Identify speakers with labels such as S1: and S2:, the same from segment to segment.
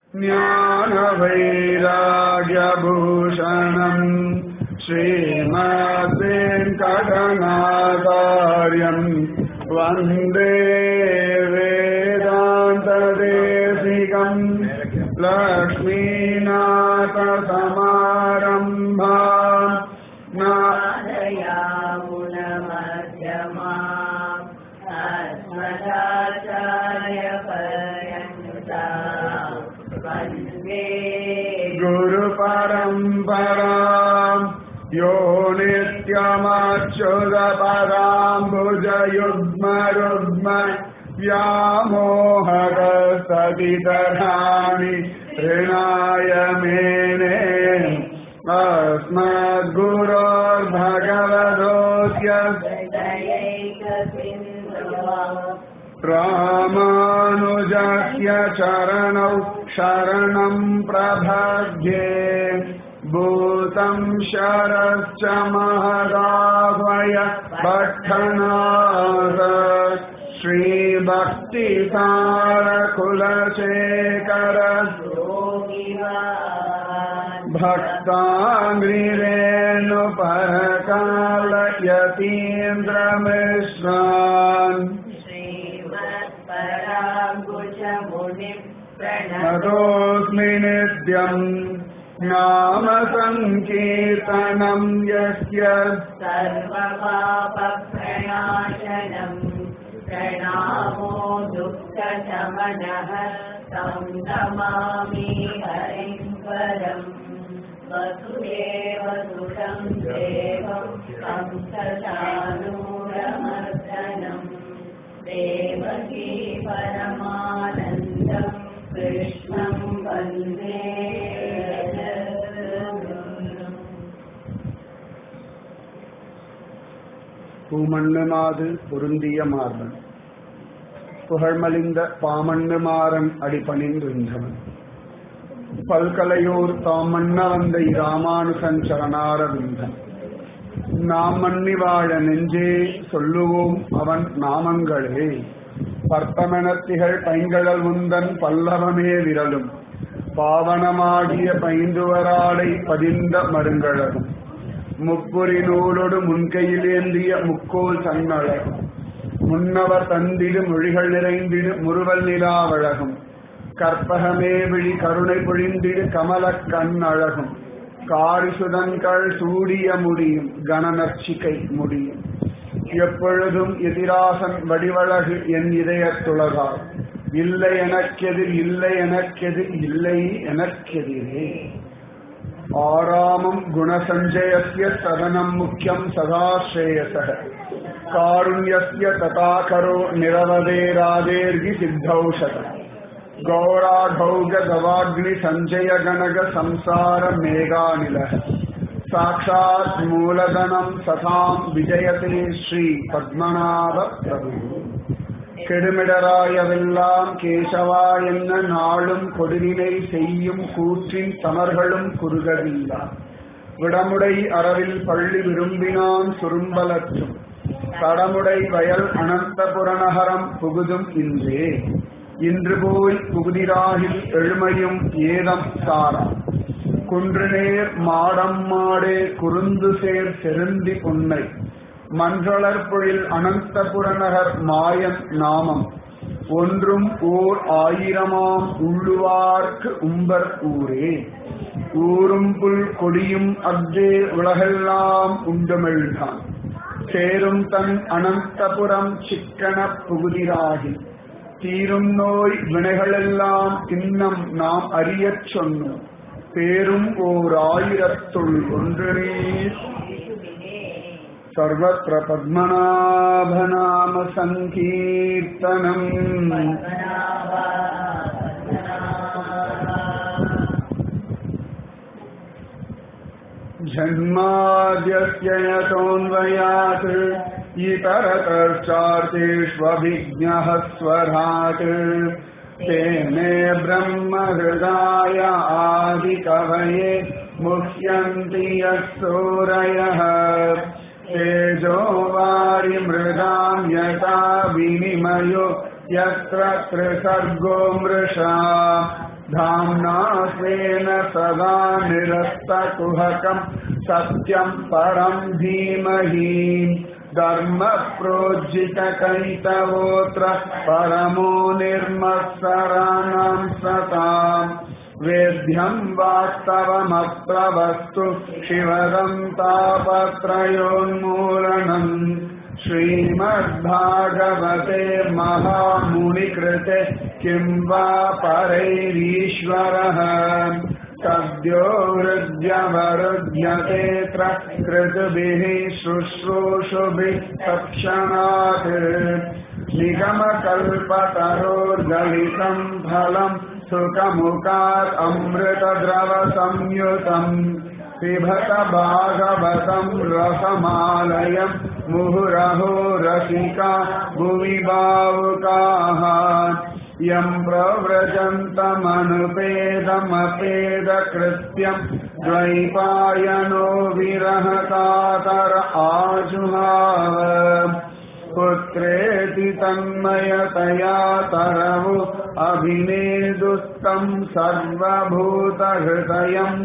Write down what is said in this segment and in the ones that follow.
S1: ज्ञानवैराग्यभूषणम् श्रीमद्वेङ्कटनाथार्यम् वन्दे वेदान्तदेशिकम् लक्ष्मीनाथसमारम्भाम्
S2: नादयामुनमध्यमाम् अस्मदाचार्यपर्यन्ताम् वन्दे
S1: गुरुपरम्पराम् यो नित्यमच्युतपदाम्बुजयुग्मरुग्म व्यामोहकसतितराणि ऋणाय मेने अस्मद्गुरोर्भगवतोऽस्य रामानुजस्य चरणौ शरणं प्रपद्ये भूतं शरश्च महदाह्वय भट्टनाथ श्रीभक्तिसारकुलशेखर भक्ताङ्घ्रिरेणुपरकालयतीन्द्रमिश्रान् नतोऽस्मि नित्यम् नाम संकीर्तनं यस्य
S2: सर्वपापप्रणाशनम् प्रणामो दुःखशमनः तं नमामि हरिं परम् वसुदेवसुतं देवं कंसचाणूरमर्दनम् देवकी परमानन्दं कृष्णं वन्दे
S1: பூமண்ணுமாது பொருந்திய மார்பன் புகழ்மலிந்த பாமண்ணுமாறன் அடிபணிந்திருந்தவன் பல்கலையோர் தாம் மன்ன வந்த இராமானுசன் சரணாரவிந்தன் நாம் மன்னி வாழ நெஞ்சே சொல்லுவோம் அவன் நாமங்களே பற்பமெனத்திகள் பைங்கழல் முந்தன் பல்லவமே விரலும் பாவனமாகிய பைந்துவராடை பதிந்த மருங்கழகும் முப்புரி நூலோடு முன்கையில் ஏந்திய முக்கோல் சன்னழகும் முன்னவர் தந்திடு மொழிகள் நிறைந்திடு முறுவல் நிலாவழகும் கற்பகமே விழி கருணை பொழிந்திடு கமல கண்ணழகும் காரிசுதன்கள் சூடிய முடியும் கணநர்ச்சிகை முடியும் எப்பொழுதும் எதிராசன் வடிவழகு என் இதயத்துலகால் இல்லை எனக்கெதிர் இல்லை எனக்கெதிர் இல்லை எனக்கெதிரே ஆராமம் குணசஞ்சயஸ்ய சதனம் முக்கியம் சதா ஸ்ரேயசः காருண்யஸ்ய ததாகரோ நிரவதேராதேர்கி சித்தௌஷதம் கௌராகௌக தவாக்னி சஞ்சய கணக சம்சார மேகாநிலः சாட்சாத் மூலதனம் சதாம் விஜயதே ஸ்ரீ பத்மநாப பிரபு கெடுமிடராயவெல்லாம் கேசவா என்ன நாளும் கொடுவினை செய்யும் கூற்றின் தமர்களும் குறுகவில்லா விடமுடை அறவில் பள்ளி விரும்பினான் சுரும்பலற்றும் தடமுடை வயல் அனந்தபுரநகரம் புகுதும் இன்றே இன்று போய் புகுதிராகில் எழுமையும் ஏதம் சாரா குன்றுநேர் மாடம் மாடே குறுந்து சேர் செருந்தி பொன்னை மன்றளற்பொழில் அனந்தபுரநகர் மாயன் நாமம் ஒன்றும் ஓர் ஆயிரமாம் உள்ளுவார்க்கு உம்பர் ஊரே ஊரும் புல் கொடியும் அக்தே உலகெல்லாம் உண்டுமெழ்தான் சேரும் தன் அனந்தபுரம் சிக்கன புகுதிராகி தீரும் நோய் வினைகளெல்லாம் இன்னம் நாம் அறியச் சொன்னோம் பேரும் ஓர் ஆயிரத்துள் ஒன்று நீர் सर्वत्र पद्मनाभनाम संकीर्तनम् जन्माद्यस्य यतोऽन्वयात् इतरतश्चार्तेष्वभिज्ञः स्वराट् तेने ब्रह्महृदाय आदिकवये मुह्यन्ति यः सूरयः तेजो वारिमृदां यथा विनिमयो यत्र त्रिसर्गो मृषा धाम्ना स्वेन सदा निरस्तकुहकम् सत्यम् परम् धीमहि धर्म प्रोज्झितकैतवोऽत्र परमो निर्मत्सराणाम् सताम् वेद्यम् वास्तवमत्र वस्तु शिवदम् तापत्रयोन्मूलनम् श्रीमद्भागवते महामुनिकृते किं वा परैरीश्वरः सद्यो हृद्यवरुध्यतेऽत्र कृतभिः शुश्रूषुभिः तत्क्षणात् निगमकल्पतरोर्गलितं फलम् सुखमुखात् अमृतद्रवसंयुतम् पिबत भागवतम् रसमालयम् मुहुरहो रसिका भुवि भावुकाः यम् प्रव्रजन्तमनुपेदमपेदकृत्यम् द्वैपायनो विरहकातर आजुहाव पुत्रेति तन्मयतया तरवो अभिनेदुस्तम् सर्वभूतहृदयम्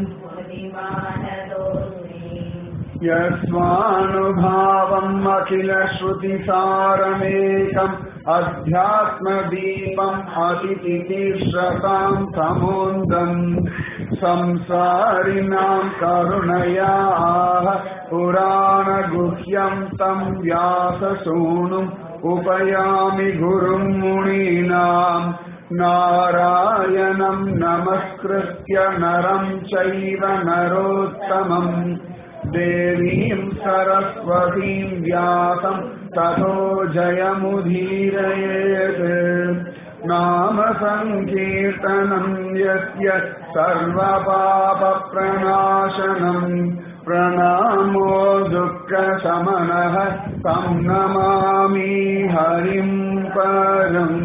S1: यस्वानुभावम् अखिलश्रुतिसारमेकम् अध्यात्मदीपम् अतितितीर्षताम् तमोन्दम् संसारिणाम् करुणयाः पुराणगुह्यम् तम् व्याससूनुम् उपयामि गुरुम् मुनीनाम् नारायणम् नमस्कृत्य नरम् चैव नरोत्तमम् देवीम् सरस्वतीम् व्यासम् ततो जयमुदीरयेत् नाम संकीर्तनम् यस्य सर्वपापप्रणाशनम् प्रणामो दुःखशमनः तं नमामि हरिम् परम्।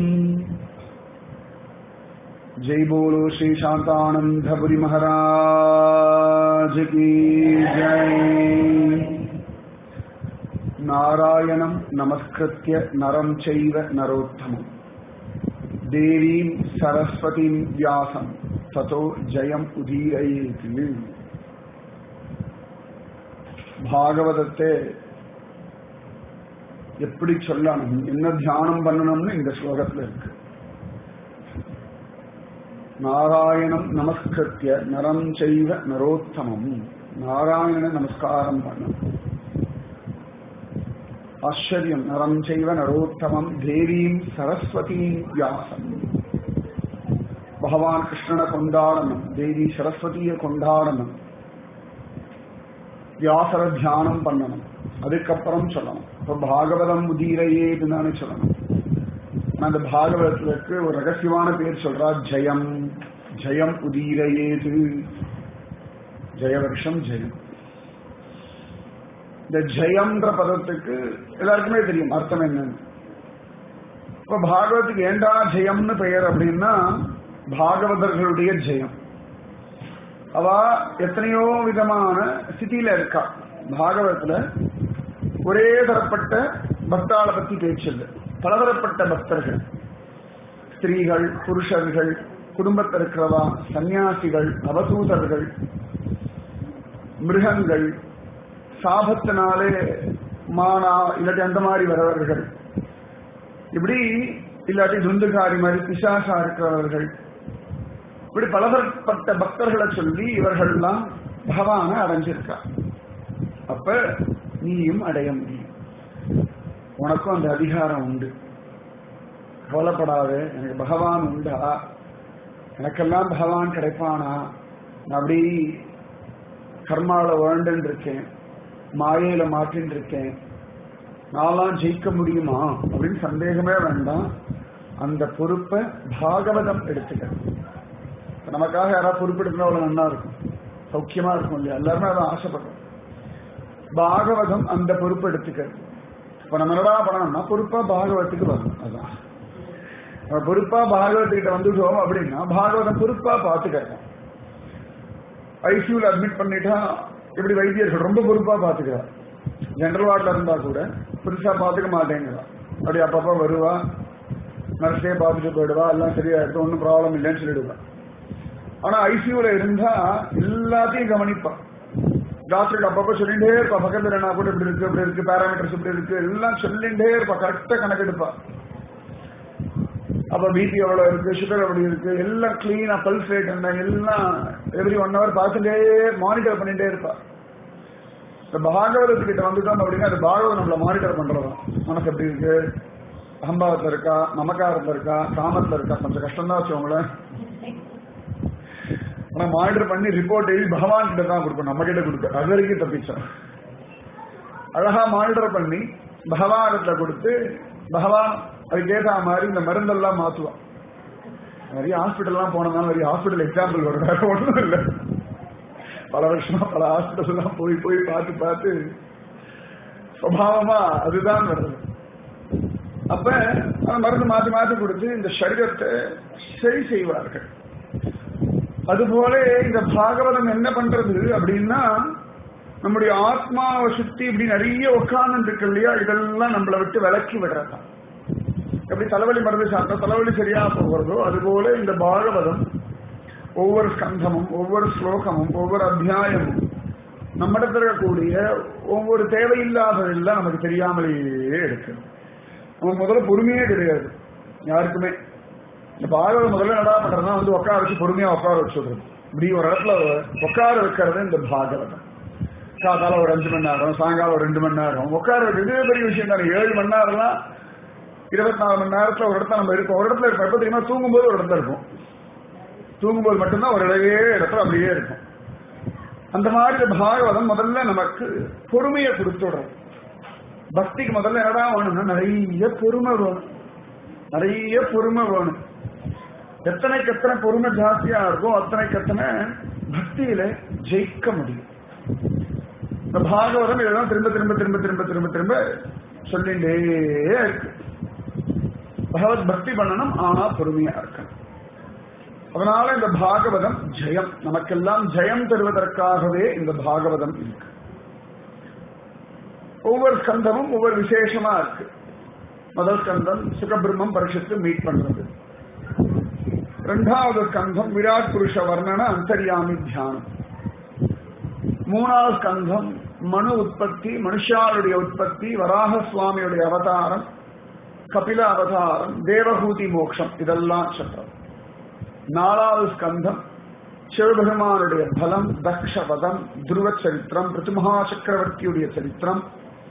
S1: जय बोलो श्री शांतानंदपुरी महाराज की जय। नारायणं नमस्कृत्य नरं चैव नरोत्तमं देवीं सरस्वतीं व्यासं ततो जयम् उदीरयेत्। பாகவதத்தை எப்படி சொல்லணும், என்ன தியானம் பண்ணணும்னு இந்த ஸ்லோகத்துல இருக்கு. நாராயணம் நமஸ்கிருத்ய நரம் செய்வ நரோத்தமம், நாராயணனை நமஸ்காரம் பண்ணணும். ஆச்சரியம், நரம் செய்வ நரோத்தமம் தேவீம் சரஸ்வதீம் வியாசம். பகவான் கிருஷ்ணனை கொண்டாடணும், தேவி சரஸ்வதியை கொண்டாடணும், வியாசர தியானம் பண்ணணும், அதுக்கப்புறம் சொல்லணும். இப்ப பாகவதம் உதீரையேன்னு தானே சொல்லணும். அந்த பாகவதத்துக்கு ஒரு ரகசியமான பேர் சொல்றா, ஜெயம். ஜெயம் உதீரையேது, ஜெயவருஷம் ஜெயம். இந்த ஜெயம்ன்ற பதத்துக்கு எல்லாருக்குமே தெரியும் அர்த்தம் என்னன்னு. இப்ப பாகவத்துக்கு ஏண்டா ஜெயம்னு பெயர் அப்படின்னா, பாகவதர்களுடைய ஜெயம். அவ எத்தனையோ விதமான ஸ்திதியில இருக்கா. பாகவத்துல ஒரே தரப்பட்ட பக்தாளை பத்தி பேச்சது, பலதரப்பட்ட பக்தர்கள், ஸ்திரீகள், புருஷர்கள், குடும்பத்தில் இருக்கிறவா, சன்னியாசிகள், அவதூதர்கள், மிருகங்கள், சாபத்தினாலே மானா இல்லாட்டி அந்த மாதிரி வரவர்கள், இப்படி இல்லாட்டி துந்துகாரி மாதிரி பிசாசா இருக்கிறவர்கள், இப்படி பலதரப்பட்ட பக்தர்களை சொல்லி இவர்கள்லாம் பகவானை அடைஞ்சிருக்கா. அப்ப நீயும் அடைய முடியும், உனக்கும் அந்த அதிகாரம் உண்டு. கவலைப்படாத, எனக்கு பகவான் உண்டா, எனக்கெல்லாம் பகவான் கிடைப்பானா, நான் அப்படி கர்மால வாழ்ந்துட்டு இருக்கேன், மாயையில மாற்றின்னு இருக்கேன், நான்லாம் ஜெயிக்க முடியுமா அப்படின்னு சந்தேகமே வேண்டாம். அந்த பொறுப்பை பாகவதம் எடுத்துக்க. நமக்காக யாராவது பொறுப்பெடுத்தா அவ்வளவு நல்லா இருக்கும், சௌக்கியமா இருக்கும் இல்லையா, எல்லாருமே அதான் ஆசைப்படுறோம். பாகவதம் அந்த பொறுப்பு எடுத்துக்கிறது. இப்ப நம்ம என்னடா பண்ணணும்னா பொறுப்பா பாகவத்துக்கு வரணும். அதான் நம்ம பொறுப்பா பாகவத்துக்கிட்ட வந்துட்டோம் அப்படின்னா பாகவதம் பொறுப்பா பாத்துக்கிறோம். ஐசியூல அட்மிட் பண்ணிட்டா இப்படி வைத்தியர்கள் ரொம்ப பொறுப்பா பாத்துக்கிறார். ஜெனரல் வார்டுல இருந்தா கூட பெருசா பாத்துக்க மாட்டேங்கிறா. அப்படி அப்பப்ப வருவா, நர்ஸே பார்த்துட்டு போயிடுவா, எல்லாம் சரியா எடுத்து ஒன்றும் ப்ராப்ளம் இல்லைன்னு சொல்லிடுவா. ஆனா ஐசியூல இருந்தா எல்லாத்தையும் கவனிப்பான். டாக்டருக்கு அப்பப்ப சொல்லிட்டே இருப்பா, பக்கத்துல என்ன கூட இப்படி இருக்கு இப்படி இருக்கு, பேராமீட்டர்ஸ் இப்படி இருக்கு எல்லாம் சொல்லிட்டே இருப்பா, கரெக்டா கணக்கெடுப்பா. அப்ப பிபி எவ்வளவு இருக்கு, சுகர் எப்படி இருக்கு எல்லாம் கிளீனா, பல்ஸ் ரேட் என்ன எல்லாம் எவ்ரி 1 hour பார்த்துட்டே மானிட்டர் பண்ணிட்டே இருப்பா. இந்த பாகவதத்துக்கிட்ட வந்துட்டோம் அப்படின்னா அது பாகவதம் நம்மள மானிட்டர் பண்றதுதான். மனசு எப்படி இருக்கு, அகம்பாவத்துல இருக்கா, மமக்காரத்துல இருக்கா, காமத்துல இருக்கா, கொஞ்சம் கஷ்டம் தான் வச்சுக்கோங்களேன். ஆனா மானிட்டர் பண்ணி ரிப்போர்ட் எழுதி பகவான் கிட்ட தான் கொடுக்கணும், நம்ம கிட்ட கொடுக்க. அது வரைக்கும் தப்பிச்சோம். அழகா மானிட்டர் பண்ணி பகவானத்துல கொடுத்து பகவான் அதுக்கேற்ற மாதிரி இந்த மருந்தெல்லாம் மாத்துவான். நிறைய ஹாஸ்பிட்டல்லாம் போனதுனால நிறைய ஹாஸ்பிட்டல் எக்ஸாம்பிள் வரும், வேற ஒன்றும் இல்லை. பல வருஷமா பல ஹாஸ்பிட்டல் எல்லாம் போய் போய் பார்த்து பார்த்து சுபாவமா அதுதான் வருது. அப்ப அந்த மருந்து மாத்தி மாத்தி கொடுத்து இந்த சரீரத்தை சரி செய்வார்கள். அதுபோல இந்த பாகவதம் என்ன பண்றது அப்படின்னா, நம்முடைய ஆத்மாவை சுத்தி இப்படி நிறைய உட்கார்ந்து இருக்கு இல்லையா, இதெல்லாம் நம்மளை விட்டு விலக்கி விடுறதா. எப்படி தலைவலி மருந்து சாப்பிட்டா தலைவலி சரியா போகிறதோ அதுபோல இந்த பாகவதம் ஒவ்வொரு ஸ்கந்தமும் ஒவ்வொரு ஸ்லோகமும் ஒவ்வொரு அத்தியாயமும் நம்மிடத்தில் இருக்கக்கூடிய ஒவ்வொரு தேவையில்லாததெல்லாம் நமக்கு தெரியாமலேயே இருக்கு. நம்ம முதல்ல பொறுமையே கிடையாது யாருக்குமே. இந்த பாகவதம் முதல்ல நடா பண்றதுனா வந்து உட்கார வச்சு பொறுமையா உட்கார வச்சுடுறது. இப்படி ஒரு இடத்துல உட்கார வைக்கிறது இந்த பாகவதம். காத்தால ஒரு 5 மணி நேரம், சாயங்காலம் ஒரு 2 மணி நேரம் உட்கார வைக்கிறது இதே பெரிய விஷயம் தானே. 7 மணி நேரம்லாம் 24 மணி நேரத்துல ஒரு இடத்துல நம்ம இருக்கோம். ஒரு இடத்துல இருப்போம். எப்ப தெரியுமா? தூங்கும்போது ஒரு இடத்துல இருக்கும். தூங்கும்போது மட்டும்தான் ஒரு இடத்துல அப்படியே இருக்கும். அந்த மாதிரி பாகவதம் முதல்ல நமக்கு பொறுமையை கொடுத்துடுறோம். பக்திக்கு முதல்ல என்னடா வேணும்னா நிறைய பொறுமை வேணும், நிறைய பொறுமை வேணும். எத்தனைக்கு எத்தனை பொறுமை ஜாஸ்தியா இருக்கும் அத்தனைக்கு எத்தனை பக்தியில ஜெயிக்க முடியும். இந்த பாகவதம் இதெல்லாம் திரும்ப திரும்ப திரும்ப திரும்ப திரும்ப திரும்ப சொல்லிட்டே இருக்கு. பகவத் பக்தி பண்ணணும், ஆனா பொறுமையா இருக்கணும். அதனால இந்த பாகவதம் ஜெயம், நமக்கெல்லாம் ஜெயம் தருவதற்காகவே இந்த பாகவதம் இருக்கு. ஒவ்வொரு ஸ்கந்தமும் ஒவ்வொரு விசேஷமா இருக்கு. முதல் ஸ்கந்தம் சுகபிரம்மம் பரிஷத்து மீட் பண்றது. 2வது ஸ்கந்தம் விராட் புருஷ வர்ணன அந்தர்யாமி தியானம். 3வது ஸ்கந்தம் மனு உற்பத்தி, மனுஷாருடைய உற்பத்தி, வராக சுவாமியுடைய அவதாரம், கபில அவதாரம், தேவஹூதி மோட்சம், இதெல்லாம் சொல்றோம். 4வது ஸ்கந்தம் சிவபெருமானுடைய பலம், தக்ஷவதம், துருவ சரித்திரம், பிருத்திமகா சக்கரவர்த்தியுடைய சரித்திரம்,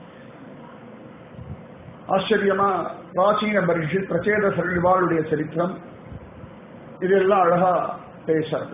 S1: ஆச்சரியமா பிராச்சீன பரிஷித் பிரச்சேத சர்வாளுடைய சரித்திரம், இதெல்லாம் அழகா பேசுறது.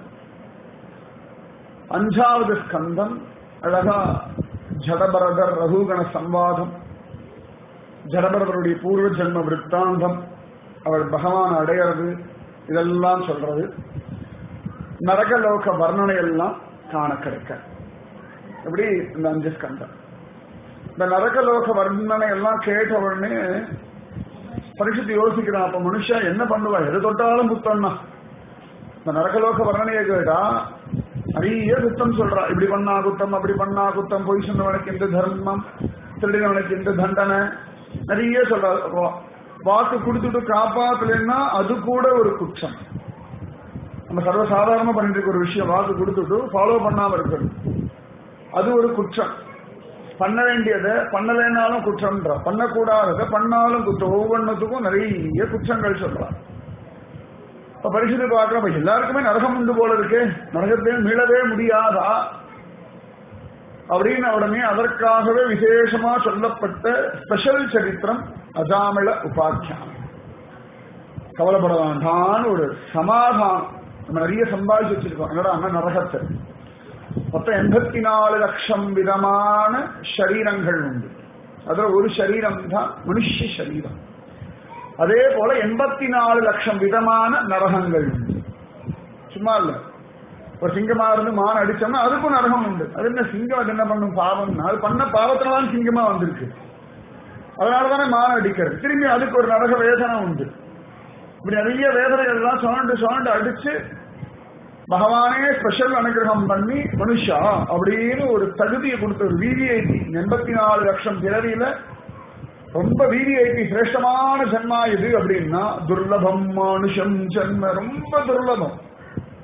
S1: 5வது ஸ்கந்தம் அழகா ஜடபரதர் ரகுகண சம்வாதம், ஜடபரதருடைய பூர்வ ஜென்ம விற்த்தாந்தம், அவர் பகவான் அடையிறது, இதெல்லாம் சொல்றது. நரகலோக வர்ணனை எல்லாம் காண கிடைக்க. எப்படி இந்த 5 ஸ்கந்தம். இந்த நரகலோக வர்ணனை எல்லாம் கேட்ட உடனே பரிசுத்தி யோசிக்கிறான். அப்ப மனுஷன் என்ன பண்ணுவா? எது தொட்டாலும் புத்தம்னா. இந்த நரகலோக வர்ணனையை கேட்டா நிறைய குத்தம் சொல்றா. இப்படி பண்ணா குத்தம், அப்படி பண்ணா குத்தம், பொய் சொன்னவனுக்கு இந்த தர்மம், திருடினவனுக்கு இந்த தண்டனை, நிறைய சொல்றா. வாக்கு கொடுத்துட்டு காப்பாத்தலைன்னா அது கூட ஒரு குற்றம். நம்ம சர்வசாதாரணமா பண்ணிட்டு இருக்க ஒரு விஷயம், வாக்கு கொடுத்துட்டு ஃபாலோ பண்ணாம இருக்கிறது, அது ஒரு குற்றம். பண்ண வேண்டியதை பண்ணலைன்னாலும் குற்றம்ன்றா, பண்ணக்கூடாததை பண்ணாலும் குற்றம். ஒவ்வொன்றுத்துக்கும் நிறைய குற்றங்கள் சொல்றான். இப்ப பரிசுத்து பார்க்கிறப்ப எல்லாருக்குமே நரகம் உண்டு போல இருக்கு, நரகத்தையும் மீளவே முடியாதா அப்படின்னு உடனே அதற்காகவே விசேஷமா சொல்லப்பட்ட ஸ்பெஷல் சரித்திரம் அஜாமிள உபாக்கியானம். கவலைப்பட வேண்டான்னு ஒரு சமாதானம். நம்ம நிறைய சம்பாதிச்சு வச்சிருக்கோம். என்னடா நரகத்தை மொத்தம் 84 லட்சம் விதமான சரீரங்கள் உண்டு. அதுல ஒரு சரீரம் தான் மனுஷ சரீரம். அதே போல 84 லட்சம் விதமான நரகங்கள் உண்டு. சும்மா இல்ல, ஒரு சிங்கமா இருந்து மான் அடிச்சோம்னா அதுக்கும் நரகம் உண்டு. அது என்ன சிங்கம், அது என்ன பண்ணும் பாவம்னா, அது பண்ண பாவத்தினால சிங்கமா வந்திருக்கு, அதனாலதானே மான் அடிக்கிறது. திரும்பி அதுக்கு ஒரு நரக வேதனை உண்டு. இப்படி நிறைய வேதனைகள் எல்லாம் சுழண்டு அடிச்சு பகவானே ஸ்பெஷல் அனுகிரகம் பண்ணி மனுஷா அப்படின்னு ஒரு தகுதியை கொடுத்த ஒரு விவிஐபி. 84 லட்சம் பிறவியில ரொம்ப விவிஐபி சிரேஷ்டமான ஜென்மா இது அப்படின்னா துர்லபம் மனுஷம் ஜென்ம, ரொம்ப துர்லபம்.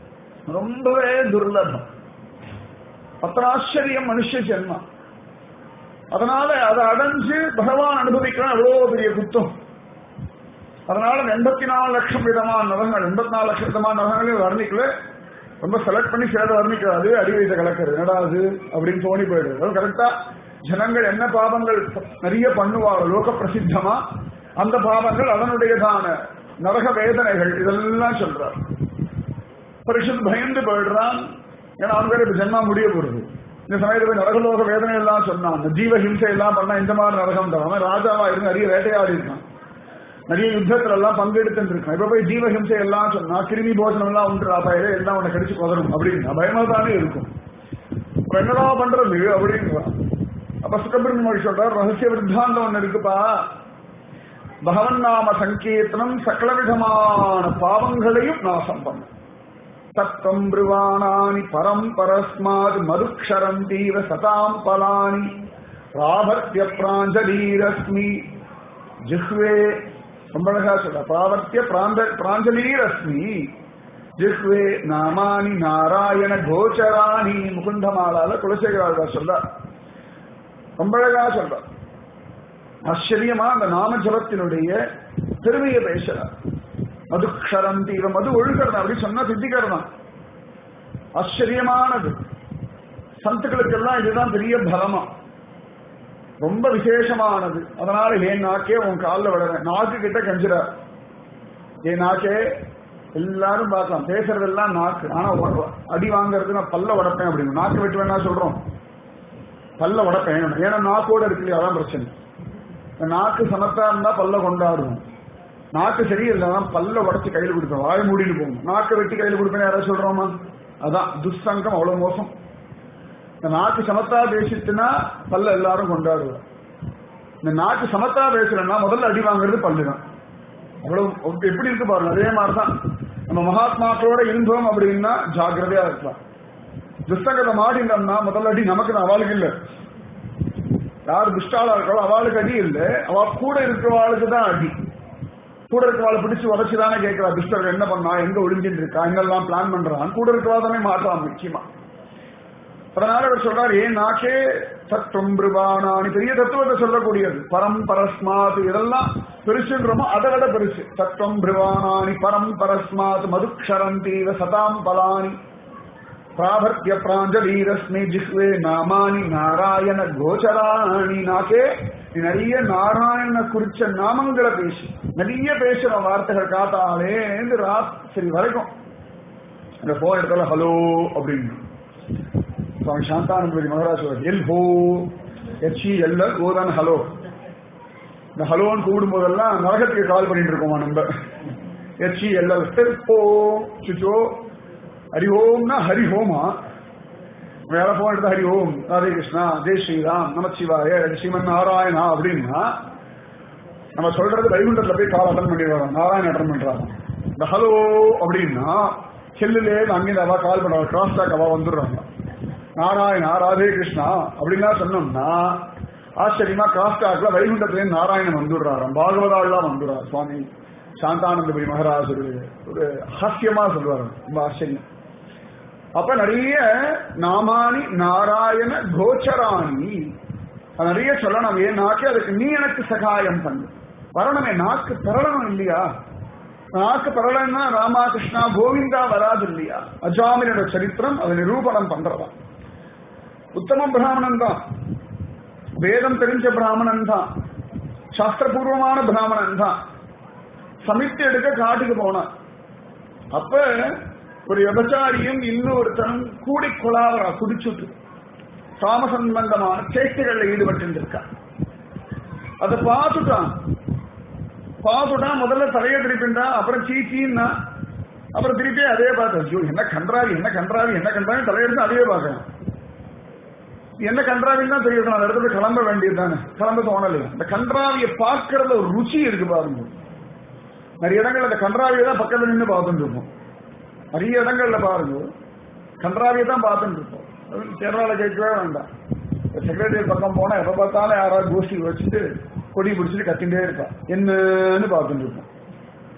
S1: ரொம்பவே துர்லபம். பத்திராச்சரியம் மனுஷ ஜென்மம். அதனால அதை அடைஞ்சு பகவான் அனுபவிக்கிறான், அவ்வளோ பெரிய குத்தம். அதனால 84 லட்சம் விதமான நரகங்கள், 84 லட்சம் விதமான நரகங்களையும் வர்ணிக்கல. ரொம்ப செலக்ட் பண்ணி சேத வர்ணிக்கிறாது, அடிவயத்தை கலக்கிறது என்னடா அது அப்படின்னு தோணி போயிடுது. கரெக்டா ஜனங்கள் என்ன பாவங்கள் நிறைய பண்ணுவாங்க லோக பிரசித்தமா, அந்த பாவங்கள் அதனுடையதான நரக வேதனைகள் இதெல்லாம் சொல்றார். பரிசுத் பயந்து போயிடுறான். ஏன்னா அவங்க இப்ப ஜென்மா முடிய போறது. இந்த சமயத்துல நரகலோக வேதனை எல்லாம் சொன்னான், ஜீவ ஹிம்சை எல்லாம் பண்ணா இந்த மாதிரி நரகம் தான். அவன் ராஜாவா இருந்து நிறைய வேட்டையாடி இருக்கான், நிறைய யுத்தத்துல எல்லாம் பங்கெடுத்து இருக்கான். இப்ப போய் ஜீவ ஹிம்சை எல்லாம் சொன்னா கிருமி போஜனம் எல்லாம் உண்டு ஆபாயிர எல்லாம் உன்னை கடிச்சு கொதரும் அப்படின்னு பயமா தானே இருக்கும். என்னடா பண்றது அப்படின்றான். அப்ப சுகபிரம்ம சொல்றார், ரகசிய விருத்தாந்தம் ஒண்ணு இருக்குப்பா. பகவன் நாம சங்கீர்த்தனம் சகல விதமான பாவங்களையும் நாசம் பண்ண. தத்தம் பிருவாணானி பரம் பரஸ்மாத் மதுக்ஷரந்தீவ சதாம் பலானி பிராவர்த்திய பிராஞ்சலீரஸ்மி ஜிஹ்வே. ரொம்ப அழகா சொல்ற, பிராவர்த்திய பிராஞ்சலீரஸ்மி ஜிஹ்வே நாமானி நாராயண கோச்சராணி. முகுந்தமாலால குலசேகராக சொல்ற, ரொம்ப அழகா சொல்ற. ஆச்சரியமா அந்த நாம ஜபத்தினுடைய பெருமையை பேசுறார். மதுக்ஷரந்தி, இவன் மது ஒழுகிறது அப்படி சொன்னா சித்திக்கிறதான். ஆச்சரியமானது. சந்துக்களுக்கெல்லாம் இதுதான் பெரிய பலமா, ரொம்ப விசேஷமானது. அதனால ஏன் நாக்கே உன் காலில் விடுறேன், நாக்கு கிட்ட கஞ்சிடார். ஏன் நாக்கே எல்லாரும் பார்க்கலாம், பேசுறதெல்லாம் நாக்கு. ஆனா அடி வாங்கறது நான் பல்ல உடப்பேன் அப்படின்னு. நாக்கு வெட்டு வேணா சொல்றோம், பல்ல உடப்பேன். ஏன்னா நாக்கோட இருக்கு, அதான் பிரச்சனை. நாக்கு சமத்தா இருந்தா பல்ல கொண்டாடுவோம், நாக்கு சரியில்லைன்னா பல்ல உடச்சு கையில் கொடுப்பேன், வாய் மூடின்னு போகும். நாக்கை வெட்டி கையில் கொடுப்பேன் யாராவது சொல்றோமா? அதான் துஷ்சங்கம், அவ்வளவு மோசம். இந்த நாக்கு சமத்தா பேசிட்டுனா பல்ல எல்லாரும் கொண்டாடுவோம். இந்த நாக்கு சமத்தா பேசலன்னா முதல்ல அடி வாங்குறது பல்லுதான். அவ்வளவு எப்படி இருக்கு பாருங்க. அதே மாதிரிதான் நம்ம மகாத்மாக்களோட இருந்தோம் அப்படின்னா ஜாக்கிரதையா இருக்கலாம். துஷ்டங்கத்தை மாடினோம்னா முதல்ல அடி நமக்கு தான், அவளுக்கு இல்லை. யார் துஷ்டாளா இருக்காளோ அவளுக்கு அடி இல்லை, அவள் கூட இருக்கிறவாளுக்கு தான் அடி. கூட இருக்கிறவாளை பிடிச்சு உடச்சுதானே கேட்கிறா, துஷ்டர்கள் என்ன பண்ணா, எங்க ஒளிஞ்சிட்டு இருக்கா, எங்கெல்லாம் பிளான் பண்றான். கூட இருக்கிறவா தானே மாற்றான் முக்கியமா. அதனால அவர் சொல்றார், ஏன் நாக்கே தத்துவம் பிருவாணானி, பெரிய தத்துவத்தை சொல்லக்கூடியது. பரம் பரஸ்மாத், இதெல்லாம் பெருசுன்றமோ அதை விட பெருசு. தத்துவம் பிருவாணானி பரம் பரஸ்மாத் மதுக்ஷரந்தீவ சதாம் பலானி பிராபர்த்திய பிராஞ்சலீரஸ்மி ஜிஹ்வே நாமானி நாராயண கோச்சராணி. நாக்கே நீ நிறைய நாராயண குறிச்ச நாமங்களை பேசி, நிறைய பேசுற வார்த்தைகள் காத்தாலே ராத்திரி வரைக்கும். அந்த போன் இடத்துல ஹலோ அப்படின்னு சுவாமி சாந்தானந்தபுரி மகாராஜ் எல் ஹோ எச்சி எல்ல கோதான் ஹலோ. இந்த ஹலோன்னு கூடும் போதெல்லாம் நரகத்துக்கு கால் பண்ணிட்டு இருக்கோமா நம்ம. எச்சி எல்ல ஹோ சுச்சோ ஹரி ஓம்னா ஹரி ஹோமா. வேற போன் எடுத்தா ஹரி ஓம் ராதே கிருஷ்ணா ஜெய் ஸ்ரீராம் நமச்சிவாய ஸ்ரீமன் நாராயணா அப்படின்னா நம்ம சொல்றது வைகுண்டத்துல போய் கால் அட்டன் பண்ணிடுவாங்க, நாராயண அட்டன் பண்றாங்க. இந்த ஹலோ அப்படின்னா செல்லுலே அங்கிருந்து அவா கால் பண்றாங்க, கிராஸ் டாக் அவா வந்துடுறாங்க. நாராயணா ராதே கிருஷ்ணா அப்படின்னா சொன்னோம்னா ஆச்சரியமா கிராஸ் டாக்ல வைகுண்டத்துல நாராயணன் வந்துடுறாராம், பாகவதாலாம் வந்துடுறாரு. சுவாமி சாந்தானந்தபுரி மகாராஜ் ஒரு ஹாஸ்யமா சொல்றாரு, ரொம்ப ஆச்சரியம். அப்ப நிறைய நாமானி நாராயண கோச்சராணி நிறைய சொல்லணும். ஏன் நாக்கே அதுக்கு நீ எனக்கு சகாயம் பண்ணு. வரணுமே, நாக்கு பெறணும் இல்லையா? நாக்கு பெறலன்னா ராமா கிருஷ்ணா கோவிந்தா வராது இல்லையா? அஜாமினோட சரித்திரம் அதை நிரூபணம் பண்றதா. உத்தம பிராமணன் தான், வேதம் தெரிஞ்ச பிராமணன் தான், சாஸ்திரபூர்வமான பிராமணன் தான். சமைத்து எடுக்க காட்டுக்கு போனான். அப்ப ஒரு விபச்சாரியும் இன்னொருத்தனும் கூடி கொலாவரா குடிச்சுட்டு சாமசம்பந்தமான சேஷ்டைகள்ல ஈடுபட்டு இருக்கா. அதை பார்த்துட்டான். முதல்ல தலையை திருப்பின்றா, அப்புறம் சீச்சின்னா, அப்புறம் திருப்பி அதே பார்த்தேன். ஐயோ என்ன கன்றாவி என்ன கன்றாவி என்ன கன்றாவி தலையெடுத்து அதே பார்க்கணும். என்ன கன்றாவின்னு தான் தெரியும். அந்த இடத்துல கிளம்ப வேண்டியது தானே, கிளம்ப தோணலையா? அந்த கன்றாவியை பார்க்கறதுல ஒரு ருச்சி இருக்கு பாருங்க. நிறைய இடங்கள் அந்த கன்றாவியை தான் பக்கத்துல நின்று பார்த்துட்டு இருப்போம். நிறைய இடங்கள்ல பாருங்க கன்றாவியை தான் பார்த்துட்டு இருப்போம். கேரளாவில் கேட்கவே வேண்டாம். செக்ரட்டரியேட் பக்கம் போனா எப்ப பார்த்தாலும் யாராவது கோஷ்டி வச்சுட்டு கொடி பிடிச்சிட்டு கத்திட்டே இருப்பா, என்னன்னு பார்த்துட்டு இருப்போம்.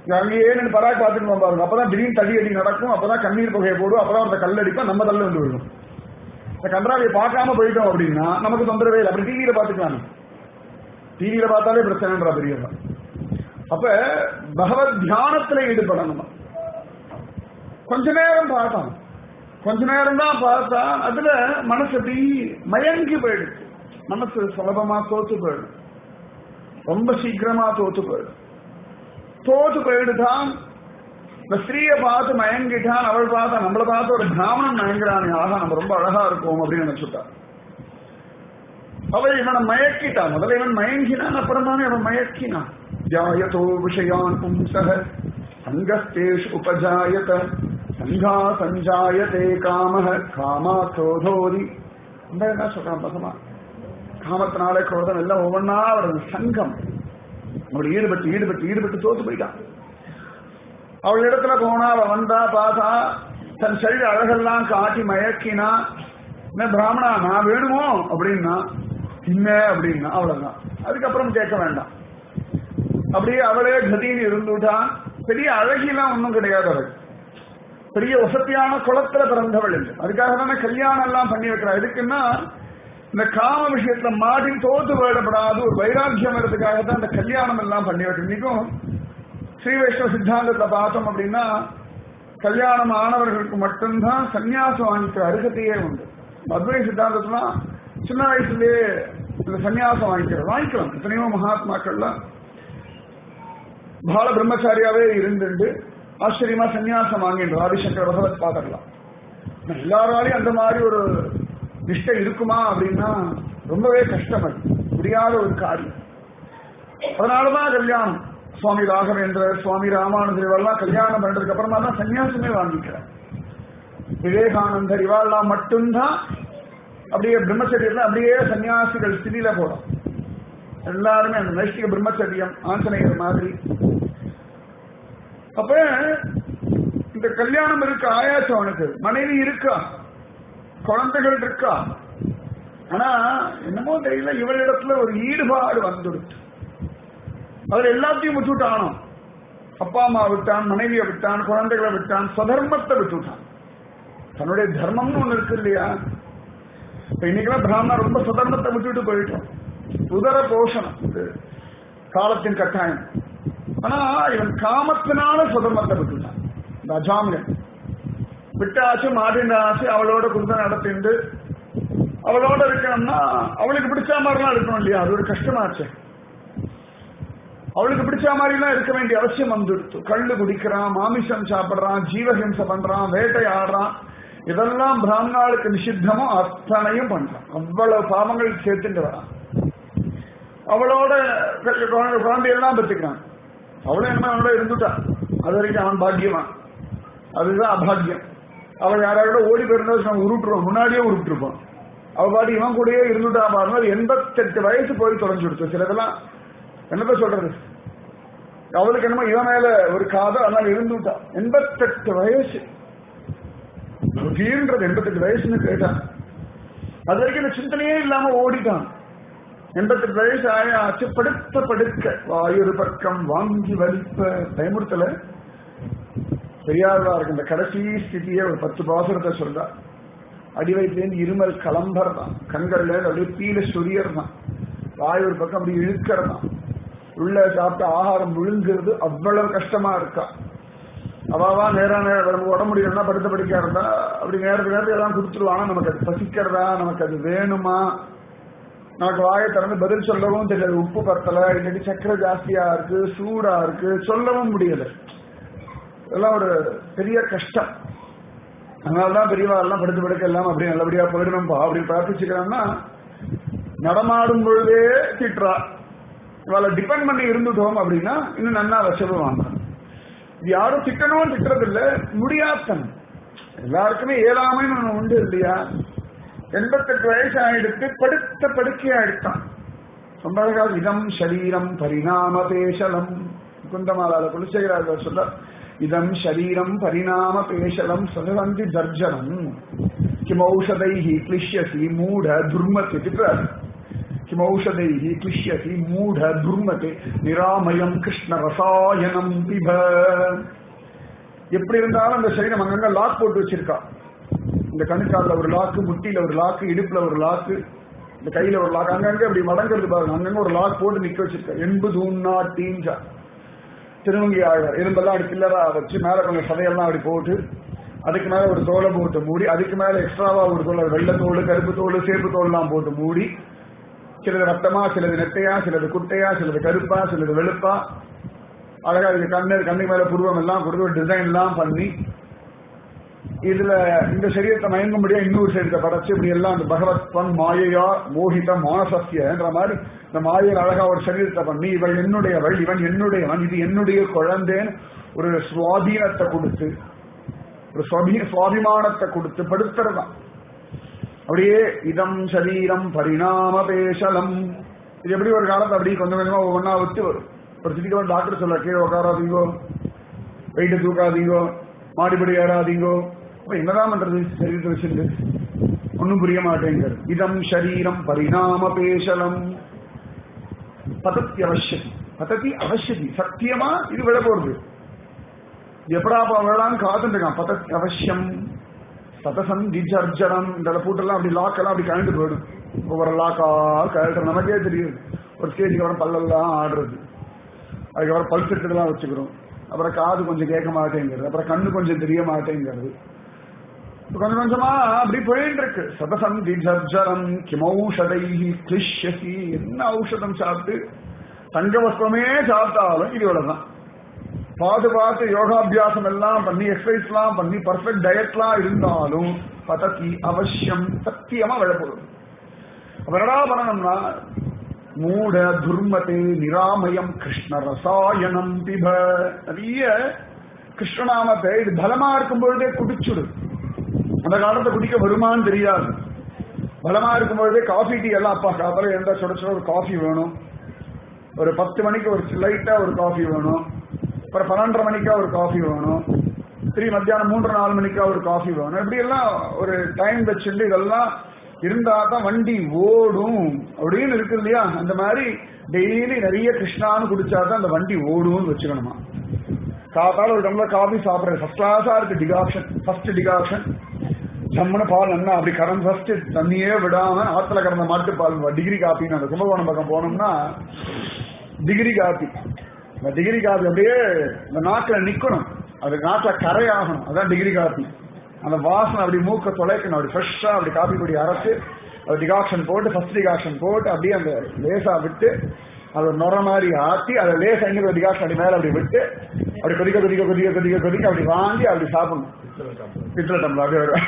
S1: அங்கேயே நின்று பராக் பார்த்துட்டு பாருங்க. அப்பதான் திடீர்னு தடி அடி நடக்கும், அப்பதான் கண்ணீர் புகையை போடும், அப்பதான் ஒருத்த கல் அடிப்பா, நம்ம தள்ள வந்து விழும். இந்த கன்றாவியை பார்க்காம போயிட்டோம் அப்படின்னா நமக்கு தொந்தரவே இல்லை. அப்படி டிவியில பார்த்துக்கலாம். டிவியில பார்த்தாலே பிரச்சனைன்றா பெரியவா. அப்ப பகவத் தியானத்துல ஈடுபடணும். கொஞ்ச நேரம் பார்த்தான், கொஞ்ச நேரம் தான் பார்த்தா அதுல மனசு அப்படி மயங்கி போயிடுச்சு. மனசு சுலபமா தோத்து போயிடும், ரொம்ப சீக்கிரமா தோத்து போயிடும். தோத்து போயிடுதான். இந்த ஸ்திரீயை பார்த்து மயங்கிட்டான். அவள் பார்த்தா நம்மளை பார்த்து ஒரு பிராமணன் மயங்குறான், ஆகா நம்ம ரொம்ப அழகா இருக்கும் அப்படின்னு நினைச்சுட்டான். அவள் இவனை மயக்கிட்டான். முதல்ல இவன் மயங்கினான், அப்புறம் தானே அவன் மயக்கினான். ஜாயதோ விஷயான் பும்சக சங்கஸ்தேஷ் உபஜாயத சங்கா சஞ்சாயதே காமஹ காமா குரோதோதி. என்ன சொல்றான் பகவான்? காமத்தினாலே குரோதம் எல்லாம் ஒவ்வொன்னா அவரது சங்கம். அவள் ஈடுபட்டு ஈடுபட்டு ஈடுபட்டு தோத்து போயிட்டான். அவள் இடத்துல போனா, அவள் வந்தா பார்த்தா தன் சரீர அழகெல்லாம் காட்டி மயக்கினா. என்ன பிராமணா நான் வேணுமோ அப்படின்னா இன்ன அப்படின்னா அவ்வளவுதான். அதுக்கப்புறம் கேட்க வேண்டாம். அப்படியே அவளே கதின்னு இருந்துட்டான். பெரிய அழகிலாம் ஒன்றும் கிடையாது. அவள் பெரிய வசதியான குளத்துல பிறந்தவள் இல்லை. அதுக்காக தானே கல்யாணம் எல்லாம் பண்ணி வைக்கிறா. எதுக்குன்னா இந்த காம விஷயத்துல மாட்டி தோத்து போயிடப்படாது ஒரு வைராக்கியம் வரதுக்காக தான் இந்த கல்யாணம் எல்லாம் பண்ணி வைக்கிறோம். இன்னைக்கும் ஸ்ரீ வைஷ்ணவ சித்தாந்தத்துல பார்த்தோம் அப்படின்னா கல்யாணம் ஆனவர்களுக்கு மட்டும்தான் சன்னியாசம் வாங்கிக்கிற அருகத்தையே உண்டு. அத்வைத சித்தாந்தத்துலாம் சின்ன வயசுலயே இந்த சன்னியாசம் வாங்கிக்கலாம். எத்தனையோ மகாத்மாக்கள்லாம் பால பிரம்மச்சாரியாவே இருந்துட்டு ஆச்சரியமா சன்னியாசம் வாங்கின்றோம். ஆதிசங்கர பகவத் பாதர்லாம் எல்லாராலையும் அந்த மாதிரி ஒரு நிஷ்டை இருக்குமா அப்படின்னா ரொம்பவே கஷ்டம், முடியாத ஒரு காரியம். அதனாலதான் கல்யாணம். சுவாமி ராகவேந்திரர், சுவாமி ராமானுஜர் இவெல்லாம் கல்யாணம் பண்றதுக்கு அப்புறமா தான் சன்னியாசமே வாங்கிக்கிறார். விவேகானந்தர் இவாள்லாம் மட்டும்தான் அப்படியே பிரம்மச்சரியத்துல அப்படியே சன்னியாசிகள் ஸ்திதியில போறோம். எல்லாருமே அந்த நைஷ்டிக பிரம்மச்சரியம் ஆஞ்சநேயர் மாதிரி. அப்ப இந்த கல்யாணம் இருக்கு, ஆயாச்சு அவனுக்கு மனைவி இருக்கா, குழந்தைகள் இருக்கா. ஆனா என்னமோ தெரியல இவளிடத்துல ஒரு ஈடுபாடு வந்துடுச்சு. அதுல எல்லாத்தையும் விட்டுட்டானோ. அப்பா அம்மா விட்டான், மனைவியை விட்டான், குழந்தைகளை விட்டான், ஸ்வதர்மத்தை விட்டுட்டான். தன்னுடைய தர்மம்னு ஒண்ணு இருக்கு இல்லையா. இன்னைக்கெல்லாம் பிராமணர் ரொம்ப சுதர்மத்தை விட்டுட்டு போயிட்டோம். உதர போஷணம் இது காலத்தின் கட்டாயம். ஆனா இவன் காமத்தினால சுதர்மத்தை விட்டுட்டான். இந்த அஜாமியன் விட்டாச்சு, மாட்டின்டாச்சு, அவளோட குடும்பம் நடத்திண்டு அவளோட இருக்கணும்னா அவளுக்கு பிடிச்ச மாதிரிலாம் இருக்கணும் இல்லையா. அது ஒரு கஷ்டமாச்சு. அவளுக்கு பிடிச்ச மாதிரிலாம் இருக்க வேண்டிய அவசியம் வந்துடுத்து. கள்ளு குடிக்கிறான், மாமிசம் சாப்பிடுறான், ஜீவஹிம்சை பண்றான், வேட்டை ஆடுறான். இதெல்லாம் பிராமணாளுக்கு நிஷித்தமோ அத்தனையும் பண்றான். அவ்வளவு பாவங்கள் சேர்த்துட்டு வரான். அவளோட குழந்தையெல்லாம் பெற்றுக்கிறான். அவளும் என்ன அவனோட இருந்துட்டான். அது வரைக்கும் அவன் பாக்கியவான். அதுதான் அபாகியம். அவள் யாரோட ஓடி போயிருந்தா உருட்டுருவான், முன்னாடியே உருட்டுருப்பான். அவள் பாட்டி இவன் கூடயே இருந்துட்டா பாருங்க. 88 வயசு போய் தொலைஞ்சுடுச்சு. சிலதெல்லாம் என்னப்ப சொல்றது, அவளுக்கு என்னமோ இவன் மேல ஒரு காதல், அதனால இருந்துட்டான். 88 வயசு தீர்ன்றது 88 வயசுன்னு கேட்டான். அது வரைக்கும் இந்த சிந்தனையே இல்லாம ஓடிட்டான். 88 வயசு ஆச்சு. படுக்க வாயொரு பக்கம் வாங்கி வலிப்ப பயமுறுத்தல பெரியாரா இருக்கு. இந்த கடைசி ஸ்திதியை ஒரு 10 பாசுரத்தை சொல்றா. அடிவயிற்றுலேருந்து இருமல் கலம்பறதான், கண்கள்ல அப்படியே பீல சொரியர் தான், வாய் ஒரு பக்கம் அப்படி இழுக்கிறதான், உள்ள சாப்பிட்ட ஆகாரம் விழுங்குறது அவ்வளவு கஷ்டமா இருக்கா. அவாவா நேரம் நமக்கு உடம்பு முடியலன்னா படுத்த படிக்கா இருந்தா அப்படி நேரத்துக்கு எல்லாம் கொடுத்துருவாங்க. நமக்கு அது பசிக்கிறதா, நமக்கு அது வேணுமா, நமக்கு வாயை திறந்து பதில் சொல்லவும் தெரியாது. உப்பு பத்தலை, இல்லாட்டி சக்கரை ஜாஸ்தியா இருக்கு, சூடா இருக்கு, சொல்லவும் முடியல. இதெல்லாம் ஒரு பெரிய கஷ்டம். அதனாலதான் பெரியவா எல்லாம் படுத்து படுக்க எல்லாம் அப்படி நல்லபடியா போயிடணும்பா அப்படின்னு பிரார்த்திச்சுக்கிறான்னா நடமாடும் பொழுதே திட்டுறா. இவளை டிபெண்ட் பண்ணி இருந்துட்டோம் அப்படின்னா இன்னும் நன்னா வசவுவாங்க. இது யாரும் திட்டணும் திட்டுறது இல்ல, முடியாதன். எல்லாருக்குமே ஏழாமைன்னு ஒண்ணு உண்டு இல்லையா. 88 வயசு ஆயிடுத்து, படுத்த படுக்கையா எடுத்தான். ரொம்ப அழகா இதம் சரீரம் பரிணாம பேசலம் குந்தமாலால குலசேகராஜர் சொல்ற, இதம் சரீரம் பரிணாம பேசலம் சதவந்தி தர்ஜனம் கிமௌஷதைஹி கிளிஷ்யசி மூட துர்மதி திட்டுறாரு. கிமௌஷதைஹி கிளிஷ்யதி மூட துர்மதே நிராமயம் கிருஷ்ண ரசாயனம் பிப. எப்படி இருந்தாலும் அந்த சரீரம் அங்கங்க லாக் போட்டு வச்சிருக்கா. இந்த கணுக்கால ஒரு லாக்கு, முட்டியில ஒரு லாக்கு, இடுப்புல ஒரு லாக்கு, இந்த கையில ஒரு லாக், அங்கங்க அப்படி மடங்கிறது பாருங்க, அங்கங்க ஒரு லாக் போட்டு நிக்க வச்சிருக்கா. என்பது உண்ணா தீஞ்சா திருவங்கி ஆழ்வார் எறும்பெல்லாம் அப்படி பில்லரா வச்சு மேல கொஞ்சம் சதையெல்லாம் அப்படி போட்டு அதுக்கு மேல ஒரு தோலை போட்டு மூடி, அதுக்கு மேல எக்ஸ்ட்ராவா ஒரு தோல், வெள்ளை தோல், கருப்பு தோல், சேப்பு தோல்லாம் போட்டு மூடி, சிலது ரத்தமா, சிலது நெட்டையா, சிலது குட்டையா, சிலது கருப்பா, சிலது வெளுப்பா, அழகா இது கண்ணு மேல புருவம் எல்லாம் கொடுத்து ஒரு டிசைன் எல்லாம் பண்ணி, இதுல இந்த சரீரத்தை மயங்கும்படியா இன்னொரு சரீரத்தை படைச்சு இப்படி எல்லாம் அந்த பகவத்வன் மாயையா மோகித மானசஸ்யன்ற மாதிரி இந்த மாயையில் அழகா ஒரு சரீரத்தை பண்ணி, இவள் என்னுடையவள், இவன் என்னுடையவன், இது என்னுடைய குழந்தைன்னு ஒரு சுவாதீனத்தை கொடுத்து, ஒரு சுவாபிமானத்தை கொடுத்து படுத்துறதான். அப்படியே இதம் சரீரம் பரிணாம பேசலம். இது எப்படி ஒரு காலத்தை அப்படி கொஞ்சம் கொஞ்சமா ஒவ்வொன்னா விட்டு வரும். ஒரு சிட்டிக்கு டாக்டர் சொல்ல கீழே உட்காராதீங்கோ, வெயிட்டு தூக்காதீங்கோ, மாடிப்படி ஏறாதீங்கோ. என்னதான் பண்றது சரீரத்தை வச்சிருந்து ஒன்னும் புரிய மாட்டேங்கிறது. இதம் சரீரம் பரிணாம பேசலம் பதத்தி அவசியம், பதத்தி அவசியதி சத்தியமா இது விட போறது. எப்படாப்பா விழான்னு காத்துட்டு இருக்கான். பதத்தி அவசியம் சதசந்தி ஜர்ஜரம். இந்த பூட்டெல்லாம் அப்படி லாக்கெல்லாம் அப்படி கழண்டு போயிடும். ஒவ்வொரு லாக்கா கழட்டு நமக்கே தெரியுது. ஒரு ஸ்டேஜுக்கு அப்புறம் பல்லெல்லாம் ஆடுறது, அதுக்கப்புறம் பல் செட்டுலாம் வச்சுக்கிறோம், அப்புறம் காது கொஞ்சம் கேட்க மாட்டேங்கிறது, அப்புறம் கண்ணு கொஞ்சம் தெரிய மாட்டேங்கிறது, கொஞ்சம் கொஞ்சமா அப்படி போயிட்டு இருக்கு. சதசந்தி ஜர்ஜரம் கிமௌஷதைஹி கிளிஷ்யசி. என்ன ஔஷதம் சாப்பிட்டு தங்க வஸ்திரமே சாப்பிட்டாலும் இது இவ்வளவுதான். பார்த்து யோகாபியாசம் எல்லாம் பண்ணி, எக்ஸசைஸ் எல்லாம் பண்ணி, பர்ஃபெக்ட் டயட்லாம் இருந்தாலும் பதத்தி அவசியம் சத்தியமா விழப்படும். அப்ப என்னடா பண்ணணும்னா மூட துர்மதே நிராமயம் கிருஷ்ண ரசாயனம் பிப. நிறைய கிருஷ்ணநாமத்தை இது பலமா இருக்கும் பொழுதே குடிச்சுடு. அந்த காலத்தை குடிக்க வருமானு தெரியாது. பலமா இருக்கும் பொழுதே காஃபி டீ எல்லாம் அப்பா காத்தால எந்த சுட சுட ஒரு காஃபி வேணும், ஒரு 10 மணிக்கு ஒரு லைட்டா ஒரு காஃபி வேணும், அப்புறம் 12:30 மணிக்கா ஒரு காஃபி வேணும், திரும்பி மத்தியானம் 3-4 மணிக்கா ஒரு காஃபி வேணும். இப்படி எல்லாம் ஒரு டைம் வச்சுட்டு இதெல்லாம் இருந்தா தான் வண்டி ஓடும் அப்படின்னு இருக்கு இல்லையா? அந்த மாதிரி டெய்லி நிறைய கிருஷ்ணான்னு குடிச்சாதான் அந்த வண்டி ஓடும்னு வச்சுக்கணுமா. காத்தால ஒரு டம்ளர் காஃபி சாப்பிடுறது ஃபர்ஸ்ட் கிளாஸா இருக்கு. டிகாக்ஷன், ஃபர்ஸ்ட் டிகாக்ஷன் ஜம்முன பால் என்ன அப்படி கறந்து ஃபர்ஸ்ட் தண்ணியே விடாம ஆத்துல கறந்த மாட்டு பால் டிகிரி காப்பின்னு அந்த கும்பகோணம் பக்கம் போனோம்னா டிகிரி காப்பி. இந்த டிகிரி காப்பி அப்படியே இந்த நாக்கில் நிக்கணும், அது நாக்கில் கரையாகணும், அதான் டிகிரி காப்பி. அந்த வாசனை அப்படி மூக்க தொலைக்கணும். அப்படி ஃப்ரெஷ்ஷா அப்படி காப்பி பொடி அரைச்சு அது டிகாக்ஷன் போட்டு ஃபர்ஸ்ட் டிகாக்ஷன் போட்டு அப்படியே அந்த லேசா விட்டு அது ஒரு நுர மாதிரி ஆட்டி அதை லேசா எங்க டிகாக்ஷன் அப்படி மேல அப்படி விட்டு அப்படி கொதிக்க கொதிக்க கொதிக்க கொதிக்க கொதிக்க அப்படி வாங்கி அப்படி சாப்பிடணும். பித்தளை டம்ளர் அப்படியே வருவேன்.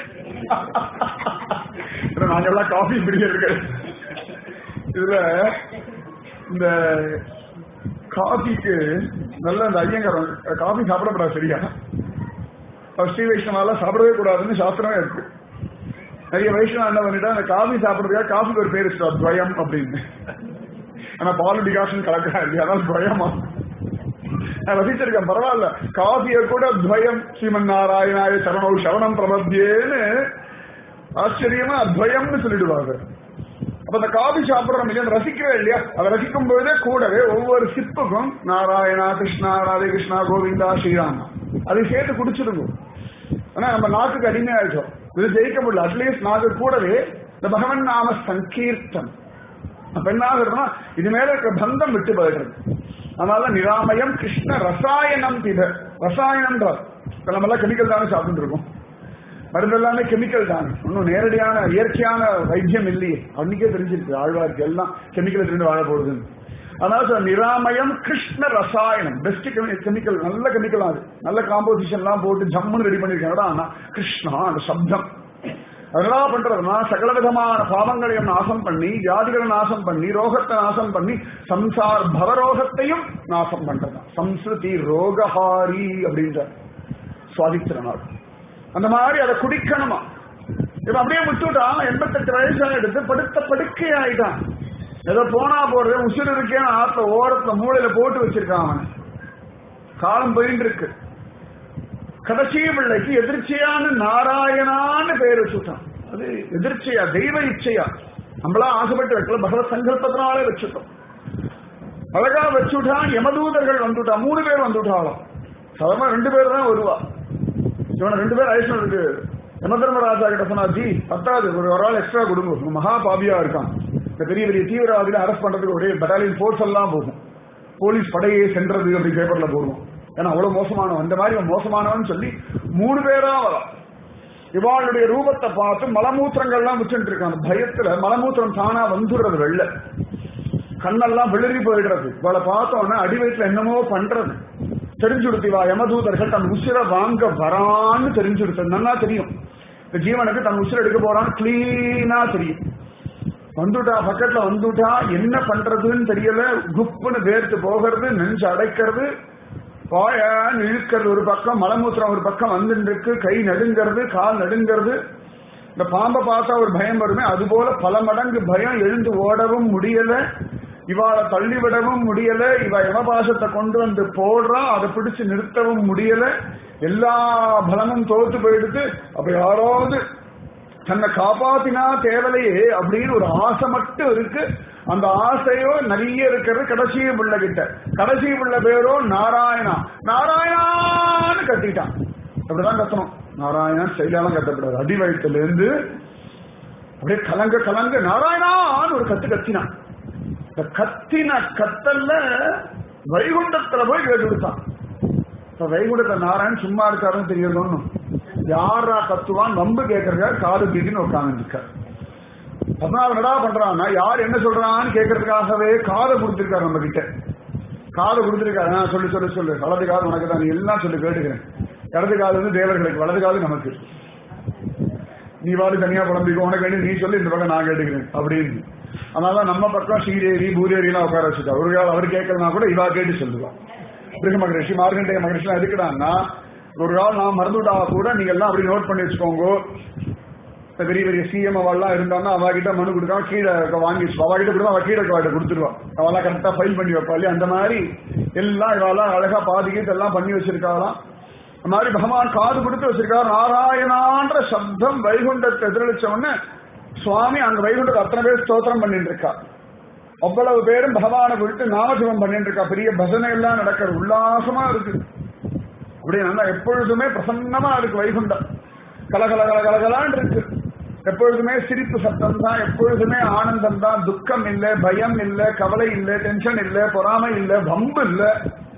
S1: நாங்கெல்லாம் காஃபி பிடிக்கிறது. இதுல இந்த காஃபிக்கு நல்ல அந்த ஐயங்காரம் காஃபி சாப்பிடக்கூடாது சரியா. ஸ்ரீ வைஷ்ணவால சாப்பிடவே கூடாதுன்னு சாஸ்திரமே இருக்கு. நிறைய வைஷ்ணவா என்ன பண்ணிட்டா அந்த காஃபி சாப்பிடுறதுக்காக காஃபிக்கு ஒரு பேர் வச்சுட்டா துவயம் அப்படின்னு. ஆனா பால் டிகாஷன் கலக்கிறா இல்லையா, அதனால துவயமா நான் ரசிச்சிருக்கேன். பரவாயில்ல, காஃபியை கூட துவயம் ஸ்ரீமன் நாராயணாய சரணோ சவணம் பிரபத்தியேன்னு ஆச்சரியமா துவயம்னு சொல்லிடுவாங்க. அப்ப அந்த காபி சாப்பிடுறோம் இல்லையா, ரசிக்கவே இல்லையா, அதை ரசிக்கும் போதே கூடவே ஒவ்வொரு சிப்புக்கும் நாராயணா கிருஷ்ணா ராதே கிருஷ்ணா கோவிந்தா ஸ்ரீராமா அதை சேர்த்து குடிச்சிருங்க. ஆனா நம்ம நாக்குக்கு அடிமையாயிட்டோம், இது ஜெயிக்க முடியல. அட்லீஸ்ட் நாக்கு கூடவே இந்த பகவன் நாம சங்கீர்த்தம் பெண்ணாக இருக்கா, இது மேல இருக்க பந்தம் விட்டு போயிடுறது. அதனால நிராமயம் கிருஷ்ண ரசாயனம் பித. ரசாயனம் நம்ம எல்லாம் கெமிக்கல் தானே சாப்பிட்டு இருக்கோம், மருந்து எல்லாமே கெமிக்கல் தானே, ஒன்னும் நேரடியான இயற்கையான வைத்தியம் இல்லையே. அன்னைக்கே தெரிஞ்சிருக்கு ஆழ்வாருக்கு எல்லாம் கெமிக்கல் இருந்து வாழ போகுதுன்னு. அதனால நிராமயம் கிருஷ்ண ரசாயனம் பெஸ்ட் கெமிக்கல், நல்ல கெமிக்கல், அது நல்ல காம்போசிஷன் எல்லாம் போட்டு ஜம்முன்னு ரெடி பண்ணிருக்காங்க. ஆனா கிருஷ்ணா அந்த சப்தம் அதெல்லாம் பண்றதுனா சகல விதமான பாவங்களையும் நாசம் பண்ணி, வியாதிகளை நாசம் பண்ணி, ரோகத்தை நாசம் பண்ணி, சம்சார் பவரோகத்தையும் நாசம் பண்றதா சம்ஸ்ருதி ரோகஹாரி அப்படின்ற சுவாதித்திரனார். அந்த மாதிரி அதை குடிக்கணுமா. இப்ப அப்படியே விட்டுட்டான். 88 வயசு எடுத்து படுத்த படுக்கை ஆயிட்டான். ஏதோ போனா போறது உசுறு இருக்கேன்னு ஆத்த ஓரத்துல மூளையில போட்டு வச்சிருக்கான். அவன் காலம் போயிட்டு இருக்கு. கடைசி பிள்ளைக்கு எதிர்ச்சியான நாராயணான்னு பேர் வச்சுட்டான். அது எதிர்ச்சியா, தெய்வ இச்சையா. நம்மளா ஆசைப்பட்டு வைக்கல, பகவத் சங்கல்பத்தினாலே வச்சுட்டோம். அழகா வச்சுட்டா யமதூதர்கள் வந்துட்டா, 3 பேர் வந்துட்டாலும் சாதாரண 2 பேர் தான் வருவா. இவனை 2 பேர் ஐஸ்வர்யம் இருக்கு. யமதர்மராஜா கிட்ட சொன்னா, ஜி 10வது ஒரு ஆள் எக்ஸ்ட்ரா கொடுங்க, மகா பாபியா இருக்கான், இந்த பெரிய பெரிய தீவிரவாதிகளை அரெஸ்ட் பண்றதுக்கு ஒரே பட்டாலியன் போர்ஸ் எல்லாம் போகும், போலீஸ் படையே சென்றது அப்படி பேப்பர்ல போடுவோம், ஏன்னா அவ்வளவு மோசமானவன், அந்த மாதிரி மோசமானவன் சொல்லி 3 பேரா வரலாம். இவாளுடைய ரூபத்தை பார்த்து மலமூத்திரங்கள்லாம் வச்சுட்டு இருக்காங்க. பயத்துல மலமூத்திரம் தானா வந்துடுறது, வெள்ள கண்ணெல்லாம் வெளிரி போயிடுறது. இவளை பார்த்தோன்னா அடி வயிற்றுல என்னமோ பண்றது தெரிஞ்சுடுத்திவா. யமதூதர்கள் தன் உசிரை வாங்க வரான்னு தெரிஞ்சுடுத்தது நல்லா தெரியும். இந்த ஜீவனுக்கு தன் உசிரை எடுக்க போறான்னு கிளீனா தெரியும். வந்துட்டா, பக்கத்துல வந்துட்டா, என்ன பண்றதுன்னு தெரியல. குப்புன்னு வேர்த்து போகிறது, நெஞ்சு அடைக்கிறது, வாயான்னு இழுக்கிறது ஒரு பக்கம், மலமூத்திரம் ஒரு பக்கம் வந்துட்டு இருக்கு, கை நடுங்கிறது, கால் நடுங்கிறது. இந்த பாம்பை பார்த்தா ஒரு பயம் வருமே, அதுபோல பல மடங்கு பயம். எழுந்து ஓடவும் முடியல, இவாளை தள்ளிவிடவும் முடியல. இவ யமபாசத்தை கொண்டு வந்து போடுறா, அதை பிடிச்சு நிறுத்தவும் முடியல. எல்லா பலமும் தோத்து போயிடுது. அப்ப யாராவது தன்னை காப்பாத்தினா தேவலையே அப்படின்னு ஒரு ஆசை மட்டும் இருக்கு. அந்த ஆசையோ நிறைய இருக்கிறது கடைசி பிள்ளை கிட்ட. கடைசி பிள்ளை பேரோ நாராயணா. நாராயணான்னு கத்திட்டான். அப்படிதான் கத்தணும். நாராயணா செயலாம் கத்தப்படாது. அடி வயிற்றுல இருந்து அப்படியே கலங்க கலங்க நாராயணான்னு ஒரு கத்து கத்தினான். இந்த கத்தின கத்தல்ல வைகுண்டத்துல போய் கேட்டு கொடுத்தான். இப்ப வைகுண்டத்துல நாராயணன் சும்மா இருக்காருன்னு தெரியணும். யாரா கத்துவான் வம்பு கேட்கறதுக்காக காது பீதின்னு உட்கார்ந்து இருக்காரு. அதனால என்னடா பண்றான்னா, யார் என்ன சொல்றான்னு கேட்கறதுக்காகவே காதை கொடுத்திருக்காரு நம்ம கிட்ட. காதை கொடுத்திருக்காரு. நான் சொல்லு சொல்லு சொல்லு, வலது காது உனக்கு தான், நீ எல்லாம் சொல்லி கேட்டுக்கிறேன். இடது காது வந்து தேவர்களுக்கு, வலது காது நமக்கு. நீ வாடு தனியா புலம்பிக்கோ, உனக்கு வேண்டி நீ சொல்லி, இந்த பக்கம் நான் கேட்டுக்கிறேன் அப்படின்னு. அதனால நம்ம பக்கம் ஸ்ரீதேவி பூதேவி எல்லாம் உட்கார வச்சுட்டா. ஒரு காலம் அவர் கேட்கலனா கூட இவா கேட்டு சொல்லுவான். பிருக மகரிஷி, மார்கண்டேய மகரிஷி எதுக்குடான்னா, ஒரு காலம் நான் மறந்துவிட்டா கூட நீங்க எல்லாம் அப்படி நோட் பண்ணி வச்சுக்கோங்க. பெரிய பெரிய சிஎம் அவெல்லாம் இருந்தாங்கன்னா அவகிட்ட மனு கொடுக்காம கீழே வாங்கி வச்சு, அவகிட்ட கொடுத்தா அவ கீழே அவட்ட கொடுத்துருவா. அவெல்லாம் கரெக்டா ஃபைல் பண்ணி வைப்பா இல்லையா. அந்த மாதிரி எல்லாம் இவெல்லாம் அழகா பாதிக்கிட்டு எல்லாம் பண்ணி வச்சிருக்காளாம். அந்த மாதிரி பகவான் காது கொடுத்து வச்சிருக்காரு. நாராயணான்ற சப்தம் வைகுண்டத்தை எதிரொலிச்சவொன்னு சுவாமி அங்க வைகுண்டத்தை அத்தனை பேர் ஸ்தோத்திரம் பண்ணிட்டு இருக்கா. அவ்வளவு பேரும் பகவானை விட்டு நாமஜபம் பண்ணிட்டு இருக்கா. பெரிய பஜனை எல்லாம் நடக்கிறது, உல்லாசமா இருக்கு. அப்படியே நல்லா எப்பொழுதுமே பிரசன்னமா இருக்கு வைகுண்டம். கலகல கலகலகலான் இருக்கு. எப்பொழுதுமே சிரிப்பு சத்தம் தான், எப்பொழுதுமே ஆனந்தம் தான். துக்கம் இல்லை, பயம் இல்லை, கவலை இல்லை, டென்ஷன் இல்லை, பொறாமை இல்லை, வம்பு இல்லை.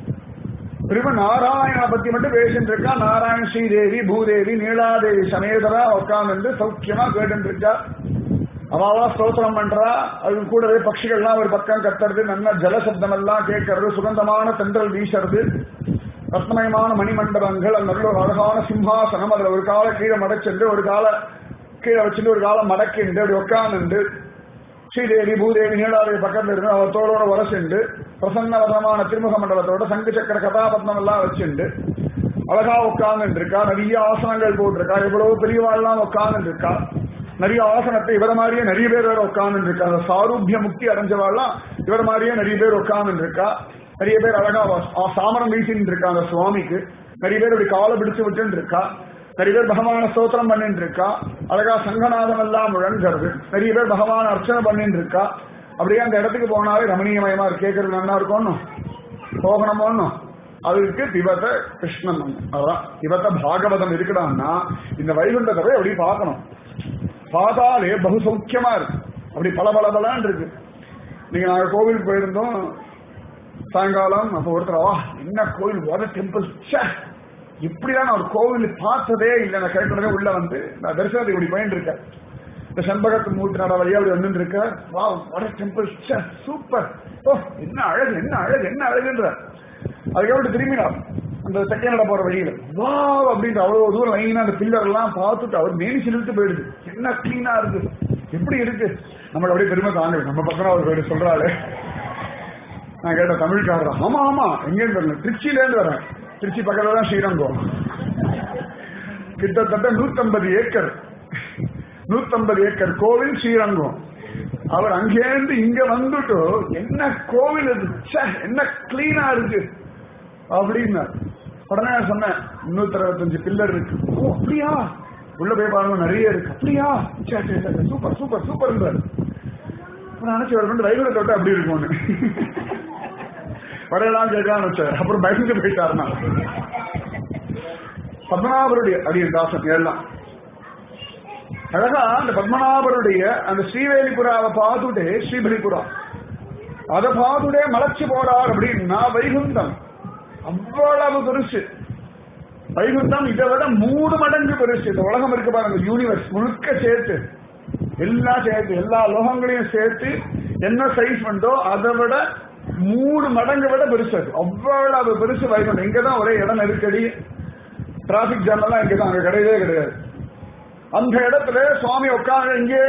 S1: திரும்ப நாராயண பத்தி மட்டும் பேசிட்டு இருக்கா. நாராயண ஸ்ரீதேவி பூதேவி நீலாதேவி சமேதரா உட்கார்ந்து சௌக்கியமா கேட்டு இருக்கா. அவாவா ஸ்தோத்திரம் பண்றா. அது கூடவே பட்சிகள்லாம் ஒரு பக்கம் கத்துறது, நல்ல ஜலசப்தம் எல்லாம் கேட்கறது, சுகந்தமான தென்றல் வீசறது, ரத்னமயமான மணிமண்டபங்கள், அது நல்ல ஒரு அழகான சிம்ஹாசனம். அதுல ஒரு கால கீழே மடச்சுண்டு, ஒரு கால கீழே வச்சுட்டு, ஒரு காலம் மடக்கிண்டு அப்படி உட்கார்ந்து ஸ்ரீதேவி பூதேவி நீலாதேவி பக்கத்துல இருந்து அவர் தோளோட உரசுண்டு, பிரசன்னவதமான திருமுக மண்டலத்தோட சங்கு சக்கர கதாபத்னம் எல்லாம் வச்சுண்டு அழகா உட்கார்ந்து இருக்கா. நிறைய ஆசனங்கள் போட்டிருக்கா. எவ்வளவு பெரியவாள்லாம் உட்கார்ந்து இருக்கா. நிறைய ஆசனத்தை இவர மாதிரியே நிறைய பேர் வேற உட்கார்ந்து இருக்கா. அந்த சாரூபிய முக்தி அடைஞ்சவாள்லாம் இவர மாதிரியே நிறைய பேர் உட்கார்ந்து இருக்கா. நிறைய பேர் அழகா சாமரம் வீசின்னு இருக்கா. அந்த சுவாமிக்கு நிறைய பேர் அப்படி காலை பிடிச்சு விட்டு இருக்கா. நிறைய பேர் பகவான ஸ்தோத்திரம் பண்ணிட்டு இருக்கா. அழகா சங்கநாதம் எல்லாம் முழங்குறது. நிறைய பேர் பகவான அர்ச்சனை பண்ணிட்டு இருக்கா. அப்படியே அந்த இடத்துக்கு போனாலே ரமணீயமயமா இருக்கு. கேட்கறது நல்லா இருக்கும், போகணுமோன்னு. அதுக்கு திவத கிருஷ்ணன். அதான் திவத பாகவதம் இருக்குடான்னா இந்த வைகுண்டத்தை போய் அப்படி பார்க்கணும். பார்த்தாலே பகு சௌக்கியமா இருக்கு. அப்படி பல பலபலான் இருக்கு. நீங்க நாங்க கோவிலுக்கு போயிருந்தோம் சாயங்காலம். அப்ப ஒருத்தர் என்ன கோவில், வர டெம்பிள், இப்படிதான் நான் ஒரு கோவில் பார்த்ததே இல்லை. நான் கேட்கறதே உள்ள வந்து நான் தரிசனத்துக்கு இப்படி போயிட்டு இருக்கேன். இந்த செண்பகத்து மூட்டு நட வழியா அப்படி வந்து இருக்க. வா, வட டெம்பிள், சூப்பர், ஓ என்ன அழகு, என்ன அழகு, என்ன அழகுன்ற. அதுக்கப்புறம் திரும்பினா அந்த செகண்ட் நட போற வழியில வா அப்படின்ற அவ்வளவு தூரம் லைனா அந்த பில்லர் எல்லாம் பார்த்துட்டு அவர் மேனி சிலிர்த்து போயிடுது. என்ன கிளீனா இருக்கு, எப்படி இருக்கு. நம்மளுக்கு அப்படியே பெருமை தாங்க. நம்ம பக்கம் அவர் சொல்றாரு. நான் கேட்ட தமிழ்காரர், ஆமா ஆமா எங்கேருந்து வரல, திருச்சியில இருந்து வரேன். திருச்சி பக்கத்துல தான் ஸ்ரீரங்கம். கிட்டத்தட்ட 150 ஏக்கர் 150 ஏக்கர் கோவில் ஸ்ரீரங்கம். அவர் அங்கேருந்து இங்க வந்துட்டு என்ன கோவில் இது, என்ன கிளீனா இருக்கு அப்படின்னா. உடனே சொன்னேன் 365 பில்லர் இருக்கு. ஓ அப்படியா, உள்ள போய் பாருங்க நிறைய இருக்கு. அப்படியா, சூப்பர் சூப்பர் சூப்பர். நினைச்சு அவர் கொண்டு வைகுண்ட தொட்டு அப்படி இருக்கும்னு வரையெல்லாம் கேட்கலான்னு வச்சார். அப்புறம் பயந்து போயிட்டாருன்னா பத்மநாபருடைய அடிய தாசன் எல்லாம் அழகா அந்த பத்மநாபருடைய அந்த ஸ்ரீவேலிபுராவை பார்த்துட்டே ஸ்ரீபலிபுரா அதை பார்த்துட்டே மலைச்சு போறார் அப்படின்னா வைகுண்டம் அவ்வளவு பெருசு. வைகுண்டம் இதை விட 3 மடங்கு பெருசு. இந்த உலகம் இருக்கு பாருங்க, யூனிவர்ஸ் முழுக்க சேர்த்து எல்லாம் சேர்த்து எல்லா லோகங்களையும் சேர்த்து என்ன சைஸ் பண்ணோ அதை விட 3 மடங்கு விட பெருசு. அது அவ்வளவு பெருசு வைகுண்டம். இங்கதான் ஒரே இடம் நெருக்கடி, டிராபிக் ஜாம் எல்லாம் இங்கதான், அங்க கிடையவே கிடையாது. அந்த இடத்துல சுவாமி உட்காந்து இங்கே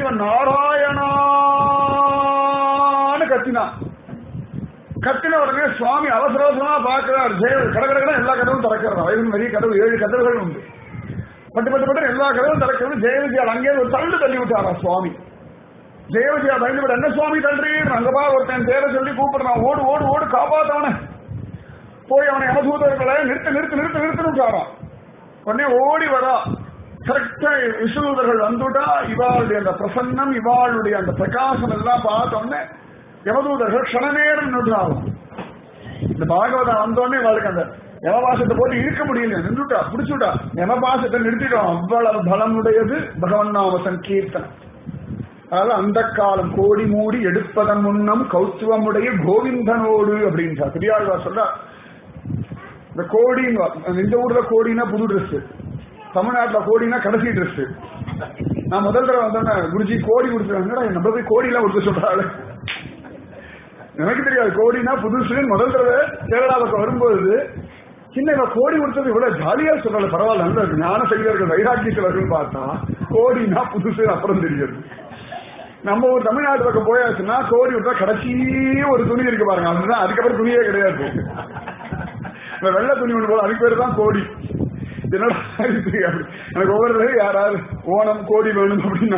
S1: நாராயணான்னு கத்தின உடனே சுவாமி அவசர அவசரமா பார்க்கிறார். கடற்கரை எல்லா கதவும் திறக்கிறார். வைகுண்டம் நிறைய கதவு 7 கதவுகள் உண்டு. பட்டு பட்டு பட்டு எல்லா கதவும் திறக்கிறது. ஜெயவிஜயால் அங்கே ஒரு தள்ளி விட்டாரா சுவாமி. ஜெயவிஜயா பயந்துபட்டு என்ன சுவாமி தள்ளுறீர், அங்கப்பா ஒருத்தன் பேரை சொல்லி கூப்பிடுறான், ஓடு ஓடு ஓடு காப்பாத்தவன போய் அவனை யமதூதர்களை நிறுத்து விட்டாராம். உடனே ஓடி வரா. கரெக்டா விஷ்ணுதூதர்கள் வந்துட்டா இவாளுடைய அந்த பிரசன்னம் இவாளுடைய அந்த பிரகாசம் எல்லாம் பார்த்தோன்னே யமதூதர்கள் க்ஷணநேரம் நின்றுட்டாகும். இந்த பாகவதம் வந்தோடனே இவாளுக்கு அந்த யமபாசத்தை போட்டு இழுக்க முடியல, நின்றுட்டா பிடிச்சுட்டா. யமபாசத்தை நிறுத்திட்டோம். அவ்வளவு பலமுடையது பகவன் நாம சங்கீர்த்தனம். அதனால அந்த காலம் கோடி மூடி எடுப்பதன் முன்னம் கௌத்துவமுடைய கோவிந்தனோடு அப்படின்றார் பெரியாழ்வார் சொல்ற. இந்த கோடின்னு இந்த ஊர்ல கோடினா புது ட்ரெஸ், தமிழ்நாட்டுல கோடினா கடைசி ட்ரெஸ். நான் முதல் தடவை வந்தேன்னா குருஜி கோடி கொடுத்துருவாங்க, நம்ம போய் கோடி எல்லாம் கொடுக்க சொல்றாரு. எனக்கு தெரியாது கோடினா புதுசு. முதல் தடவை கேரளா பக்கம் வரும்போது சின்ன கோடி கொடுத்தது இவ்வளவு ஜாலியா சொல்றாரு. பரவாயில்ல, நல்ல ஞான செய்வர்கள் வைராக்கியத்தில் பார்த்தா கோடினா புதுசு அப்புறம் தெரியாது. நம்ம ஒரு தமிழ்நாட்டு பக்கம் போயாச்சுன்னா கோடி விட்டா கடைசி ஒரு துணி இருக்கு பாருங்க, அதுதான். அதுக்கப்புறம் துணியே கிடையாது. வெள்ளை துணி ஒன்று போல, அதுக்கு பேரு தான் கோடி. என்னடா எனக்கு ஒவ்வொரு யாராவது ஓணம் கோடி வேணும் அப்படின்னு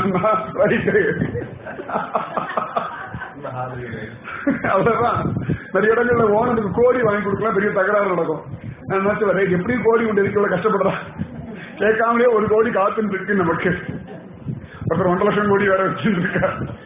S1: அவ்வளவுதான். நிறைய இடங்கள்ல ஓணத்துக்கு கோடி வாங்கி கொடுக்கலாம், பெரிய தகராறு நடக்கும். நான் நினைச்சு வரேன் எப்படி கோடி கொண்டு இருக்க கஷ்டப்படுறான், கேட்காமலே 1 கோடி காத்துன்னு இருக்கு நமக்கு. அப்புறம் 1 லட்சம் கோடி வேற வச்சிருக்க.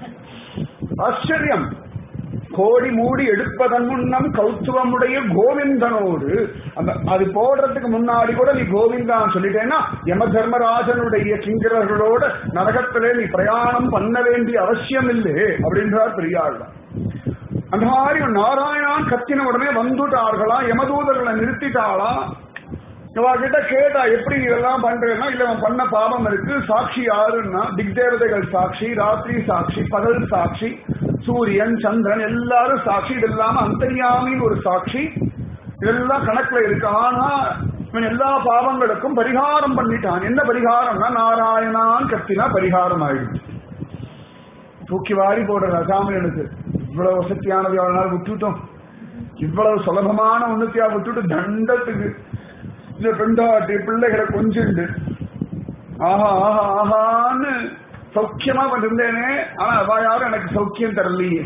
S1: ஆச்சரியம். கோடி மூடி எடுப்பதன் முன்னம் கௌத்துவமுடைய கோவிந்தனோடு. அது போடுறதுக்கு முன்னாடி கூட நீ கோவிந்தான் சொல்லிட்டேன்னா யம தர்மராஜனுடைய கிங்கரர்களோட நரகத்திலே நீ பிரயாணம் பண்ண வேண்டிய அவசியம் இல்லை அப்படின்றார் பெரியாழ்வார். அந்த மாதிரி நாராயணான் கத்தின உடனே வந்துட்டார்களா, யமதூதர்களை நிறுத்திட்டாளா. இவா கிட்ட கேட்டா எப்படி இதெல்லாம் பண்றேன்னா, இல்ல அவன் பண்ண பாவம் இருக்கு. சாட்சி யாருன்னா திக்தேவதைகள் சாட்சி, ராத்திரி சாட்சி, பகல் சாட்சி, சூரியன் சந்திரன் எல்லாரும் சாட்சி. இது இல்லாம அந்தர்யாமின்னு ஒரு சாட்சி. இதெல்லாம் கணக்குல இருக்கு. ஆனா இவன் எல்லா பாவங்களுக்கும் பரிகாரம் பண்ணிட்டான். என்ன பரிகாரம்னா நாராயணான் கத்தினா பரிகாரம் ஆயிடுச்சு. தூக்கி வாரி போடுற அசாமியனுக்கு இவ்வளவு வசதியானது எவ்வளவு நாள் விட்டுட்டோம், இவ்வளவு சுலபமான உன்னத்தியா விட்டுட்டு தண்டத்துக்கு இந்த பெண்டாட்டி பிள்ளைகளை கொஞ்சுண்டு ஆஹா ஆஹா ஆஹான்னு சௌக்கியமா பண்ணிருந்தேனே. ஆனா அவ யாரும் எனக்கு சௌக்கியம் தரலையே.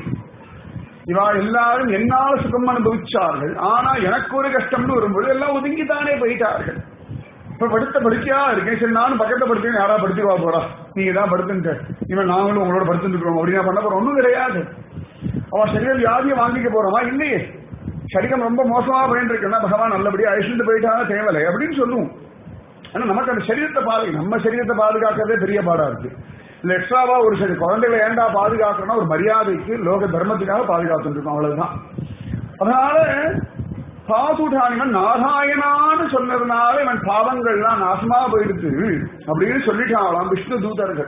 S1: இவா எல்லாரும் என்னால சுகம் அனுபவிச்சார்கள். ஆனா எனக்கு ஒரு கஷ்டம்னு வரும்போது எல்லாம் ஒதுங்கித்தானே போயிட்டார்கள். இப்ப படுத்த படுக்கையா இருக்கேன். சரி நானும் பக்கத்தை படுத்தேன், யாரா படுத்துவா போறா, நீங்க தான் படுத்துட்டு இவன் நாங்களும் உங்களோட படுத்துட்டு இருக்கோம் அப்படின்னா பண்ண போறோம். ஒண்ணும் கிடையாது. அவன் சரீர வியாதியை வாங்கிக்க போறோமா இல்லையே. சரீரம் ரொம்ப மோசமா போயிட்டு இருக்குன்னா பகவான் நல்லபடியா அழிச்சுட்டு போயிட்டாங்க தேவலை அப்படின்னு சொல்லுவோம். ஆனா நமக்கு அந்த சரீரத்தை நம்ம சரீரத்தை பாதுகாக்கிறதே பெரிய பாடா இருக்கு. இல்ல எக்ஸ்ட்ராவா ஒரு சரி குழந்தைகளை ஏண்டா பாதுகாக்கணும்னா ஒரு மரியாதைக்கு லோக தர்மத்துக்காக பாதுகாத்துட்டு இருக்கோம், அவ்வளவுதான். அதனால பாசுடானிவன் நாராயணான்னு சொன்னதுனால இவன் பாவங்கள்லாம் நாசமா போயிடுச்சு அப்படின்னு சொல்லிட்டாங்களாம் விஷ்ணு தூதர்கள்.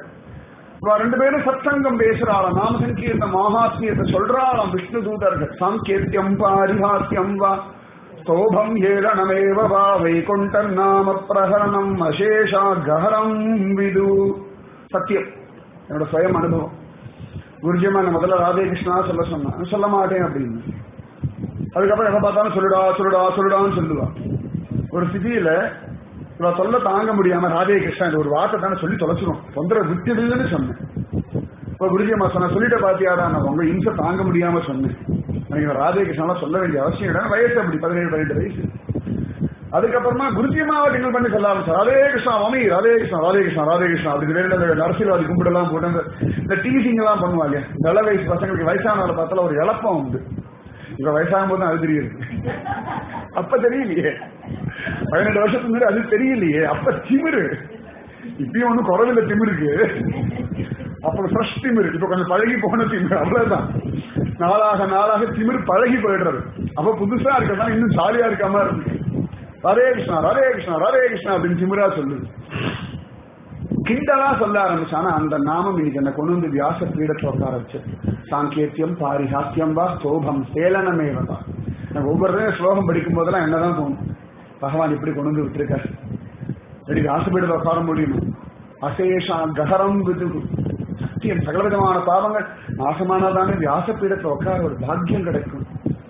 S1: 2 பேரும் சத்சங்கம் பேசுறாளாம், நாம சங்கீர்த்த மகாத்மியத்தை சொல்றாளாம் விஷ்ணு தூதர்கள். சாங்கேத்தியம் பாரிஹாத்தியம் வா ஸ்தோபம் ஏரணமேவ வா வைகுண்டம் நாம பிரகரணம் அசேஷா கஹரம் விது. சத்தியம், என்னோட சுயம் அனுபவம். குருஜியமா நான் முதல்ல ராதே கிருஷ்ணா சொன்னேன், சொல்ல மாட்டேன் அப்படின்னு. அதுக்கப்புறம் எப்ப பார்த்தாலும் சொல்லுடா சொல்லுடா சொல்லுடான்னு சொல்லுவா. ஒரு ஸ்திதியில இவ சொல்ல தாங்க முடியாம ராதே கிருஷ்ணா இந்த ஒரு வார்த்தை தானே சொல்லி தொலைச்சிடும், தொந்தரவு விட்டுடுன்னு சொன்னேன். இப்ப குருஜியம்மா சொன்ன சொல்லிட்ட பாத்தியாடா, நான் உங்க இம்சை தாங்க முடியாம சொன்னேன். எனக்கு ராதே கிருஷ்ணா சொல்ல வேண்டிய அவசியம் இல்லை. வயசு அப்படி 17-18 வயசு. அதுக்கப்புறமா குருஜியமாவை டிங்கிள் பண்ணி சொல்ல ஆரம்பிச்சார். ராதே கிருஷ்ணா மாமி, ராதே கிருஷ்ணா, ராதே கிருஷ்ணா, ராதே கிருஷ்ணா அப்படி சொல்லி அரசியல்வாதி கும்பிடலாம் போட்டு இந்த டீசிங் எல்லாம் பண்ணுவாங்க. இந்த இள வயசு பசங்களுக்கு வயசானவரை பார்த்தால ஒரு இழப்பம் உண்டு. இப்ப வயசாகும் போது அது தெரியுது, அப்ப தெரியலையே. 18 வருஷத்துக்கு முன்னாடி அது தெரியலையே, அப்ப திமிரு. இப்பயும் ஒன்னும் குறவில்லை திமிருக்கு, அப்புறம் ஃப்ரெஷ் திமிரு. இப்ப கொஞ்சம் பழகி போன திமிரு, அவ்வளவுதான். நாளாக நாளாக திமிரு பழகி போயிடுறது. அப்ப புதுசா இருக்கிறதா இன்னும் ஜாலியா இருக்காம இருக்கு. ராதே கிருஷ்ணா, ராதே கிருஷ்ணா, ராதே கிருஷ்ணா அப்படின்னு திமிரா சொல்லுது. கிண்டலா சொல்ல ஆரம்பிச்சானா அந்த நாமம் இன்னைக்கு என்ன கொண்டு வந்து வியாச பீடத்துல உட்கார வச்சு. சாங்கேத்தியம் பாரிஹாத்தியம் வா ஸ்தோபம் சேலனமேவதா. எனக்கு ஒவ்வொரு ஸ்லோகம் படிக்கும் போதெல்லாம் என்னதான் தோணும், பகவான் இப்படி கொண்டு வந்து விட்டுருக்காரு. எப்படி வியாச பீடத்துல உட்கார முடியும்? அசேஷா ககரம் விதுகு சத்தியம் சகலவிதமான பாவங்கள் நாசமானதானே வியாச பீடத்துல உட்கார ஒரு பாக்கியம் கிடைக்கும்.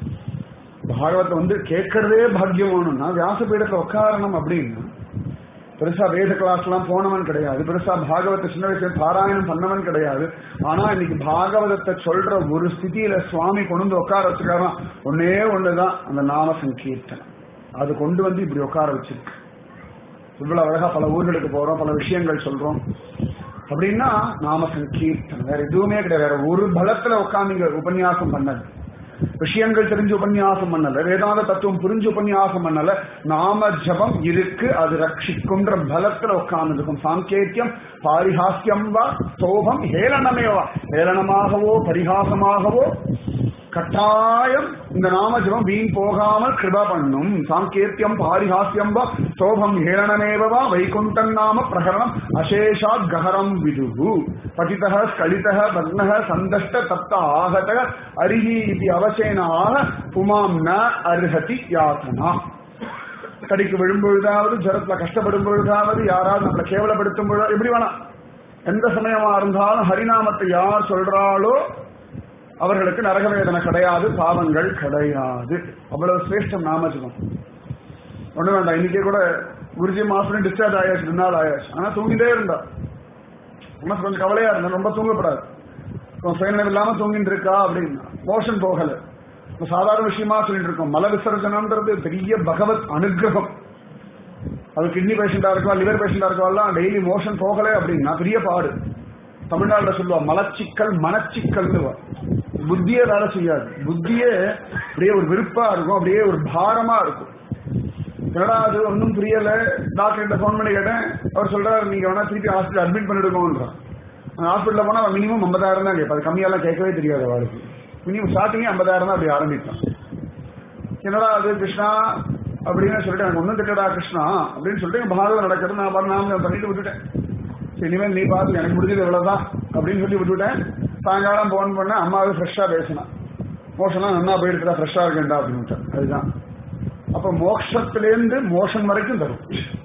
S1: பாகவத்தை வந்து கேட்கறதே பாக்கியம் வேணும்னா வியாச பீடத்துல உட்காரணும். அப்படின்னா பெருசா வேத கிளாஸ் எல்லாம் போனவன் கிடையாது, பெருசா பாகவத்தை சின்ன வயசுல பாராயணம் பண்ணவன் கிடையாது. ஆனா இன்னைக்கு பாகவதத்தை சொல்ற ஒரு ஸ்திதியில சுவாமி கொண்டு வந்து உட்கார வச்சுக்காரன். ஒன்னே ஒண்ணுதான் அந்த நாம சங்கீர்த்தனம். அது கொண்டு வந்து இப்படி உட்கார வச்சிருக்கு. இவ்வளவு அழகா பல ஊர்களுக்கு போறோம், பல விஷயங்கள் சொல்றோம். அப்படின்னா நாம சங்கீர்த்தனம் வேற எதுவுமே கிடையாது. வேற ஒரு பலத்துல உட்காந்து உபன்யாசம் பண்ணது, விஷயங்கள் தெரிஞ்சு உபன்யாசம் பண்ணல, வேதாந்த தத்துவம் புரிஞ்சு உபன்யாசம் பண்ணல. நாம ஜபம் இருக்கு, அது ரட்சிக்கும்ன்ற பலத்துல உட்கார்ந்து இருக்கும். சாங்கேத்தியம் பாரிஹாஸ்யம் வா ஸ்தோபம் ஹேளனமேவா. ஹேளனமாகவோ பரிகாசமாகவோ கட்டாயம் இந்த நாம ஜபம் வீண் போகாமல் கிருபா பண்ணும். சாங்கேத்தியம் பாரிஹாஸ்யம் வா ஸ்தோபம் ஹேளனமேவா வைகுண்டன் நாம பிரகரணம் அசேஷாத் கஹரம் விதுகு பதிதஹ ஸ்கலிதஹ பக்னஹ சந்தஷ்ட தப்த ஆகதஹ அரிஹி இதி அவசேனாக புமாம் ந அர்ஹதி யாதனா. கடிக்கு விழும்பொழுதாவது, ஜரத்துல கஷ்டப்படும் பொழுதாவது, யாராவது நம்மளை கேவலப்படுத்தும் பொழுது, எப்படி வேணாம் எந்த சமயமா இருந்தாலும் ஹரிநாமத்தை யார் சொல்றாளோ அவர்களுக்கு நரக வேதனை கிடையாது, பாவங்கள் கிடையாது. அவ்வளவு சிரேஷ்டம் நாமஜபம். ஒண்ணு வேண்டாம். இன்னைக்கே கூட குருஜி மாசம் டிஸ்சார்ஜ் ஆயாச்சு, 2 நாள் ஆயாச்சு. ஆனா தூங்கிட்டே இருந்தா. மனசு கொஞ்சம் கவலையா இருந்தா, ரொம்ப தூங்கப்படாது, கொஞ்சம் சுயநினைவு இல்லாம தூங்கிட்டு இருக்கா அப்படின்னா. மோஷன் போகல, சாதாரண விஷயமா சொல்லிட்டு இருக்கோம். மல விசர்ஜனம்ன்றது பெரிய பகவத் அனுகிரகம். அது கிட்னி பேஷண்டா இருக்கா, லிவர் பேஷண்டா இருக்கா, டெய்லி மோஷன் போகல அப்படின்னா பெரிய பாடு. தமிழ்நாடுல சொல்லுவா மலச்சிக்கல் மனச்சிக்கல். புத்தியே வேலை செய்யாது, புத்தியே அப்படியே ஒரு வெறுப்பா இருக்கும், அப்படியே ஒரு பாரமா இருக்கும். என்னடா அது ஒன்னும் புரியல. டாக்டர் கிட்ட போன் பண்ணி கேட்டேன். அவர் சொல்றாரு நீங்க வேணா திருப்பி ஹாஸ்பிட்டல் அட்மிட் பண்ணிடுங்கன்றான். ஹாஸ்பிட்டல்ல போனா மினிமம் 50,000 தான் கேட்பா. அது கம்மியெல்லாம் கேட்கவே தெரியாது அவளுக்கு. மினிமம் ஸ்டார்டிங்கே 50,000 தான் அப்படி ஆரம்பிப்பான். என்னடா அது கிருஷ்ணா அப்படின்னு சொல்லிட்டு எனக்கு ஒன்னும் தெரியடா கிருஷ்ணா அப்படின்னு சொல்லிட்டு பாகவதம் நடக்கிறது நான் பண்ணிட்டு விட்டுட்டேன். சரி இனிமேல் நீ பார்த்து எனக்கு முடிஞ்சது இவ்வளவுதான் அப்படின்னு சொல்லி விட்டுவிட்டேன். சாயங்காலம் போன் பண்ண அம்மாவே ஃப்ரெஷ்ஷா பேசினான். மோஷன்லாம் நல்லா போயிருக்கா, ஃப்ரெஷ்ஷா இருக்கேன்டா அப்படின்னு. அதுதான் அப்ப மோட்சத்திலேருந்து மோஷன் வரைக்கும் தரும்.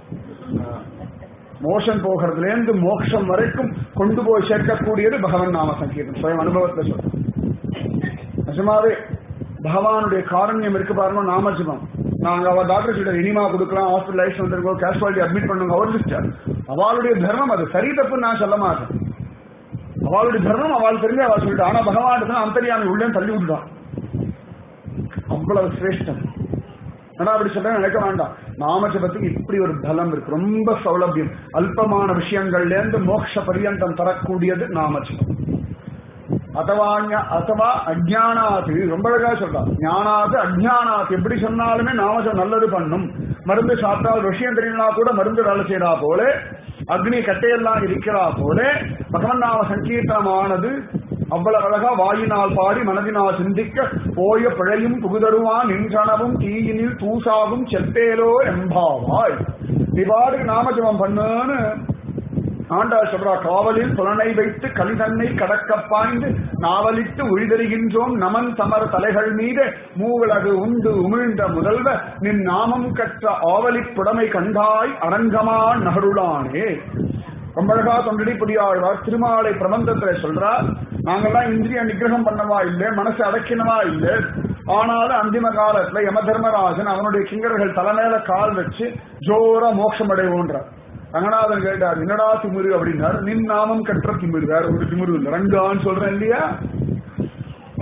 S1: மோஷன் போகிறதுலேருந்து மோட்சம் வரைக்கும் கொண்டு போய் சேர்க்கக்கூடியது பகவான் நாம சங்கீர்த்தம். சுயம் அனுபவத்தை சொல்றேன். நிஜமாவே பகவானுடைய காரண்யம் இருக்கு பாருங்க. நாமஜபம் நாங்க அவ டாக்டர் கிட்ட இனிமா கொடுக்கலாம், ஹாஸ்பிட்டலைஸ் வந்துருக்கோம், கேஷுவாலிட்டி அட்மிட் பண்ணுங்க, அவர் லிஸ்ட். அவளுடைய தர்மம், அது சரி தப்புன்னு நான் சொல்ல மாட்டேன். அவளுடைய தர்மம் அவள் தெரிஞ்சு அவள் சொல்லிட்டு. ஆனா பகவான் அந்தரியாமை உள்ளே தள்ளி விட்டுட்டான். அவ்வளவு சிரேஷ்டம். ஆனா அப்படி சொல்ல நினைக்க வேண்டாம். நாமஜபத்துக்கு இப்படி ஒரு பலம் இருக்கு, ரொம்ப சௌலபியம். அல்பமான விஷயங்கள்ல இருந்து மோட்ச பரியந்தம் தரக்கூடியது நாமஜபம். அதவா அஜ்ஞானாது, ரொம்ப அழகா சொல்றான். ஞானாது அஜ்ஞானாது எப்படி சொன்னாலுமே நாமஜம் நல்லது பண்ணும். மருந்து சாப்பிட்டால் விஷயம் தெரியலனா கூட மருந்து வேலை செய்யறா போல, அக்னி கட்டையெல்லாம் இருக்கிறா போல பகவன் நாம சங்கீர்த்தனமானது அவ்வளவு அழகா வாயினால் பாடி மனதினால் சிந்திக்க போய பிழையும் புகுதருவான் நின்றனவும் தீயினில் தூசாவும் செப்பேலோ எம்பாவாய். நீ பாடுக்கு நாமஜபம் பண்ணுன்னு ஆண்டாள் சொல்றா. காவலில் புலனை வைத்து கலிதன்னை கடக்க பாய்ந்து நாவலிட்டு உழிதருகின்றோம் நமன் சமர் தலைகள் மீது மூவலகு உண்டு உமிழ்ந்த முதல்வ நின் நாமம் கற்ற ஆவலி புடமை கண்டாய் அரங்கமா நகருளானே. ரொம்ப அழகா தொண்டடி புரியாழ்வார் திருமாலை பிரபந்தத்துல சொல்றார். நாங்கெல்லாம் இந்திரிய நிகிரகம் பண்ணவா இல்லை, மனசு அடக்கினவா இல்லை. ஆனாலும் அந்திம காலத்துல யம தர்மராஜன் அவனுடைய கிங்கர்கள் தலைமையில கால் வச்சு ஜோரா மோட்சம் அடைவோன்றார். ரங்கநாதன் கேட்டார் என்னடா திமிரு அப்படின்னாரு. நின் நாமம் கற்ற திமிரு, வேற ஒரு திமிரு இல்லை. ரங்கான்னு சொல்றேன் இல்லையா,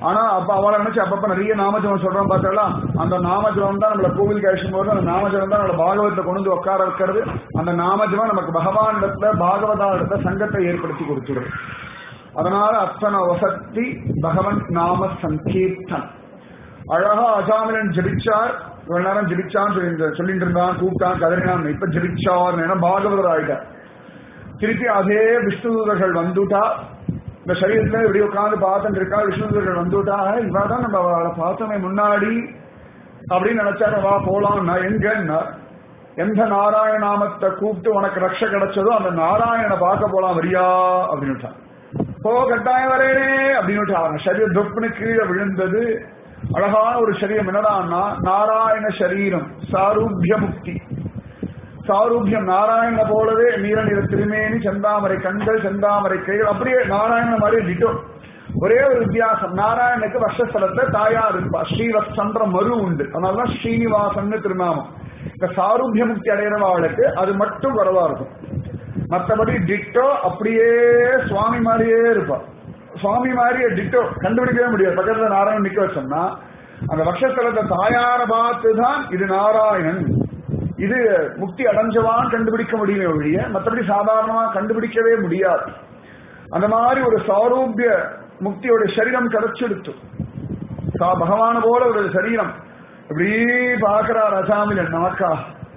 S1: ஆனா அப்ப அவளை நினைச்சு அப்பப்ப நிறைய நாமஜபம் சொல்றோம் பார்த்தாலாம். அந்த நாமஜபம் தான் நம்மள கோவில் கழிச்சும் போது, அந்த நாமஜபம் தான் நம்மள பாகவத்தை கொண்டு வந்து உட்கார வைக்கிறது. அந்த நாமஜபம் நமக்கு பகவான் இடத்துல பாகவதா இடத்துல சங்கத்தை ஏற்படுத்தி கொடுத்துடும். அதனால அத்தனை வசத்தி பகவன் நாம சங்கீர்த்தன். அழகா அஜாமிலன் ஜபிச்சார். இவ்வளவு நேரம் ஜபிச்சான்னு சொல்லிட்டு இருந்தான், கூப்பிட்டான், கதறினான். இப்ப ஜபிச்சார் பாகவதர் ஆயிட்டார். திருப்பி அதே விஷ்ணுதூதர்கள் வந்துட்டா. இந்த சரீரத்துல இப்படி உட்காந்து பார்த்துட்டு இருக்கா. விஷ்ணுதூதர்கள் வந்துட்டா. இவாதான் நம்ம அவளை பார்த்தோமே முன்னாடி அப்படின்னு நினைச்சாரு. வா போலாம்னா எங்கன்னா, எந்த நாராயணாமத்தை கூப்பிட்டு உனக்கு ரக்ஷ கிடைச்சதோ அந்த நாராயணனை பார்க்க போலாம் வரியா அப்படின்னுட்டான். போ கட்டாயம் வரேனே அப்படின்னுட்டு அவன் சரீரம் தொப்புனு கீழே விழுந்தது. அழகான ஒரு சரீரம். என்னடான்னா நாராயண சரீரம், சாரூபிய முக்தி. சாரூபியம் நாராயண போலவே நீல நிற திருமேனி, செந்தாமரை கண்கள், செந்தாமரை கைகள், அப்படியே நாராயண மாதிரி டிட்டோ. ஒரே ஒரு வித்தியாசம், நாராயணனுக்கு வர்ஷஸ்தலத்தை தாயார் இருப்பா, ஸ்ரீவத்சந்திர மரு உண்டு. அதனாலதான் ஸ்ரீனிவாசன் திருநாமம். இந்த சாரூபிய முக்தி அடைகிறவாளுக்கு அது மட்டும் குறைவா இருக்கும். மற்றபடி டிட்டோ அப்படியே சுவாமி மாதிரியே இருப்பா. சுவாமி மாதிரியே டிட்டோ கண்டுபிடிக்கவே முடியாது. பக்கத்துல நாராயணன் நிக்க வச்சோம்னா அந்த வக்ஷஸ்தலத்தை தாயார பார்த்துதான் இது நாராயணன், இது முக்தி அடைஞ்சவான் கண்டுபிடிக்க முடியுமே ஒழிய மற்றபடி சாதாரணமா கண்டுபிடிக்கவே முடியாது. அந்த மாதிரி ஒரு சாரூபிய முக்தியோட சரீரம் கிடைச்செடுத்து பகவான போல ஒரு சரீரம் இப்படி பாக்குறார் அசாமிலன். நமக்கா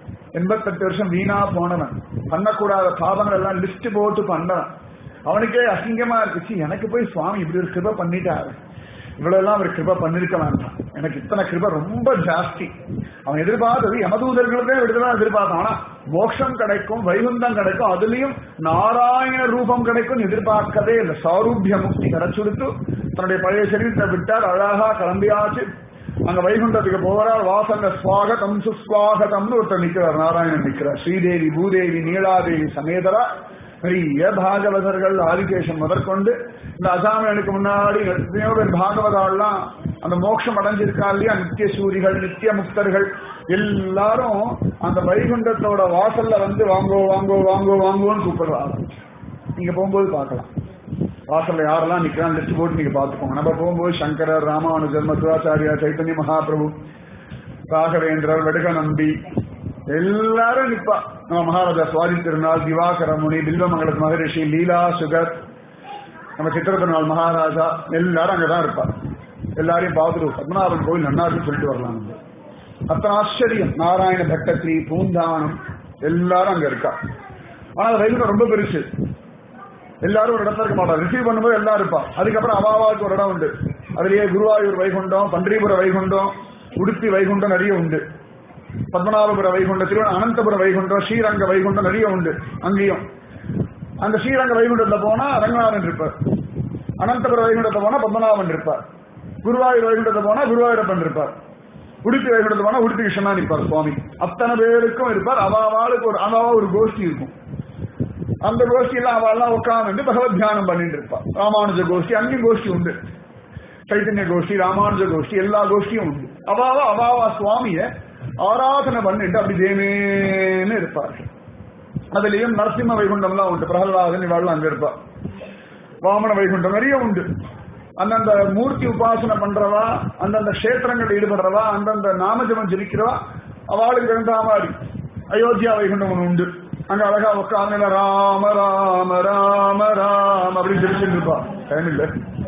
S1: 88 வருஷம் வீணா போனவன், பண்ணக்கூடாத பாவங்கள் எல்லாம் லிஸ்ட் போட்டு பண்ணவன். அவனுக்கே அசிங்கமா இருந்துச்சு, எனக்கு போய் சுவாமி இப்படி ஒரு கிருபை பண்ணிட்டாரு, இவ்வளவு எல்லாம் அவர் கிருபை பண்ணிருக்க வேண்டாம், எனக்கு இத்தனை கிருபை ரொம்ப ஜாஸ்தி. அவன் எதிர்பார்த்தது யமதூதர்களுக்கே விடுதலாம் எதிர்பார்த்தான். ஆனா மோட்சம் கிடைக்கும், வைகுந்தம் கிடைக்கும், அதுலயும் நாராயண ரூபம் கிடைக்கும் எதிர்பார்க்கவே இல்லை. சாரூபிய முக்தி கிடைச்சுடுத்து தன்னுடைய பழைய சரீரத்தை விட்டார். அழகா கிளம்பியாச்சு. அங்க வைகுண்டத்துக்கு போறார். வாசல்ல ஸ்வாகதம் சுஸ்வாகதம்னு ஒருத்தர் நிக்கிறார். நாராயணன் நிக்கிறார். ஸ்ரீதேவி, பூதேவி, நீலாதேவி சமேதரா பெரிய பாகவதர்கள் ஆதிகேசன் முதற்கொண்டு இந்த அசாமியனுக்கு முன்னாடி எத்தனையோ பேர் பாகவதாலாம் அந்த மோட்சம் அடைஞ்சிருக்கா இல்லையா, நித்திய சூரிகள், நித்திய முக்தர்கள் எல்லாரும் அந்த வைகுண்டத்தோட வாசல்ல வந்து வாங்கோ வாங்கோ வாங்கோ வாங்குவோன்னு கூப்பிடுறாங்க. நீங்க போகும்போது பார்க்கலாம் வாசல்ல யாரெல்லாம் நிக்கிறான் லிஸ்ட் போட்டு நீங்க பாத்துக்கோங்க. நம்ம போகும்போது சங்கரர், ராமானுஜர், மதுராச்சாரியா, சைத்தன்ய மகாபிரபு, ராகவேந்திரர், வெடுக நம்பி எல்லாரும் நிப்பா. நம்ம மகாராஜா சுவாதி திருநாள், திவாகர முனி, பில்வமங்கல மகரிஷி, லீலா சுகர், நம்ம சித்திரத்திருநாள் மகாராஜா எல்லாரும் அங்கதான் இருப்பா. எல்லாரையும் பார்த்துட்டு பத்மநாபன் கோவில் நன்னாருன்னு சொல்லிட்டு வரலாம். அத்தனை ஆச்சரியம். நாராயண பட்டத்ரி, பூந்தானம் எல்லாரும் அங்க இருக்கா. ஆனா அது வைகுண்டம் ரொம்ப பெருசு. எல்லாரும் ஒரு இடத்துல இருக்க மாட்டா. ரிசீவ் பண்ணும்போது எல்லாரும் இருப்பா. அதுக்கப்புறம் அவாவாவுக்கு ஒரு இடம் உண்டு. அதுலயே குருவாயூர் வைகுண்டம், பன்றிபுர வைகுண்டம், உடுப்பி வைகுண்டம் நிறைய உண்டு. பத்மநாபபுர வைகுண்டம், அனந்தபுர வைகுண்டம், ஸ்ரீரங்க வைகுண்டம் நிறைய உண்டு. அங்கேயும் அந்த ஸ்ரீரங்க வைகுண்டத்துல போனா ரங்கநாதன் இருப்பார், அனந்தபுர வைகுண்டத்தை போனா பத்மநாபன் இருப்பார், குருவாயூர் வைகுண்டத்தை போனா குருவாயூரப்பன் இருப்பார், உடுப்பி வைகுண்டத்தை போனா உடுப்பி கிருஷ்ணன் இருப்பார் சுவாமி. அத்தனை பேருக்கும் இருப்பார். அவாவாளுக்கு ஒரு கோஷ்டி இருக்கும். அந்த கோஷ்டியில அவெல்லாம் உட்கார்ந்து பகவத் தியானம் பண்ணிட்டு இருப்பா. ராமானுஜ கோஷ்டி, அங்கேயும் கோஷ்டி உண்டு. சைத்தன்ய கோஷ்டி, ராமானுஜ கோஷ்டி, எல்லா கோஷ்டியும் உண்டு. அவாவா சுவாமிய ஆராதனை பண்ணிட்டு அப்படி தேமேன்னு இருப்பார்கள். அதுலயும் நரசிம்ம வைகுண்டம்லாம் உண்டு. பிரகலாதன் இவாள் அங்க இருப்பா. வாமன வைகுண்டம் நிறைய உண்டு. அந்தந்த மூர்த்தி உபாசனை பண்றவா, அந்தந்த கஷேத்திரங்கள் ஈடுபடுறவா, அந்தந்த நாமஜபம் ஜெபிக்கிறவா அவளுக்கு தகுந்த மாதிரி. அயோத்தியா வைகுண்டம் ஒண்ணு உண்டு. அங்க அழகா உட்கார்ந்து ராம ராம ராம ராம அப்படின்னு ஜெபிச்சுட்டு இருப்பா. டைம் இல்ல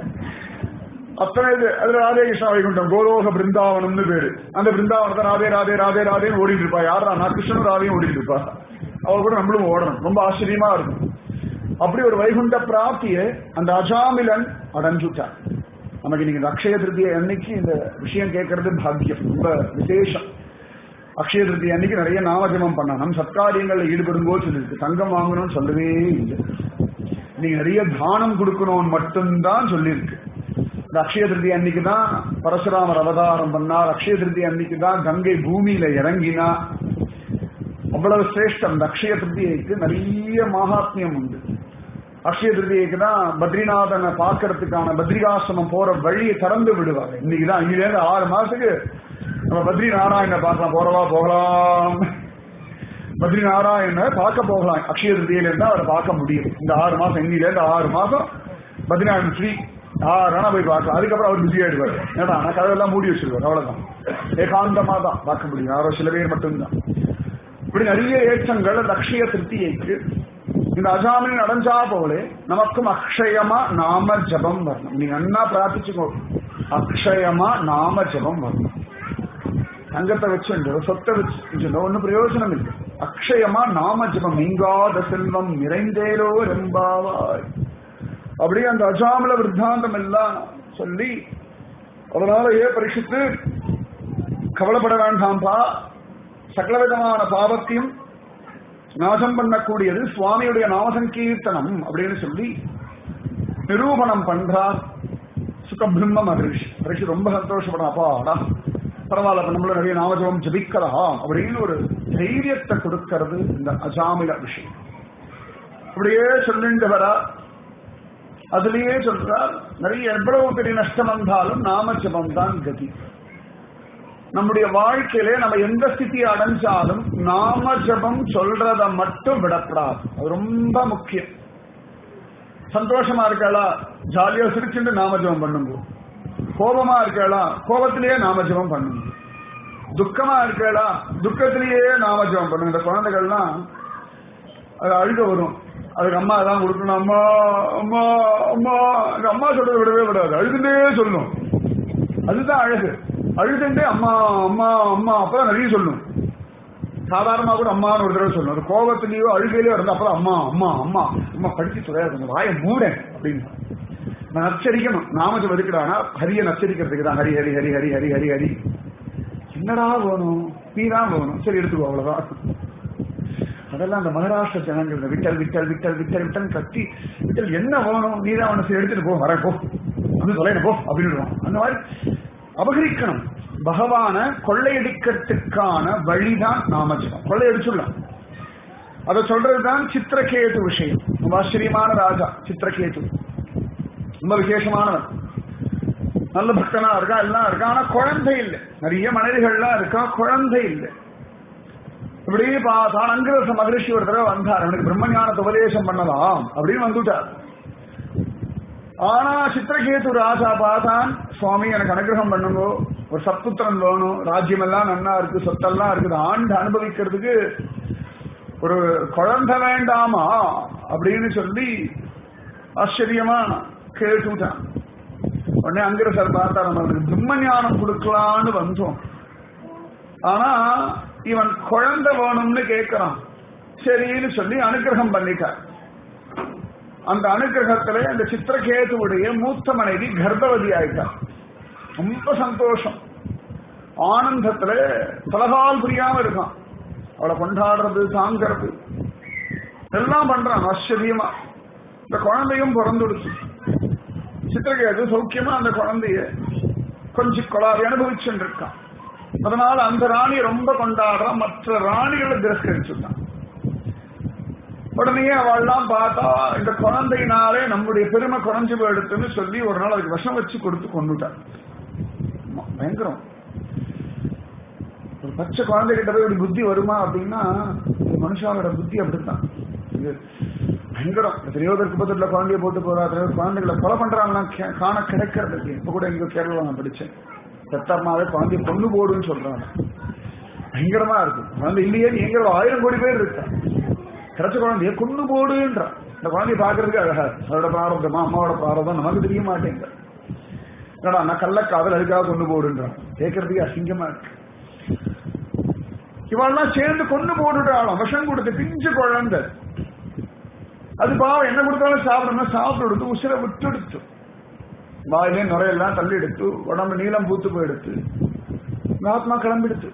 S1: அத்தனை இது. அதுல ராதே கிருஷ்ணா வைகுண்டம், கோலோக பிருந்தாவனம்னு பேரு. அந்த பிருந்தாவனத்தை ராதே ராதே ராதே ராதேன்னு ஓடிட்டு இருப்பா. யாரா நான் கிருஷ்ணனும் ராதையும் ஓடிட்டு இருப்பா. அவ கூட நம்மளும் ஓடணும். ரொம்ப ஆச்சரியமா இருக்கும். அப்படி ஒரு வைகுண்ட பிராப்தியை அந்த அஜாமிலன் அடைஞ்சுட்டான். நமக்கு இன்னைக்கு அக்ஷய திருத்தியை அன்னைக்கு இந்த விஷயம் கேட்கறது பாக்கியம், ரொம்ப விசேஷம். அக்ஷய திருத்தியை அன்னைக்கு நிறைய நாமஜபம் பண்ணணும், சத்காரியங்கள்ல ஈடுபடும் போது சொல்லிருக்கு. தங்கம் வாங்கணும்னு சொல்லவே இல்லை. நீங்க நிறைய தானம் கொடுக்கணும்னு மட்டும்தான் சொல்லியிருக்கு. இந்த அக்ஷய திருத்தி அன்னைக்கு தான் பரசுராமர் அவதாரம் பண்ணார். அக்ஷய திருத்தி அன்னைக்கு தான் கங்கை பூமியில இறங்கினா. அவ்வளவு சிரேஷ்டம். இந்த அக்ஷய திருத்தியைக்கு நிறைய மகாத்மியம் உண்டு. அக்ஷய திருத்தியைக்கு தான் பத்ரிநாதனை பார்க்கறதுக்கான பத்ரிகாசிரமம் போற வழியை திறந்து விடுவாங்க. இன்னைக்குதான் இங்கிலேருந்து 6 மாசத்துக்கு நம்ம பத்ரி நாராயணனை பார்க்கலாம். போறவா போகலாம், பத்ரி நாராயணனை பார்க்க போகலாம். அக்ஷய திருத்தியில இருந்தா அவரை பார்க்க முடியும். இந்த 6 மாசம், இன்னில இருந்து 6 மாசம் பத்ரிநாராயணன் ஸ்ரீ யாரானா போய் பார்க்கலாம். அதுக்கப்புறம் அவர் பிஸி ஆயிடுவார். ஏன்னா நான் கதவெல்லாம் மூடி வச்சிருவார். அவ்வளவுதான், ஏகாந்தமா தான் பார்க்க முடியும். யாரோ சில பேர் மட்டும்தான். இப்படி நிறைய ஏற்றங்கள் அந்த அக்ஷய திருப்தியைக்கு. இந்த அஜாமினி அடைஞ்சா போலே நமக்கும் அக்ஷயமா நாம ஜபம் வரணும். நீங்க அண்ணா பிரார்த்திச்சுக்கோ, அக்ஷயமா நாம ஜபம் வரணும். தங்கத்தை வச்சுண்டோ சொத்தை வச்சுண்டோ ஒன்னும் பிரயோஜனம் இல்லை. அக்ஷயமா நாம ஜபம், நீங்காத செல்வம் நிறைந்தேலோ ரெம்பாவாய். அப்படியே அந்த அஜாமில விருத்தாந்தம் எல்லாம் சொல்லி, அதனால பரீட்சித்து கவலைப்பட வேண்டாம்பா, சகலவிதமான பாவத்தையும் நாசம் பண்ணக்கூடியது சுவாமியுடைய நாமசங்கீர்த்தனம் அப்படின்னு சொல்லி நிரூபணம் பண்றார் சுகபிரம்ம மகரிஷி. மகரிஷி ரொம்ப சந்தோஷப்படும். அப்பாடா பரவாயில்ல, நம்மளும் நிறைய நாமஜபம் ஜபிக்கலாம் அப்படின்னு ஒரு தைரியத்தை கொடுக்கிறது இந்த அஜாமில விஷயம். அப்படியே சொல்லிட்டு வரா. அதுலயே சொல்றார், நிறைய எவ்வளவு பெரிய நஷ்டம் வந்தாலும் நாம ஜபம் தான் கதி. நம்முடைய வாழ்க்கையிலே நம்ம எந்த ஸ்திதியை அடைஞ்சாலும் நாம ஜபம் சொல்றத மட்டும் விடப்படாது. அது ரொம்ப முக்கியம். சந்தோஷமா இருக்கலாம், ஜாலியா சிரிச்சுட்டு நாம ஜபம் பண்ணுங்க. கோபமா இருக்கலாம், கோபத்திலேயே நாம ஜபம் பண்ணுங்க. துக்கமா இருக்கலாம், துக்கத்திலேயே நாம ஜபம் பண்ணுங்க. இந்த குழந்தைகள்லாம் அது அழுக வரும், அதுக்கு அம்மா தான் கொடுக்கணும். அம்மா அம்மா அம்மா, அம்மா சொல்றதை விடவே விடாது, அழுதுண்டே சொல்லணும். அதுதான் அழகு. அழுதுண்டே அம்மா அம்மா அம்மா, அப்பதான் நிறைய சொல்லணும். சாதாரணமா கூட அம்மான்னு ஒரு தடவை சொல்லணும். அது கோபத்திலேயோ அழுகையிலயோ இருந்தா அப்பதான் அம்மா அம்மா அம்மா அம்மா படிச்சு சொல்ல வாய மூட அப்படின்னு நச்சரிக்கணும். நாமஜம் எதுக்குடானா ஹரிய நச்சரிக்கிறதுக்கு தான். ஹரி ஹரி ஹரி ஹரி ஹரி ஹரி ஹரி. என்னடா வேணும், நீ தான் வேணும், சரி எடுத்துக்கோ, அவ்வளவுதான். அதெல்லாம் அந்த மகாராஷ்டிர ஜனங்கள் விட்டல் விட்டல் விட்டல் விட்டல் விட்டல் கத்தி, விட்டல் என்ன வேணும், நீ தான் அவனை எடுத்துட்டு போ, வர போ, அது தொலைன போ அப்படின்னு. அந்த மாதிரி அபகரிக்கணும். பகவான கொள்ளையடிக்கிறதுக்கான வழிதான் நாமஜபம். கொள்ளையடிச்சுடலாம். அதை சொல்றதுதான் சித்திரகேது விஷயம். ரொம்ப ஆச்சரியமான ராஜா சித்திரகேது, ரொம்ப விசேஷமானவன், நல்ல பக்தனா இருக்கா, எல்லாம் இருக்கா, ஆனா குழந்தை இல்லை. நிறைய மனைவிகள்லாம் இருக்கா, குழந்தை இல்லை. இப்படியே பார்த்தான். அங்கிரச மகரிஷி ஒரு தடவை வந்தார், அவனுக்கு பிரம்மஞானத்தை உபதேசம் பண்ணலாம் அப்படின்னு வந்துட்டார். ஆனா சித்திரகேது ராஜா பார்த்தான், சுவாமி எனக்கு அனுகிரகம் பண்ணுங்க, ஒரு சத்புத்திரன் வேணும், ராஜ்யம் எல்லாம் நன்னா இருக்கு, சொத்தெல்லாம் இருக்குது, ஆண்டு அனுபவிக்கிறதுக்கு ஒரு குழந்தை வேண்டாமா அப்படின்னு சொல்லி ஆச்சரியமா கேட்டுட்டான். உடனே அங்கிரசர் பார்த்தா, நம்ம பிரம்ம ஞானம் கொடுக்கலான்னு வந்தோம், ஆனா இவன் குழந்தை வேணும்னு கேட்கிறான். சரின்னு சொல்லி அனுகிரகம் பண்ணிட்டார். அந்த அனுகிரகத்துல அந்த சித்திரகேதுவுடைய மூத்த மனைவி கர்ப்பவதி ஆயிட்டார். ரொம்ப சந்தோஷம், ஆனந்தத்துல தலகால் புரியாம இருக்கான். அவளை கொண்டாடுறது, தாங்கிறது எல்லாம் பண்றான் ஆச்சரியமா. இந்த குழந்தையும் பிறந்துடுச்சு. சித்திரகேது சௌக்கியமா அந்த குழந்தைய கொஞ்சம் கொளாவி அனுபவிச்சுட்டு இருக்கான். அதனால அந்த ராணியை ரொம்ப கொண்டாடுறான், மற்ற ராணிகளை திரஸ்கரிச்சுட்டான். உடனே அவள்லாம் பார்த்தா, இந்த குழந்தையினாலே நம்முடைய பெருமை குறைஞ்சு போயிடுத்துன்னு சொல்லி ஒரு நாள் அதுக்கு விஷம் வச்சு கொடுத்து கொண்டுட்டான். பயங்கரம். ஒரு பச்சை குழந்தைகிட்ட போய் இப்படி புத்தி வருமா அப்படின்னா, மனுஷாவோட புத்தி அப்படித்தான். பயங்கரம். எத்தனையோ பேருக்கு பத்திர குழந்தைய போட்டு போறாரு, குழந்தைகளை கொலை பண்றாங்கலாம் காண கிடைக்கிறது. இப்ப கூட இங்க கேரளா நான் படிச்சேன், பெத்தம்மாவே குழந்தைய பொண்ணு போடுன்னு சொல்றாங்க. பயங்கரமா இருக்கு. குழந்தை இல்லையே எங்க 1000 கோடி பேர் இருக்கா, கிடைச்ச குழந்தைய கொண்டு போடுன்றான். இந்த குழந்தைய பாக்குறதுக்கு அழகா, அதோட பிராரப்தமா அம்மாவோட பிராரப்தம் நமக்கு தெரிய மாட்டேங்க. நான் கள்ளக்காதல் அதுக்காக கொண்டு போடுன்றான். கேட்கறதுக்கு அசிங்கமா இருக்கு. இவெல்லாம் சேர்ந்து கொண்டு போட்டுட்டாலும் விஷம் கொடுத்து பிஞ்சு குழந்தை. அது பாவம் என்ன கொடுத்தாலும் சாப்பிடணும், சாப்பிட்டு எடுத்து உசிரை விட்டு எடுத்து வாயிலே நுரையெல்லாம் தள்ளி எடுத்து உடம்பு நீளம் பூத்து போயிடுத்து, ஆத்மா கிளம்பிடுத்து.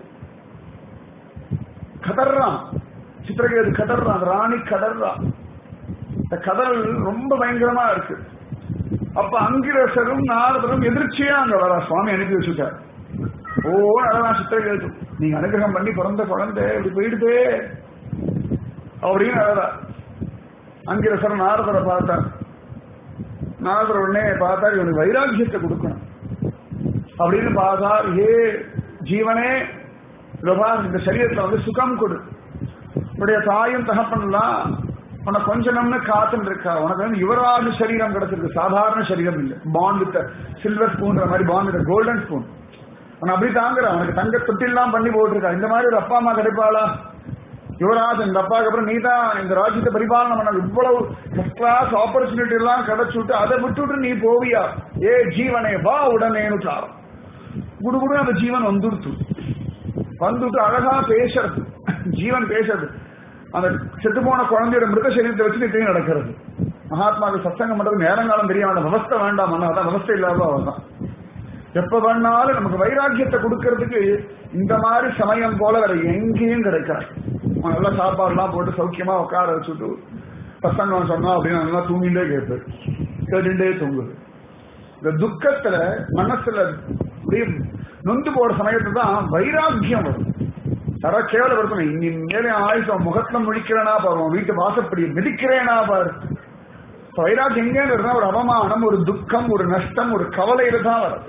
S1: கதறான் சித்திரகேது, கதறான், ராணி கதறான். இந்த கதறல் ரொம்ப பயங்கரமா இருக்கு. அப்ப அங்கிரசரும் நாரதரும் எதிர்ச்சியா அங்க வரா. சுவாமி அனுப்பி வச்சுட்டார். ஓ அதான் சித்திரகேது, நீங்க அனுகிரகம் பண்ணி பிறந்த குழந்தை இப்படி போயிடுதே அப்படின்னு அழகா. அங்கிரசர் நாரதரை பார்த்தார். நாரதர் உடனே பார்த்தார், இவனுக்கு வைராக்கியத்தை கொடுக்கணும் அப்படின்னு பார்த்தார். ஏ ஜீவனே, இந்த சரீரத்துல சுகம் கொடு. உடைய தாயும் தகப்பன்லாம் உனக்கு கொஞ்ச நம்மு காத்துன்னு இருக்கா. உனக்கு வந்து யுவராஜ் சரீரம் கிடைச்சிருக்கு, சாதாரண சரீரம் இல்லை. பாண்ட் வித் சில்வர் ஸ்பூன்ற மாதிரி பாண்ட் வித் கோல்டன் ஸ்பூன். உன அப்படி தாங்குற, உனக்கு தங்க தொட்டிலாம் பண்ணி போட்டிருக்கா. இந்த மாதிரி ஒரு அப்பா அம்மா கிடைப்பாளா? யுவராஜ் இந்த அப்பாவுக்கு அப்புறம் நீ தான் இந்த ராஜ்யத்தை பரிபாலனை பண்ண. இவ்வளவு ஃபர்ஸ்ட் கிளாஸ் ஆப்பர்ச்சுனிட்டி எல்லாம் கிடைச்சுட்டு அதை விட்டுட்டு நீ போவியா? ஏ ஜீவனே வா உடனேன்னு சாரம் குடுகுடு அந்த ஜீவன் வந்துட்டு அழகா பேசுறது. ஜீவன் பேசுறது. அந்த செத்து போன குழந்தையோட மிருக சரீரத்தை வச்சு இப்படி நடக்கிறது. மகாத்மாவுக்கு சத்சங்கம் பண்றது நேரங்காலம் தெரியாம அந்த விவஸ்தை வேண்டாம். அதான் விவஸ்தை இல்லாத அவன் தான். எப்ப வேணாலும் நமக்கு வைராக்கியத்தை கொடுக்கறதுக்கு இந்த மாதிரி சமயம் போல வேற எங்கேயும் கிடைக்காது. நல்ல சாப்பாடுலாம் போட்டு சௌக்கியமா உட்கார வச்சுட்டு சத்சங்கம் சொன்னா அப்படின்னு நல்லா தூங்கிட்டே கேட்டுட்டே தூங்குது. இந்த துக்கத்துல மனசுல அப்படியே நொந்து போற சமயத்துல தான் வைராக்கியம் வரும். தர கேவலப்படுத்தணும். இனி மேலே ஆயுஷம் முகத்துல முழிக்கிறேனா பாரு, வீட்டு வாசப்படி மிதிக்கிறேனா பாரு. வைராக்கியம் எங்கே இருந்தா ஒரு அவமானம், ஒரு துக்கம், ஒரு நஷ்டம், ஒரு கவலையில தான் வருது.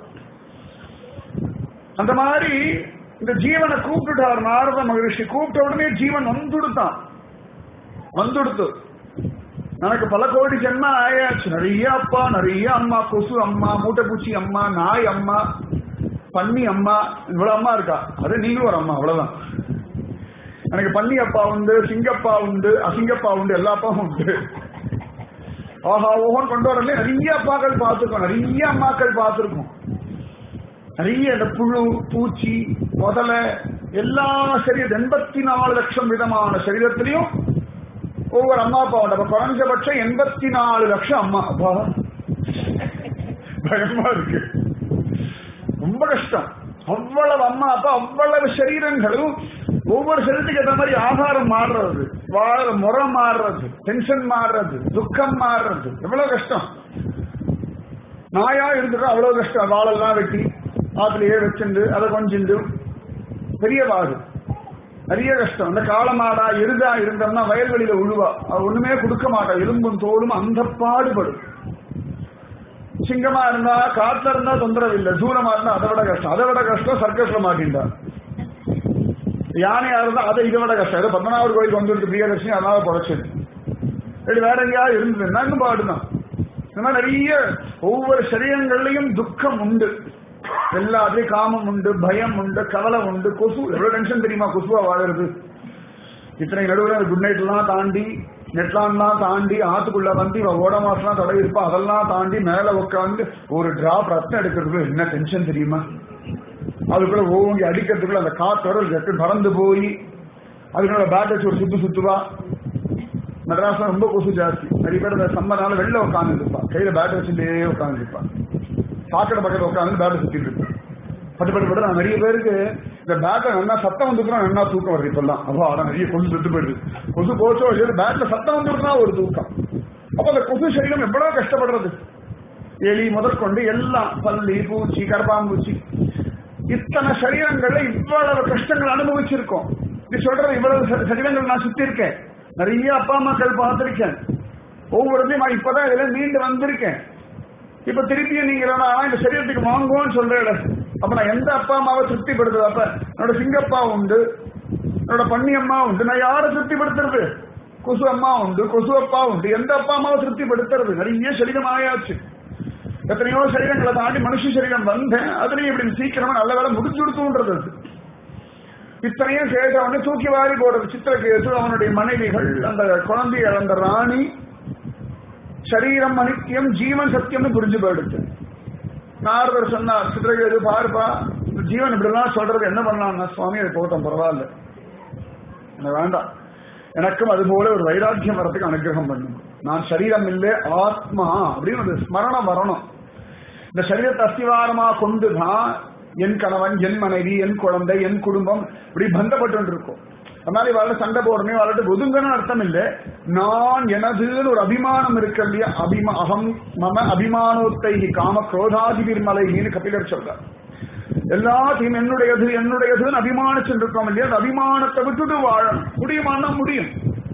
S1: அந்த மாதிரி இந்த ஜீவனை கூப்பிட்டுட்டார் நாரத மகரிஷி. கூப்பிட்ட உடனே ஜீவன் வந்துடுத்து. எனக்கு பல கோடி ஜென்ம ஆயாச்சு. நிறைய அப்பா, நிறைய அம்மா, கொசு அம்மா, மூட்டைப்பூச்சி அம்மா, நாய் அம்மா, பன்னி அம்மா, இவ்வளவு அம்மா இருக்கா. அது நீங்களும் ஒரு அம்மா, அவ்வளவுதான். எனக்கு பன்னி அப்பா உண்டு, சிங்கப்பா உண்டு, அசிங்கப்பா உண்டு, எல்லா அப்பாவும் உண்டு. ஆஹா ஓஹன் கொண்டு வரல. நிறைய அப்பாக்கள் பார்த்துருக்கோம், நிறைய அம்மாக்கள் பார்த்துருக்கோம். நிறைய இந்த புழு, பூச்சி, முதல எல்லா சரீரம் 84 லட்சம் விதமான சரீரத்திலையும் ஒவ்வொரு அம்மா அப்பா உண்டு. அப்ப குறைஞ்சபட்சம் 84 லட்சம் அம்மா அப்பா. பயமா இருக்கு, ரொம்ப கஷ்டம். அவ்வளவு அம்மா அப்பா, அவ்வளவு சரீரங்களும் ஒவ்வொரு சரீரத்துக்கு ஏற்ற மாதிரி ஆகாரம் மாறுறது, வாழ முறை மாறுறது, டென்ஷன் மாறுறது, துக்கம் மாறுறது, எவ்வளவு கஷ்டம். நாயா இருந்துட்டு அவ்வளவு கஷ்டம். வாழெல்லாம் வெட்டி ஆத்திலேயே வச்சுண்டு அதை கொஞ்சிண்டு பெரிய வாடு, நிறைய கஷ்டம். அந்த காலமாடா எருதா இருந்தோம்னா வயல்வெளியில உழுவா, அது ஒண்ணுமே கொடுக்க மாட்டா, எலும்பும் தோலும் அந்த பாடுபடும். சிங்கமா இருந்தா காட்டுல இருந்தா தொந்தரவு இல்லை, தூரமா இருந்தா அதை விட கஷ்டம். சர்க்கஸ்ல மாட்டின்டா. யானையா இருந்தா அதை இதை விட கஷ்டம். ஏதோ 19வது கோயிலுக்கு வந்துருக்கு பிரியதர்ஷினி, அதனால புழைச்சது. வேற எங்கேயாவது இருந்ததுன்னா இன்னும் பாடுதான். இந்த மாதிரி நிறைய ஒவ்வொரு சரீரங்கள்லயும் துக்கம் உண்டு. எல்லாத்துலயும் காமம் உண்டு, பயம் உண்டு, கவலை உண்டு. கொசு எவ்வளவு டென்ஷன் தெரியுமா கொசுவா வாழறது. இத்தனை நடுவில் குட் நைட் எல்லாம் தாண்டி, நெட்லான்லாம் தாண்டி, ஆத்துக்குள்ள வந்து இவ ஓட மாசம்லாம் தடவை இருப்பா, அதெல்லாம் தாண்டி மேல உட்காந்து ஒரு டிராப் ரத்தம் எடுக்கிறதுக்கு என்ன டென்ஷன் தெரியுமா. அதுக்குள்ள ஓங்கி அடிக்கிறதுக்குள்ள அந்த காத்தோட பறந்து போய் அதுக்குள்ள பேட் வச்சு ஒரு சுத்துவா. மெட்ராஸ்ல ரொம்ப கொசு ஜாஸ்தி. நிறைய பேர் அந்த சம்மர்னால வெளில உட்காந்து இருப்பா, கையில பேட் வச்சுட்டே உட்காந்து இருப்பா, சாக்கடை பக்கத்துல உட்காந்து பேட்டை சுத்திட்டு இருப்பேன். பட்டு நான் நிறைய பேருக்கு இந்த பேட்டை நல்லா சத்தம் வந்துருக்கா நல்லா தூக்கம் வருது. இப்பெல்லாம் அப்போ அதான் நிறைய கொசு செத்து போயிடுது. கொசு போச்சோ பேட்ல சத்தம் வந்துருக்கா ஒரு தூக்கம். அப்ப அந்த கொசு சரீரம் எவ்வளவு கஷ்டப்படுறது. எலி முதற்கொண்டு எல்லாம், பல்லி, பூச்சி, கரப்பாம்பூச்சி, இத்தனை சரீரங்கள்ல இவ்வளவு கஷ்டங்கள் அனுபவிச்சிருக்கோம். இது சொல்றது இவ்வளவு சரீரங்கள் நான் சுத்தி இருக்கேன், நிறைய அப்பா அம்மாக்கள் பார்த்திருக்கேன். ஒவ்வொருத்தையும் நான் இப்பதான் இதுல மீண்டு வந்திருக்கேன். இப்ப திருப்பியும் நீங்க இந்த சரீரத்துக்கு வாங்குவோன்னு சொல்றேன். அப்ப நான் எந்த அப்பா அம்மாவை திருப்திப்படுத்துறது? அப்ப என்னோட சிங்கப்பா உண்டு, என்னோட பன்னி அம்மா உண்டு, நான் யாரை திருப்திப்படுத்துறது? கொசு அம்மா உண்டு, கொசு அப்பா உண்டு, எந்த அப்பா அம்மாவை திருப்திப்படுத்துறது? நிறைய சரீரம் ஆயாச்சு. எத்தனையோ சரீரங்களை தாண்டி மனுஷ சரீரம் வந்தேன். அதுலயும் இப்படி சீக்கிரமா நல்ல வேலை முடிச்சுடுத்துன்றது. இத்தனையும் கேட்டவனே தூக்கி வாரி போடுறது. சித்திரகேது, அவனுடைய மனைவிகள், அந்த குழந்தைய, அந்த ராணி, சரீரம் அனித்தியம், ஜீவன் சத்தியம்னு புரிஞ்சு போயிடுச்சு. நாரதர் சொன்னார், சித்திரகேது பாருப்பா, ஜீவன் இப்படி எல்லாம் சொல்றது என்ன பண்ணலாம்னா, சுவாமி அதை போட்டோம் பரவாயில்ல, எனக்கு வேண்டாம், எனக்கும் அது போல ஒரு வைராக்கியம் வரத்துக்கு அனுகிரகம் பண்ணும். நான் சரீரம் இல்லை ஆத்மா அப்படின்னு ஒரு ஸ்மரணம் வரணும். இந்த சரீரத்தை அஸ்திவாரமா கொண்டுதான் என் கணவன், என் மனைவி, என் குழந்தை, என் குடும்பம் இப்படி பந்தப்பட்டு இருக்கும். அதனால இவாள சண்டை போடணும், இவாள்கிட்ட ஒதுங்கன்னு அர்த்தம் இல்லை. நான் எனதுன்னு ஒரு அபிமானம் இருக்கு இல்லையா, அகம் மம அபிமானோத்தை காம குரோதாதிபிர் மலைன்னு கபிலர் சொல்றார். எல்லாத்தையும் என்னுடையது என்னுடையதுன்னு அபிமானிச்சுட்டு இருக்கோம் இல்லையா, அந்த அபிமானத்தை விட்டுட்டு வாழணும். முடியுமானா முடியும்.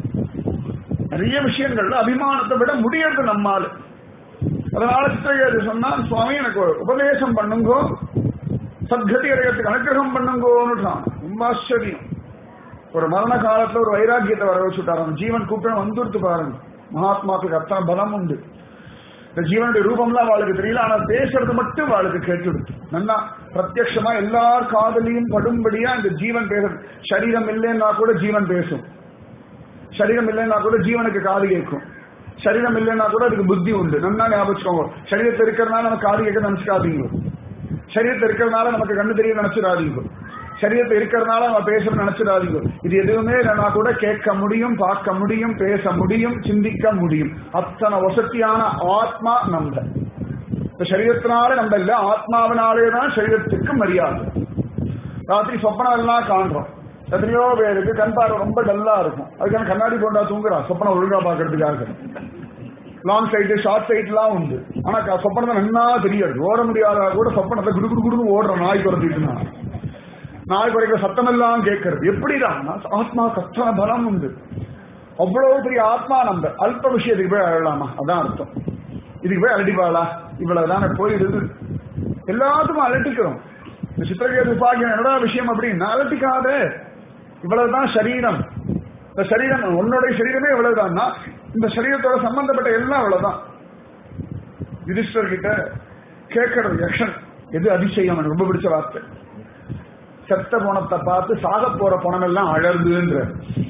S1: நிறைய விஷயங்கள்ல அபிமானத்தை விட முடியாது நம்மால். அதனால சித்திரகேது சொன்னான், சுவாமி எனக்கு உபதேசம் பண்ணுங்கோ, சத்கதி அடையத்துக்கு அனுகிரகம் பண்ணுங்கோன்னு. ரொம்ப ஆச்சரியம். ஒரு மரண காலத்துல ஒரு வைராக்கியத்தை வர வச்சுட்டாரு. அந்த ஜீவன் கூட்டம் வந்துடுத்து பாருங்க. மகாத்மாக்களுக்கு அத்தனை பலம் உண்டு. இந்த ஜீவனுடைய ரூபம்லாம் அவளுக்கு தெரியல, ஆனா பேசுறது மட்டும் அவளுக்கு கேட்டுடுது. நல்லா பிரத்யட்சமா எல்லார் காதலியும் படும்படியா இந்த ஜீவன் பேசுறது. சரீரம் இல்லைன்னா கூட ஜீவன் பேசும், சரீரம் இல்லைன்னா கூட ஜீவனுக்கு காது கேட்கும், சரீரம் இல்லைன்னா கூட அதுக்கு புத்தி உண்டு. நல்லா ஞாபகம். சரீரத்தை இருக்கிறதுனால நமக்கு காது கேட்க நினைச்சுக்காதீங்க, சரீரத்தை இருக்கிறதுனால நமக்கு கண்ணு தெரிய நினைச்சிடாதீங்க, சரீரத்தை இருக்கிறதுனால நம்ம பேசணும்னு நினைச்சிடாதீங்க. இது எதுவுமே இல்லைன்னா கூட கேட்க முடியும், பார்க்க முடியும், பேச முடியும், சிந்திக்க முடியும். அத்தனை வசதியான ஆத்மா நம்ம. இந்த சரீரத்தினால நம்ம இல்ல, ஆத்மாவினாலேதான் சரீரத்துக்கு மரியாதை. ராத்திரி சொப்பனம் எல்லாம் காண்றோம். எத்தனையோ பேருக்கு கண் பார்வை ரொம்ப டல்லா இருக்கும், அதுக்கான கண்ணாடி போண்டா தூங்குறான் சொப்பனம் ஒழுங்கா பாக்குறதுக்காக. லாங் சைடு ஷார்ட் சைட்லாம் உண்டு, ஆனா சொப்பனத்தை நன்னா தெரியாது. ஓட முடியாத கூட சொப்பனத்தை குடு குடு குடுன்னு ஓடுற நாய் குறைச்சிட்டுனா நாய் குறைக்கிற சத்தம் எல்லாம் கேட்கறது. எப்படிதான் ஆத்மா கஷ்ட பலம் உண்டு. அவ்வளவு பெரிய ஆத்மா நம்ம அல்ப விஷயத்துக்கு போய் அழலாமா? அதான் அர்த்தம். இதுக்கு போய் அலட்டிப்பாளா? இவ்வளவுதான் போயிடுது. எல்லாத்துக்கும் அலட்டிக்கிறோம். இந்த சித்திரகேது உபாகியம் என்னோட விஷயம் அப்படின்னா அலட்டிக்காத. இவ்வளவுதான் சரீரம். இந்த சரீரம் உன்னுடைய சரீரமே இவ்வளவுதான். இந்த சரீரத்தோட சம்பந்தப்பட்ட எல்லாம் அவ்வளவுதான். யுதிஷ்டர் கிட்ட கேட்கறது யக்ஷன் எது அதிசயம், எனக்கு ரொம்ப பிடிச்ச வார்த்தை. செத்த போனத்தை பார்த்து சாக போற பணம் எல்லாம் அழகுன்ற.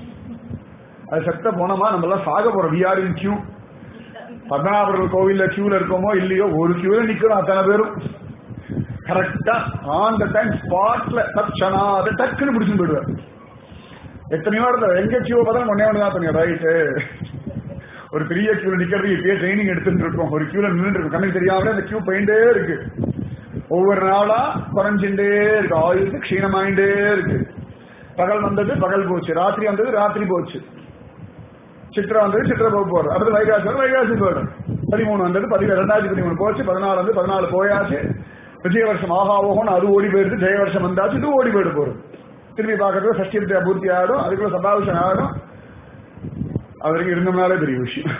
S1: அது செத்த போனமா நம்ம எல்லாம் சாக போற விஆரின் கியூ. பத்மநாபர்கள் கோவில்ல கியூல இருக்கோமோ இல்லையோ, ஒரு கியூல நிக்கிறோம் அத்தனை பேரும். கரெக்டா ஆன் த டைம் ஸ்பாட்ல தட்சணா அதை டக்குன்னு பிடிச்சுன்னு போயிடுவார். எத்தனையோ எங்க கியூ பார்த்தா ஒன்னே ஒண்ணுதான் தனியா ரைட்டு. ஒரு பெரிய கியூல நிக்கிறது இப்பயே ட்ரைனிங் எடுத்துட்டு இருக்கோம். ஒரு கியூல நின்று இருக்கும், கண்ணுக்கு தெரியாமலே அந்த கியூ போயிட்டே இருக்கு. ஒவ்வொரு நாளா குறைஞ்சுட்டே இருக்கு, ஆயுள் க்ஷீணமாயிட்டே இருக்கு. பகல் வந்தது பகல் போச்சு, ராத்திரி வந்தது ராத்திரி போச்சு, சித்ரா வந்தது சித்ரா போக போறது, அடுத்து வைகாசி வந்தது வைகாசி போயிடும். 13 வந்தது 2013 போச்சு, 14 வந்து 14 போயாச்சு. விஜய வருஷம் ஆகாவோகம்னு அது ஓடி போயிடுது. ஜெய வருஷம் வந்தாச்சு, இது ஓடி போயிட்டு போறது. திரும்பி பார்க்கறது சஷ்டி பூர்த்தி ஆகிடும், அதுக்குள்ள சபாபிஷன் ஆகிடும். அவருக்கு இருந்தோம்னாலே பெரிய விஷயம்.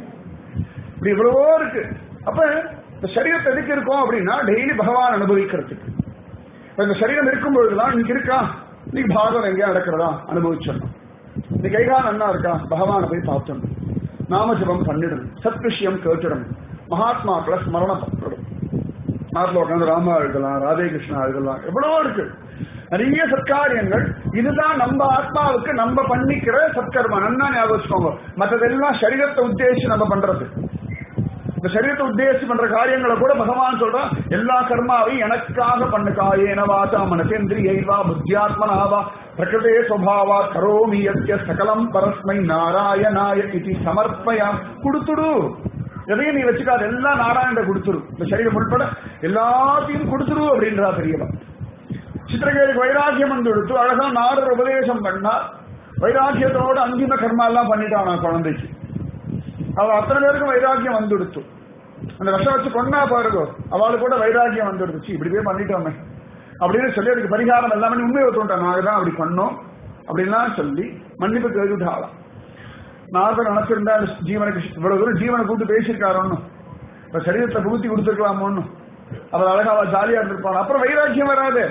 S1: இப்படி இவ்வளவோ இருக்கு. அப்ப இந்த சரீரத்தை எதுக்கு இருக்கும் அப்படின்னா டெய்லி பகவான் அனுபவிக்கிறதுக்கு. இந்த சரீரம் இருக்கும் பொழுதுதான் இன்னைக்கு இருக்கா, இன்னைக்கு பாகம் எங்கேயா நடக்கிறதா அனுபவிச்சிடணும். இந்த கைகால் நன்னா இருக்கா, பகவானை போய் பார்த்தணும், நாமஜபம் பண்ணிடணும், சத் விஷயம் கேட்டுடணும், மகாத்மாக்களை ஸ்மரணம் பண்ணணும். நாட்டில் உட்காந்து ராமா எழுதலாம், ராதே கிருஷ்ணா எழுதலாம், எவ்வளவோ இருக்கு நிறைய சத்காரியங்கள். இதுதான் நம்ம ஆத்மாவுக்கு நம்ம பண்ணிக்கிற சத்கர்மா. நன்னா ஞாபகம் வச்சுக்கோங்க. மற்றதெல்லாம் சரீரத்தை உத்தேசிச்சு நம்ம பண்றது. இந்த சரீரத்தை உத்தேசிச்சு பண்ற காரியங்களை கூட பகவான் சொல்றான், எல்லா கர்மாவையும் எனக்காக பண்ணுக்காயேன வாசா மனசேந்திரியைவா புத்தியாத்மனாவா பிரகிருதே சுபாவா கரோமி யத்ய சகலம் பரஸ்மை நாராயணாய இதி சமர்ப்பயா. கொடுத்துடு, எதையும் நீ வச்சுக்காது, எல்லாம் நாராயண கொடுத்துரு. இந்த சரீரம் உட்பட எல்லாத்தையும் கொடுத்துரு அப்படின்றா பெரியவா. சித்திரகேதுக்கு வைராக்கியம் வந்து கொடுத்து அழகா நாரர் உபதேசம் பண்ணா. வைராக்கியத்தோட அந்திம கர்மா எல்லாம் பண்ணிட்டான் குழந்தைக்கு. அவள் அத்தனை பேருக்கும் வைராக்கியம் வந்து கொடுத்து அந்த விஷம் வச்சு கொண்டா பாருங்க, அவளுக்கு கூட வைராக்கியம் வந்து கொடுத்துச்சு. இப்படி போய் பண்ணிட்டோமே அப்படின்னு சொல்லி அதுக்கு பரிகாரம் எல்லாமே உண்மையை ஒத்துட்டான். நாங்க தான் அப்படி பண்ணோம் அப்படின்லாம் சொல்லி மன்னிப்பு கேட்டுட்டாளாம். நாரதர் நினைச்சிருந்தா ஜீவனுக்கு இவ்வளவு தூரம் ஜீவனை கூட்டு பேசியிருக்காரோன்னு, இப்ப சரீரத்தை புகுத்தி கொடுத்துருக்கலாமோன்னு. அவள் அழகா அவள் ஜாலியா இருந்திருப்பான். அப்புறம் வைராக்கியம் வராது,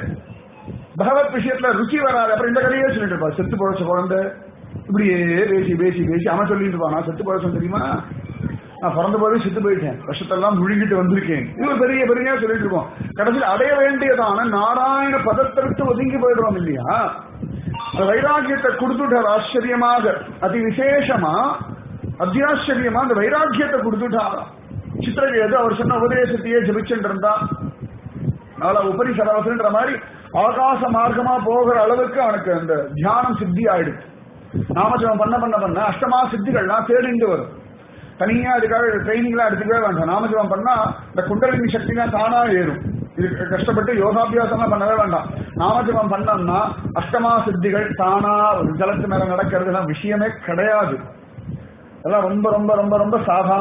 S1: பகவத் விஷயத்துல ருச்சி வராது. அப்புறம் இந்த கதையே சொல்லிட்டு இருப்பா, செத்து பொழைச்ச குழந்தை இப்படியே பேசி பேசி பேசி அவன் சொல்லிட்டு இருப்பான், நான் செத்து பொழைச்சேன் தெரியுமா, நான் பிறந்த போதே செத்து போயிட்டேன், வருஷத்தெல்லாம் முழுங்கிட்டு வந்திருக்கேன், இது பெரிய பெரிய சொல்லிட்டு இருப்போம். கடைசியில் அடைய வேண்டியதான நாராயண பதத்திற்கு ஒதுங்கி போயிடுவோம் இல்லையா. அந்த வைராக்கியத்தை கொடுத்துட்டார் ஆச்சரியமாக, அதி விசேஷமா அத்தியாச்சரியமா அந்த வைராக்கியத்தை கொடுத்துட்டாராம். சித்திரகேது அவர் சொன்ன உபதேசத்தையே ஜபிச்சுட்டு இருந்தா. அதனால உபரி சராசன்ற மாதிரி ஆகாச மார்க்கமா போகிற அளவுக்கு அவனுக்கு அந்த தியானம் சித்தி ஆயிடுச்சு. நாமஜபம் பண்ண பண்ண பண்ண அஷ்டமா சித்திகள்லாம் தேடிண்டு வரும். தனியா அதுக்காக ட்ரைனிங் எல்லாம் எடுத்துக்கவே வேண்டாம். நாமஜபம் பண்ணா இந்த குண்டலினி சக்தி தான் தானா ஏறும். இது கஷ்டப்பட்டு யோகாபியாசம் பண்ணவே வேண்டாம். நாமஜபம் பண்ணோம்னா அஷ்டமா சித்திகள் தானா ஜலத்து மேல நடக்கிறதுலாம் விஷயமே கிடையாது. அதெல்லாம் ரொம்ப ரொம்ப ரொம்ப ரொம்ப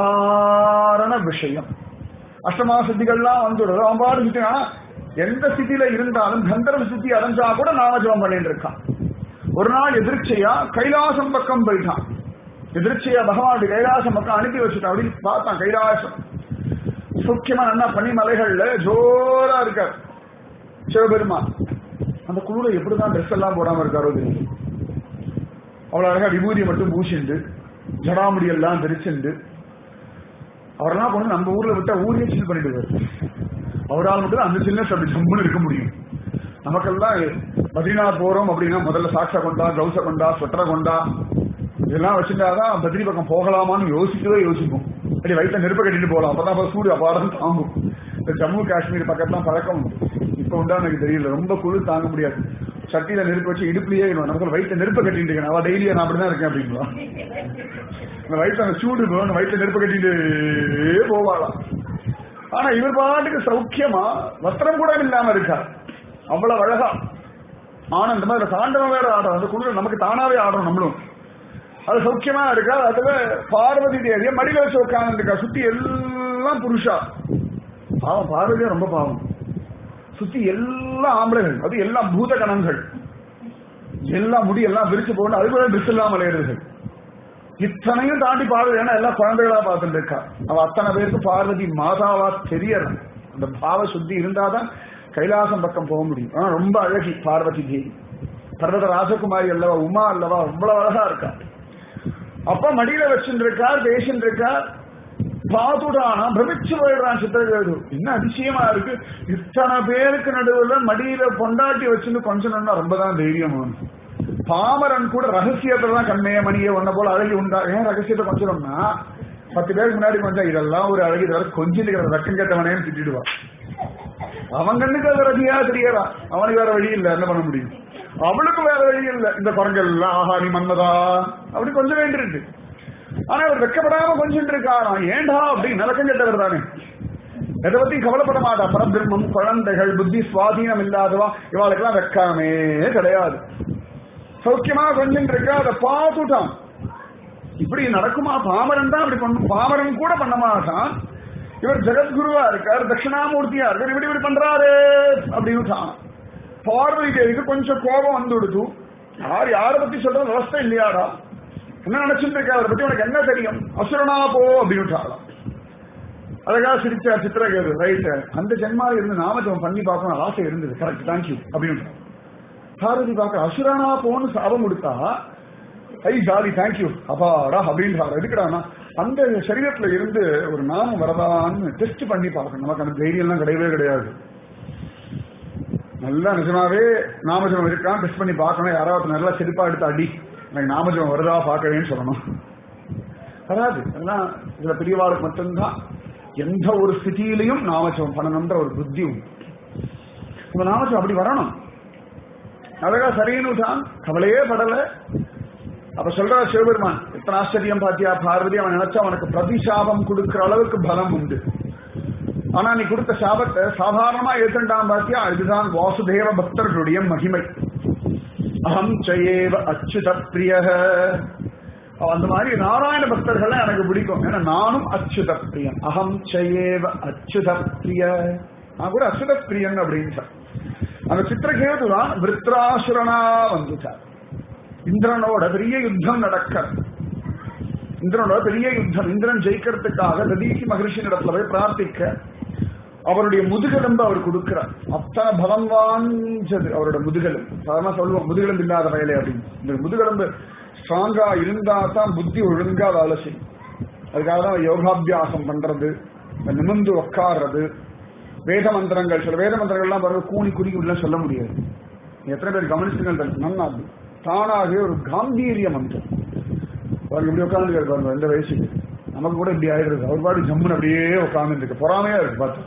S1: சாதாரண விஷயம். அஷ்டமா சித்திகள்லாம் வந்துடுறது அவன் சுத்தினா எந்த ஸ்திதியில இருந்தாலும் கந்தர்வ ஸ்திதி அடைஞ்சா கூட நாமஜபம் பண்ணிட்டு இருக்கான். ஒரு நாள் எதிர்ச்சையா கைலாசம் பக்கம் போயிட்டான். எதிர்ச்சையா பகவானுடைய கைலாசம் பக்கம் அனுப்பி வச்சுட்டான். அப்படின்னு பார்த்தான் கைலாசம் முக்கியமா நல்லா பனிமலைகள்ல ஜோரா இருக்கார் சிவபெருமான். அந்த குழுல எப்படிதான் ட்ரெஸ் எல்லாம் போடாம இருக்காரோ தெரியும். அவ்வளவு அழகா விபூதியை மட்டும் பூசிண்டு ஜடாமுடி எல்லாம் தெரிச்சுண்டு அவரெல்லாம் கொண்டு நம்ம ஊர்ல விட்டா ஊரையே சீல் பண்ணிடுவார். அவரால் மட்டும் அந்த சின்ன அப்படி ஜம்முன்னு இருக்க முடியும். நமக்கெல்லாம் பத்ரிநாத் போறோம் அப்படின்னா முதல்ல சாக்ஸா கொண்டா, கிளவுஸ கொண்டா, ஸ்வெட்டரை கொண்டா இதெல்லாம் வச்சிருந்தாதான் பத்ரி பக்கம் போகலாமான்னு யோசிப்போம். அப்படி வயிற்ற நெருப்ப கட்டிட்டு போகலாம், அப்பதான் சூடு அப்பாடம் தாங்கும். இந்த ஜம்மு காஷ்மீர் பக்கத்தான் பழக்கம் இப்ப உண்டா எனக்கு தெரியல. ரொம்ப குளிர் தாங்க முடியாது, சட்டியில நெருப்பு வச்சு இடுப்புலயே நமக்கு வயிற்ற நெருப்ப கட்டிட்டு இருக்கேன். அவ டெய்லியா நான் அப்படிதான் இருக்கேன் அப்படிங்களா? அந்த வயிற்று அந்த சூடு வயிற்ற நெருப்ப கட்டிட்டு போவாளாம். ஆனா இவர் பாட்டுக்கு சௌக்கியமா வஸ்திரம் கூட இல்லாம இருக்கார். அவ்வளவு அழகா ஆனந்தமா தாண்டவம் வேற ஆடுறோம். அந்த குளிர் நமக்கு தானாவே ஆடுறோம் நம்மளும். அது சௌக்கியமா இருக்கா. அதுல பார்வதி தேவிய மடியில வச்சு உட்கார்ந்து இருக்கா. சுத்தி எல்லாம் புருஷா. பாவம் பார்வதியா ரொம்ப பாவம். சுத்தி எல்லாம் ஆம்பளைகள், அது எல்லாம் பூத கணங்கள், எல்லாம் முடி எல்லாம் விரிச்சு போகணும். அது கூட ட்ரெஸ் இல்லாம விளையாடுறது. இத்தனையும் தாண்டி பார்வதி ஏன்னா எல்லாம் குழந்தைகளா பார்த்துட்டு இருக்கா. அவ அத்தனை பேருக்கு பார்வதி மாதாவா தெரியறது. அந்த பாவ சுத்தி இருந்தாதான் கைலாசம் பக்கம் போக முடியும். ஆனா ரொம்ப அழகி பார்வதி தேவி. பர்வத ராஜகுமாரி அல்லவா, உமா அல்லவா, அவ்வளவு அழகா இருக்கா. அப்ப மடியில வச்சுட்டு இருக்கார், பேசிட்டு இருக்கார். பாதுடானா பிரமிச்சு போயிடுறான் சித்திரகேது. என்ன அதிசயமா இருக்கு, இத்தனை பேருக்கு நடுவுல மடியில பொண்டாட்டி வச்சுன்னு கொஞ்சம் நல்லா ரொம்பதான் தைரியம். பாமரன் கூட ரகசியத்தான் கண்ணைய மணிய ஒன்ன போல அழகி உண்டா. ஏன் ரகசியத்தை கொஞ்சம்னா 10 பேருக்கு முன்னாடி கொஞ்சம் இதெல்லாம் ஒரு அழகி வர கொஞ்சம் ரக்கம் கேட்டவனேன்னு திட்டிடுவான். அவன் கண்ணுக்கு அது ரதியா தெரியறான். அவனுக்கு வேற வழி இல்ல, என்ன பண்ண முடியும்? அவளுக்கு வேற வழி இல்ல. இந்த குரங்கள் எல்லாம் ஆஹா நீ மன்மதா அப்படி கொஞ்சம் வேண்டியிருக்கு. ஆனா அவர் வெக்கப்படாம கொஞ்சம் இருக்காராம். ஏண்டா அப்படி நிலக்கம் கேட்டவர் தானே, எதை பத்தி கவலைப்பட மாட்டா. பரபிரம்மம், குழந்தைகள், புத்தி சுவாதீனம் இல்லாதவா, இவாளுக்கெல்லாம் வெக்காமே கிடையாது. சௌக்கியமா கொஞ்சம் இருக்கா. அதை பார்த்துட்டான். இப்படி நடக்குமா? பாமரன் தான் அப்படி பண்ணும். பாமரன் கூட பண்ண மாட்டான். இவர் ஜெகத்குருவா இருக்கார், தட்சிணாமூர்த்தியா இருக்கார், இப்படி பண்றாரு அப்படின்னு. பார்வதி தேவிக்கு கொஞ்சம் கோபம் வந்து விடுது. யாரை பத்தி சொல்றது விவஸ்தை இல்லையாடா, என்ன நினைச்சுட்டு இருக்க, அவரை பத்தி உனக்கு என்ன தெரியும், அசுரனா போ அப்படின்னு. அதுக்காக சிரிச்சா சித்திரகேது. ரைட், அந்த ஜென்மால இருந்து நாமஜபம் பண்ணி பார்க்கணும் ஆசை இருந்தது. கரெக்ட், தேங்க்யூ அப்படின்னு. பார்வதி பார்க்க அசுரனா போன்னு சாபம் கொடுத்தா ஐ ஜாலி தேங்க்யூ அப்பாடா அப்படின்னு. எதுக்குடானா அந்த சரீரத்துல இருந்து ஒரு நாமம் வரதான்னு டெஸ்ட் பண்ணி பார்க்கணும். நமக்கு அந்த தைரியம் எல்லாம் கிடையவே கிடையாது. நல்லா நிஜமாவே நாமஜபம் இருக்கான்னு டெஸ்ட் பண்ணி பார்க்கணும். யாராவது நல்லா செருப்பா எடுத்து அடி எனக்கு நாமஜபம் வருதா பார்க்கவேன்னு சொல்லணும். வராது. அதெல்லாம் இதுல பெரியவாளுக்கு மட்டும்தான் எந்த ஒரு ஸ்திதியிலையும் நாமஜபம் பண்ணணும்ன்ற ஒரு புத்தி உண்டு. இந்த நாமஜபம் அப்படி வரணும். அழகா சரின்னு தான், கவலையே படல. அப்ப சொல்ற சிவபெருமான், எத்தனை ஆச்சரியம் பாத்தியா பார்வதி, அவன் நினைச்சா அவனுக்கு பிரதிசாபம் கொடுக்கிற அளவுக்கு பலம் உண்டு. ஆனா நீ கொடுத்த சாபத்தை சாதாரணமா ஏற்கண்டாம் பாத்தியா, இதுதான் வாசுதேவ பக்தர்களுடைய மகிமை. அகம் சயேவ அச்சுத பிரிய. அந்த மாதிரி நாராயண பக்தர்கள் எனக்கு பிடிக்கும். ஏன்னா நானும் அச்சுத பிரியன். அகம் சயேவ அச்சுத பிரிய, நான் கூட அச்சுத பிரியன் அப்படின்னு. அந்த சித்திரகேது தான் விருத்ராசுரனா வந்துட்டார். இந்திரனோட பெரிய யுத்தம் நடக்க, இந்திரனோட பெரிய யுத்தம், இந்திரன் ஜெயிக்கிறதுக்காக ததீசி மகரிஷி இடத்துல போய் பிரார்த்திக்க அவருடைய முதுகெலும்பு அவர் கொடுக்கிறார். அத்தனை பலம் வாஞ்சது அவரோட முதுகெலும்பு. சாதாரண சொல்லுவோம் முதுகெலும்பு இல்லாத வயலே அப்படின்னு. இந்த முதுகெலும்பு ஸ்ட்ராங்கா இருந்தா தான் புத்தி ஒழுங்கா வேலை செய்யும். அதுக்காக தான் யோகாபியாசம் பண்றது, நிமிர்ந்து உட்கார்றது, வேத மந்திரங்கள். சில வேத மந்திரங்கள்லாம் பாருங்க கூணி குறுக்கி இப்படிலாம் சொல்ல முடியாது. எத்தனை பேர் கவனிச்சுங்கள் நல்லா தானாகவே ஒரு காம்பீரிய மந்திரம். இப்படி உட்கார்ந்து பாருங்க எந்த வயசுக்கு நமக்கு கூட இப்படி ஆயிடுறது. அவர் பாடு ஜம்முன்னு அப்படியே உட்கார்ந்து இருக்கு, பொறாமையா இருக்கு பார்த்து.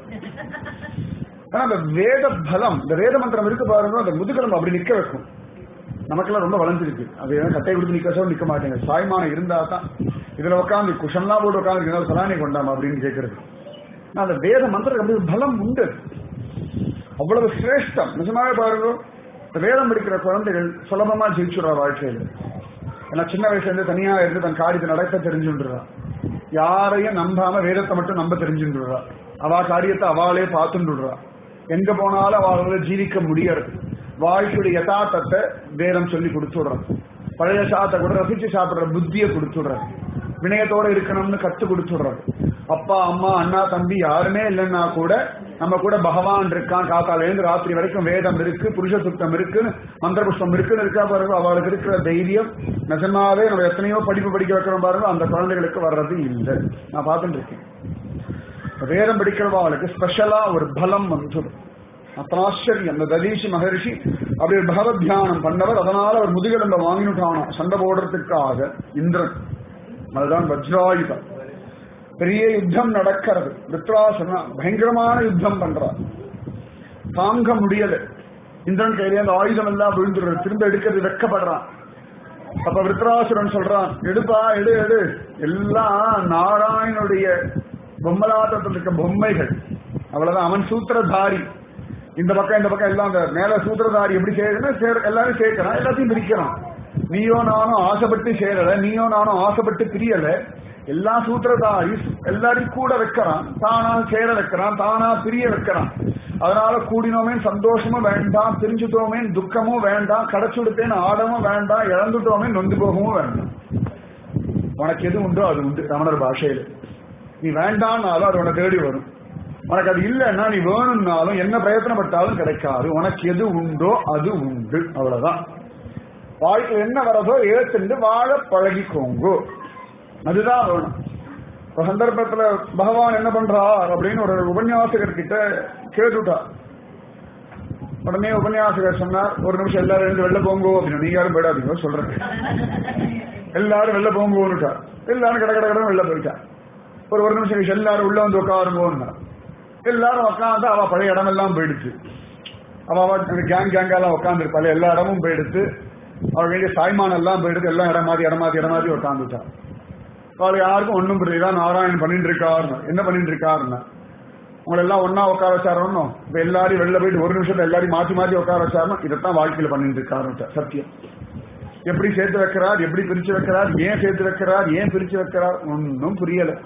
S1: ஆனா அந்த வேத பலம், இந்த வேத மந்திரம் இருக்கு பாருங்க, அந்த முதுகெலும்பு அப்படி நிக்க வைக்கும். நமக்கெல்லாம் ரொம்ப வளர்ந்துருக்கு. அது கட்டை கொடுத்து நிக்க சொல்ல நிக்க மாட்டேங்க. சாய்மானம் இருந்தா தான் இதுல உட்காந்து குஷன்லாம் போட்டு உட்காந்து சலானி கொண்டாமா அப்படின்னு கேட்கறது. அந்த வேத மந்திரம் அப்படி பலம் உண்டு, அவ்வளவு சிரேஷ்டம். நிஜமாவே பாருங்க, வேதம் படிக்கிற குழந்தைகள் சுலபமா ஜெயிச்சுடுறா வாழ்க்கையில். ஏன்னா சின்ன வயசுல இருந்து தனியா இருந்து தன் காரியத்தை நடக்க தெரிஞ்சுடுறா. யாரையும் நம்பாம வேதத்தை மட்டும் நம்ப தெரிஞ்சுடுறா. அவா காரியத்தை அவளே பார்த்துடுறா. எங்க போனாலும் அவளால ஜீவிக்க முடியாது. வாழ்க்கையுடைய யதார்த்தத்தை வேதம் சொல்லி கொடுத்துடுறான். பழைய சாத்தை கூட ரசிச்சு சாப்பிடுற புத்தியை கொடுத்துடுறான். வினயத்தோட இருக்கணும்னு கத்து கொடுத்துடுறான். அப்பா அம்மா அண்ணா தம்பி யாருமே இல்லைன்னா கூட நம்ம கூட பகவான் இருக்கான். காத்தால இருந்து ராத்திரி வரைக்கும் வேதம் இருக்கு, புருஷ சுத்தம் இருக்கு, மந்திர புஷ்பம் இருக்குன்னு இருக்கா பாருங்க. அவளுக்கு இருக்கிற தைரியம் நிஜமாவே நம்ம எத்தனையோ படிப்பு படிக்க வைக்கிறோம் பாருங்க, அந்த குழந்தைகளுக்கு வர்றது இல்லை. நான் பார்த்துட்டு இருக்கேன். வேதம் படிக்கிறவாளுக்கு ஸ்பெஷலா ஒரு பலம் வந்துடும். அத்தனாச்சரியம். அந்த ததீஷி மகரிஷி அப்படி ஒரு பகவத் தியானம் பண்ணவர். அதனால அவர் முதுகெலும்ப வாங்கினுட்டானா சண்டை போடுறதுக்காக இந்திரன். அதுதான் வஜ்ராயுதம். பெரிய யுத்தம் நடக்கிறது. விருத்ராசுரன் பயங்கரமான யுத்தம் பண்றார். தாங்க முடியல. இந்திரன் கையில அந்த ஆயுதம் எல்லாம் விழுந்துடுறது. திரும்ப எடுக்கிறது வெக்கப்படுறான். அப்ப விருத்ராசுரன் சொல்றான், எடுப்பா எடு எடு. எல்லாம் நாராயணுடைய பொம்மலாட்டத்தில் இருக்க பொம்மைகள். அவ்வளவுதான். அவன் சூத்திரதாரி. இந்த பக்கம் எல்லாம் அந்த மேல சூத்திரதாரி எப்படி செய்யறதுன்னு எல்லாரும் சேர்க்கிறான், எல்லாத்தையும் பிரிக்கிறான். நீயோ நானும் ஆசைப்பட்டு சேரல, நீயோ நானும் ஆசைப்பட்டு பிரியல. எல்லா சூத்திரதாரி எல்லாரையும் கூட வைக்கிறான். தானா சேர வைக்கிறான், தானா பிரிய வைக்கிறான். அதனால கூடினோமே சந்தோஷமும் வேண்டாம், பிரிஞ்சுட்டோமே துக்கமும் வேண்டாம், கிடைச்சுடுத்தேன்னு ஆடமும் வேண்டாம், இழந்துட்டோமே நொந்து போகவும் வேண்டாம். உனக்கு எது உண்டோ அது உண்டு. ரமணர் பாஷையில நீ வேண்டாம்னாலும் அது உனக்கு தேடி வரும். உனக்கு அது இல்லைன்னா நீ வேணும்னாலும் என்ன பிரயத்தனப்பட்டாலும் கிடைக்காது. உனக்கு எது உண்டோ அது உண்டு. அவ்வளவுதான். வாழ்க்கையில் என்ன வரதோ ஏற்றுண்டு வாழ பழகிக்கோங்கோ. அதுதான் வேணும். ஒரு சந்தர்ப்பத்துல பகவான் என்ன பண்றார் அப்படின்னு ஒரு உபன்யாசகர் கிட்ட கேட்டுட்டார். உடனே உபன்யாசகர் சொன்னார், ஒரு நிமிஷம் எல்லாரும் எழுந்து வெளில போங்கோ அப்படின்னு. நீங்க யாரும் போயிடாதீங்க சொல்றேன். எல்லாரும் வெளில போங்கோன்னுட்டார். எல்லாரும் கடை வெளில போயிட்டார். ஒரு நிமிஷம் எல்லாரும் உள்ள வந்து உட்காருங்கோன்னா எல்லாரும் உட்காந்து அவ பழைய இடம் எல்லாம் போயிடுச்சு. அவ கேங்காலாம் உட்காந்துருப்பாள். எல்லா இடமும் போயிடுத்து. அவ வேண்டிய சாய்மானம் எல்லாம் போயிடுத்து. எல்லாம் இடம் மாத்தி உட்காந்துட்டான். அவளுக்கு யாருக்கும் ஒன்றும் புரியல. நாராயணன் பண்ணிட்டு இருக்காருன்னா என்ன பண்ணிட்டு இருக்காருன்னா உங்களை எல்லாம் ஒன்னா உட்கார வச்சாரணும். இப்ப எல்லாரும் வெளில போயிட்டு ஒரு நிமிஷத்துல எல்லாரும் மாத்தி உட்கார வச்சாரணும். இதைத்தான் வாழ்க்கையில பண்ணிட்டு இருக்காரு. சத்தியம். எப்படி சேர்த்து வைக்கிறார், எப்படி பிரிச்சு வைக்கிறார், ஏன் சேர்த்து வைக்கிறார், ஏன் பிரிச்சு வைக்கிறார் ஒன்னும் புரியல.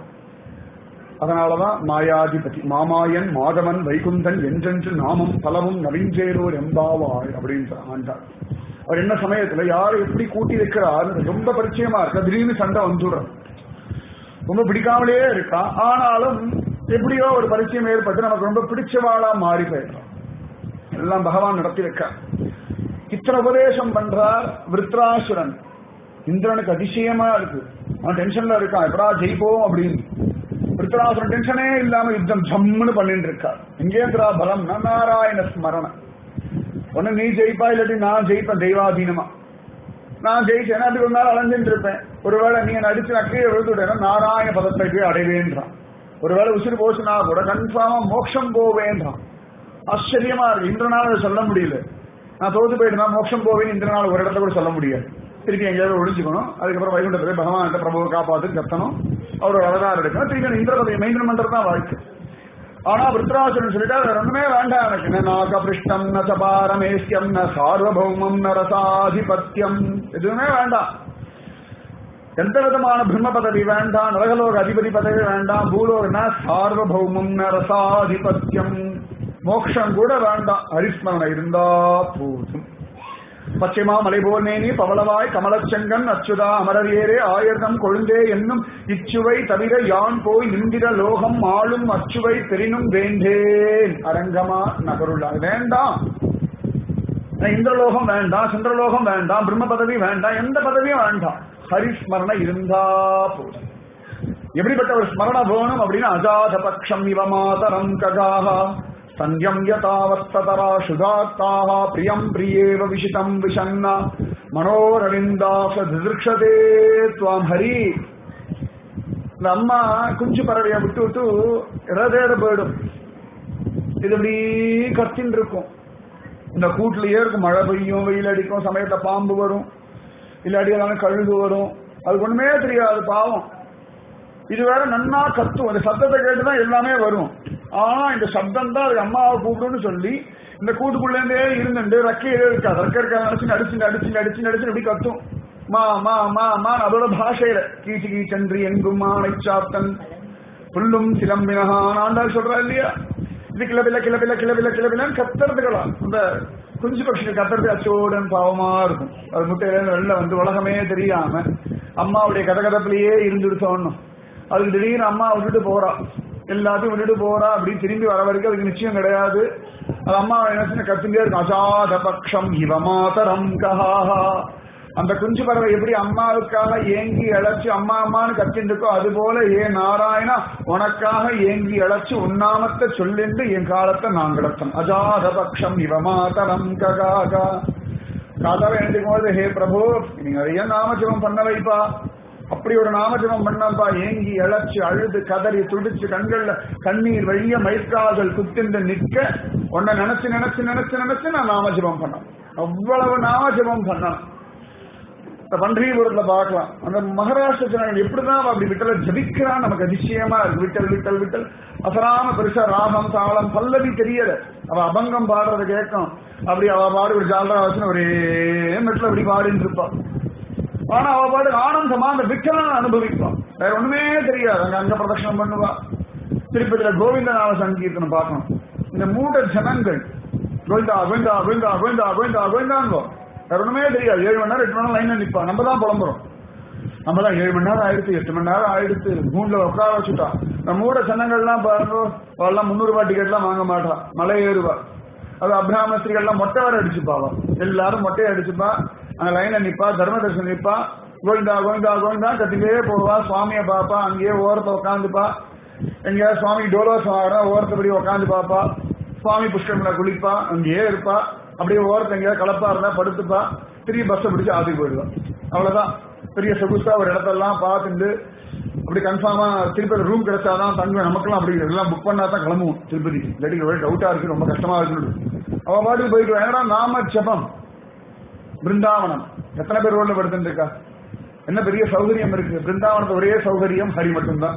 S1: அதனாலதான் மாயாதிபதி மாமாயன் மாதவன் வைகுந்தன் என்றென்று நாமம் பலவும் நவீஞ்சேரோர் எம்பாவாய் அப்படின்னு ஆண்டார். அவர் என்ன சமயத்துல யாரை எப்படி கூட்டி வைக்கிறார் ரொம்ப பரிச்சயமா இருக்கா. திடீர்னு சண்டை வந்துடுற ரொம்ப பிடிக்காமலே இருக்கா. ஆனாலும் எப்படியோ ஒரு பரிச்சயம் ஏற்பட்டு நமக்கு ரொம்ப பிடிச்சவாளா மாறி போயிடுறான். எல்லாம் பகவான் நடத்தி வைக்க. இத்தனை உபதேசம் பண்றார் விருத்ராசுரன். இந்திரனுக்கு அதிசயமா இருக்கு. அவன் டென்ஷன்ல இருக்கான், எப்படா ஜெயிப்போம் அப்படின்னு. விருத்ராசுரன் டென்ஷனே இல்லாம யுத்தம் ஜம்முன்னு பண்ணிட்டு இருக்கார். எங்கேந்திரா பலம்? நாராயண ஸ்மரணம். ஒண்ணு நீ ஜெயிப்பா, இல்லாட்டி நான் ஜெயிப்பேன் தெய்வாதீனமா. நான் ஜெயிச்சேன்னா அப்படி ஒரு நாள் அலைஞ்சிட்டு இருப்பேன். ஒருவேளை நீ அடிச்சு நான் கீழே விழுந்துட்டேன்னா நாராயண பதத்தை போய் அடைவேன்றான். ஒருவேளை உசுறு போச்சுனா கூட கன்ஃபார்மா மோட்சம் போவேன்றான். ஆச்சரியமா இருக்கு. இந்திரனால அதை சொல்ல முடியல. நான் தோத்து போயிட்டு மோட்சம் போவேன் இந்திரனால ஒரு இடத்துல கூட சொல்ல முடியாது. திருப்பி எங்கேயாவது ஒழிஞ்சுக்கணும். அதுக்கப்புறம் வைகுண்டத்தை பகவான் பிரபுவை காப்பாத்து கத்தணும். அவரோட அவதாரம் எடுக்கணும். திருப்பி இந்திர பதவியை மெயின்டைன் பண்றதுதான் வாழ்க்கை. ஆனா விருத்ராசுரன் சொல்லிட்டா ஒண்ணுமே வேண்டாம் எனக்கு. நாகபிருஷ்டம் ந சபாரமேஷ்யம் ந சார்வபௌமம் ந ரசாதிபத்தியம் எதுவுமே வேண்டாம். எந்த விதமான பிரம்ம பதவி வேண்டாம், நரகலோக அதிபதி பதவி வேண்டாம், பூலோகனா சார்வபௌமம் ந ரசாதிபத்தியம், மோட்சம் கூட வேண்டாம். ஹரிஸ்மரணம் இருந்தா போதும். பச்சைமா மலைபோல் மேனி பவளவாய் கமலச்செங்கன் அச்சுதா அமரவேரே ஆயிரம் கொழுந்தே என்னும் இச்சுவை தவிர யான் போய் இந்திர லோகம் ஆளும் அச்சுவை பெரினும் வேண்டேன் அரங்கமா நகருள்ள. வேண்டாம். இந்திரலோகம் வேண்டாம், சந்திரலோகம் வேண்டாம், பிரம்ம பதவி வேண்டாம், எந்த பதவியும் வேண்டாம். ஹரிஸ்மரண இருந்தா போதும். எப்படிப்பட்ட ஒரு ஸ்மரண வேணும் அப்படின்னா அஜாத பக்ஷம் இவ மாதரம் ககாஹா சன்யம் யதாவஸ்ததரா சுதாத்தாஹ பிரியம் பிரியேவ விஷிதம் விஷன்னா மனோரவிந்தாச திதிர்ஷதே துவாம் ஹரி. இந்த அம்மா குஞ்சு பறவையை விட்டு விட்டு இறதேட போயிடும். இது இப்படி கத்தின்னு இருக்கும். இந்த கூட்டிலேயே இருக்கும். மழை பெய்யும், வெயில் அடிக்கும், சமயத்துல பாம்பு வரும், இல்லாடி எல்லாமே கழுகு வரும். அது ஒண்ணுமே தெரியாது பாவம். இது வேற நன்னா கத்தும். அந்த சத்தத்தை கேட்டுதான் எல்லாமே வரும். ஆனா இந்த சப்தம் தான் அது அம்மாவை கூப்பிடுன்னு சொல்லி இந்த கூட்டுக்குள்ள இருந்தே இருந்துட்டு ரெக்கையிலே இருக்காது. ரெக்க இருக்க அடிச்சு எப்படி கத்தும். மா மா மா மா அதோட பாஷையில கீச்சு கீச்சன்றி எங்கும் மானை சாத்தன் புல்லும் சிலம்பினகான் ஆண்டாள் சொல்றா இல்லையா. இது கிளபில கத்துறதுக்கலாம். அந்த குஞ்சு பட்சிகள் கத்துறது அச்சோடன் பாவமா இருக்கும். அது முட்டையில வெளில வந்து உலகமே தெரியாம அம்மாவுடைய கதகதப்பிலேயே இருந்துடுத்தோன்னும். அதுக்கு திடீர்னு அம்மா விட்டுட்டு போறா, எல்லாத்தையும் விட்டுட்டு போறா. அப்படி திரும்பி வர வரைக்கும் அதுக்கு நிச்சயம் கிடையாது. அது அம்மா என்ன கத்துட்டே இருக்கும், அஜாத பக்ஷம் இவமாதரம் கஹாஹா. அந்த குஞ்சு பறவை எப்படி அம்மாவுக்காக ஏங்கி அழைச்சு அம்மா அம்மான்னு கத்திட்டு இருக்கோ, அது போல ஏ நாராயணா உனக்காக ஏங்கி அழைச்சு உன்னாமத்தை சொல்லிண்டு என் காலத்தை நான் கிடத்தன். அஜாத பக்ஷம் இவமாதரம் ககாகா. காதால எழுந்திக்கும் போது ஹே பிரபு நீங்க நிறைய நாமஜபம் பண்ண வைப்பா, அப்படி ஒரு நாமஜபம் பண்ணப்பா, ஏங்கி இழைச்சு அழுது கதறி துடிச்சு கண்கள்ல கண்ணீர் வழிய மயிர்காதல் குத்திண்டு நிற்க உன்னை நினைச்சு நினைச்சு நினைச்சு நினைச்சு நான் நாமஜபம் பண்ணேன். அவ்வளவு நாமஜபம் பண்ணேன். இந்த பன்றிபுரத்துல பார்க்கலாம், அந்த மகாராஷ்டிர ஜனங்கள் எப்படிதான் அப்படி விட்டல ஜபிக்கிறான், நமக்கு அதிசயமா இருக்கு. விட்டல் விட்டல் விட்டல் அசராம பெருசா ராகம் தாளம் பல்லவி தெரியல. அவ அபங்கம் பாடுறத கேட்கும், அப்படி அவ பாடு ஒரு ஜாலரா வச்சுன்னு ஒரே மெட்ல அப்படி பாடிட்டு இருப்பான். ஆனா அவ பாடு ஆனந்தமா அந்த விட்டலன் அனுபவிப்பான், வேற ஒண்ணுமே தெரியாது. அங்க அங்க பிரதட்சணம் பண்ணுவா. திருப்பதியில கோவிந்த நாம சங்கீர்த்தனம் பார்க்கணும். இந்த மூட ஜனங்கள் கோவிந்தா கோவிந்தா கோவிந்தா கோவிந்தா கோவிந்தா கோவிந்தாங்கோ, வேற ஒண்ணுமே தெரியாது. 7 மணி நேரம் 8 மணி நேரம் லைன்ல நிற்பா. நம்ம தான் புலம்புறோம், நம்ம தான் 7 மணி நேரம் ஆயிடுத்து 8 மணி நேரம் ஆயிடுத்து மூணுல உட்கார வச்சுட்டா. நம்ம மூட ஜனங்கள்லாம் பாருங்க, அவெல்லாம் 300 ரூபாய் டிக்கெட் எல்லாம் வாங்க மாட்டா, மலை ஏறுவா. அது அப்ராமஸ்திரிகள்லாம் மொட்டை வர அடிச்சுப்பாவா, எல்லாரும் மொட்டையை அடிச்சுப்பா. அங்க லைன்ல நிப்பா, தர்ம தரிசனம் நிப்பா, கோவிந்தா கோவிந்தா கோவிந்தா கத்திலே போவா. சுவாமியை பாப்பா, அங்கேயே ஓரத்தை உட்காந்துப்பா. எங்கேயாவது சுவாமி டோலோசம் ஆகிறா, ஓரத்தபடி உட்காந்து பாப்பா. சுவாமி புஷ்கரம்ல குளிப்பா, அங்கேயே இருப்பா. அப்படியே ஓரத்தை எங்கேயாவது கலப்பா இருந்தா படுத்துப்பா. திரும்பி பஸ்ஸை பிடிச்சி ஆத்துக்கு போயிடுவான். அவ்வளவுதான். பெரிய சொகுசா ஒரு இடத்தெல்லாம் பார்த்துட்டு அப்படி கன்ஃபார்மா திருப்பதி ரூம் கிடைச்சாதான் தங்குவேன். நமக்கெல்லாம் அப்படி எல்லாம் புக் பண்ணா தான் கிளம்புவோம் திருப்பதிக்கு. இல்லாட்டி ஒரே டவுட்டா இருக்கு, ரொம்ப கஷ்டமா இருக்கு. அவ பாட்டுக்கு போயிட்டு ஏன்னா நாம ஜபம். பிருந்தாவனம் எத்தனை பேர் ரோட்ல படுத்துட்டு இருக்கா, என்ன பெரிய சௌகரியம் இருக்கு. பிருந்தாவனத்தை ஒரே சௌகரியம் ஹரி மட்டும்தான்,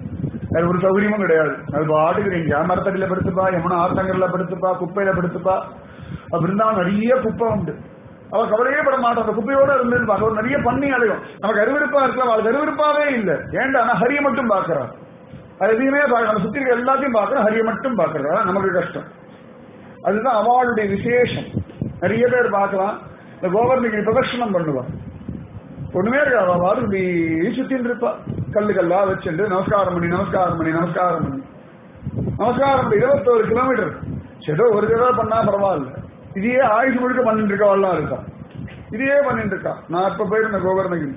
S1: வேற ஒரு சௌகரியமும் கிடையாது. அது பாட்டுக்கு நீங்க மரத்தடியில படுத்துப்பா, யமுனா ஆத்தங்கர்ல படுத்துப்பா, குப்பையில படுத்துப்பா. பிருந்தாவனம் நிறைய குப்பை உண்டு, அவ கவலையே பட மாட்டான். அந்த குப்பையோட இருந்துருப்பா. ஒரு நிறைய பண்ணி அடையும். நமக்கு அருவிருப்பா இருக்கலாம், அவளுக்கு அருவிருப்பாவே இல்லை. ஏன்டா ஆனா ஹரியை மட்டும் பாக்குறா, அது எதையுமே பார்க்கணும். சுத்தி இருக்க எல்லாத்தையும் பாக்குறோம், ஹரியை மட்டும் பாக்குறா. நமக்கு கஷ்டம். அதுதான் அவளுடைய விசேஷம். நிறைய பேர் பார்க்கலாம், இந்த கோவர்தகிரி பிரதர்ஷனம் பண்ணுவா, ஒண்ணுமே இருக்காது. அவள் இப்படி சுத்தின்னு இருப்பா, கல்லு கல்லா வச்சுட்டு நமஸ்காரம் பண்ணி நமஸ்காரம் பண்ணி நமஸ்காரம் பண்ணி நமஸ்காரம் பண்ணி 21 கிலோமீட்டர். ஏதோ ஒரு தடவை பண்ணா பரவாயில்ல, இதையே ஆயுஷ் முழுக்க பண்ணிட்டு இருக்கவாள்லாம் இருக்கா, இதையே பண்ணிட்டு இருக்கா. நான் இப்ப போயிருந்தேன் கோவர்தகிரி.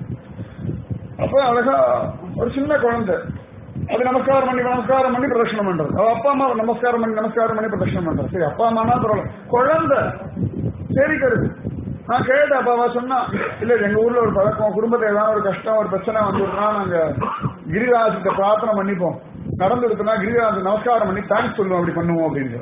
S1: அப்ப அழகா ஒரு சின்ன குழந்தை அது நமஸ்காரம் பண்ணி பிரதட்சணம் பண்றது. அவ அப்பா அம்மா நமஸ்காரம் பண்ணி பிரதட்சணம் பண்றது. சரி, அப்பா அம்மானா பரவாயில்ல, குழந்தை சரிக்கிறது. நான் கேட்டேன், அப்பா அவ சொன்னா, இல்ல எங்க ஊர்ல ஒரு பழக்கம், குடும்பத்தை ஏதாவது ஒரு கஷ்டம் ஒரு பிரச்சனை வந்துடுறா, நாங்க கிரிராஜத்தை பிரார்த்தனை பண்ணிப்போம், நடந்து இருக்குன்னா கிரிராஜ் நமஸ்காரம் பண்ணி தேங்க்ஸ் சொல்லுவோம், அப்படி பண்ணுவோம் அப்படின்ற.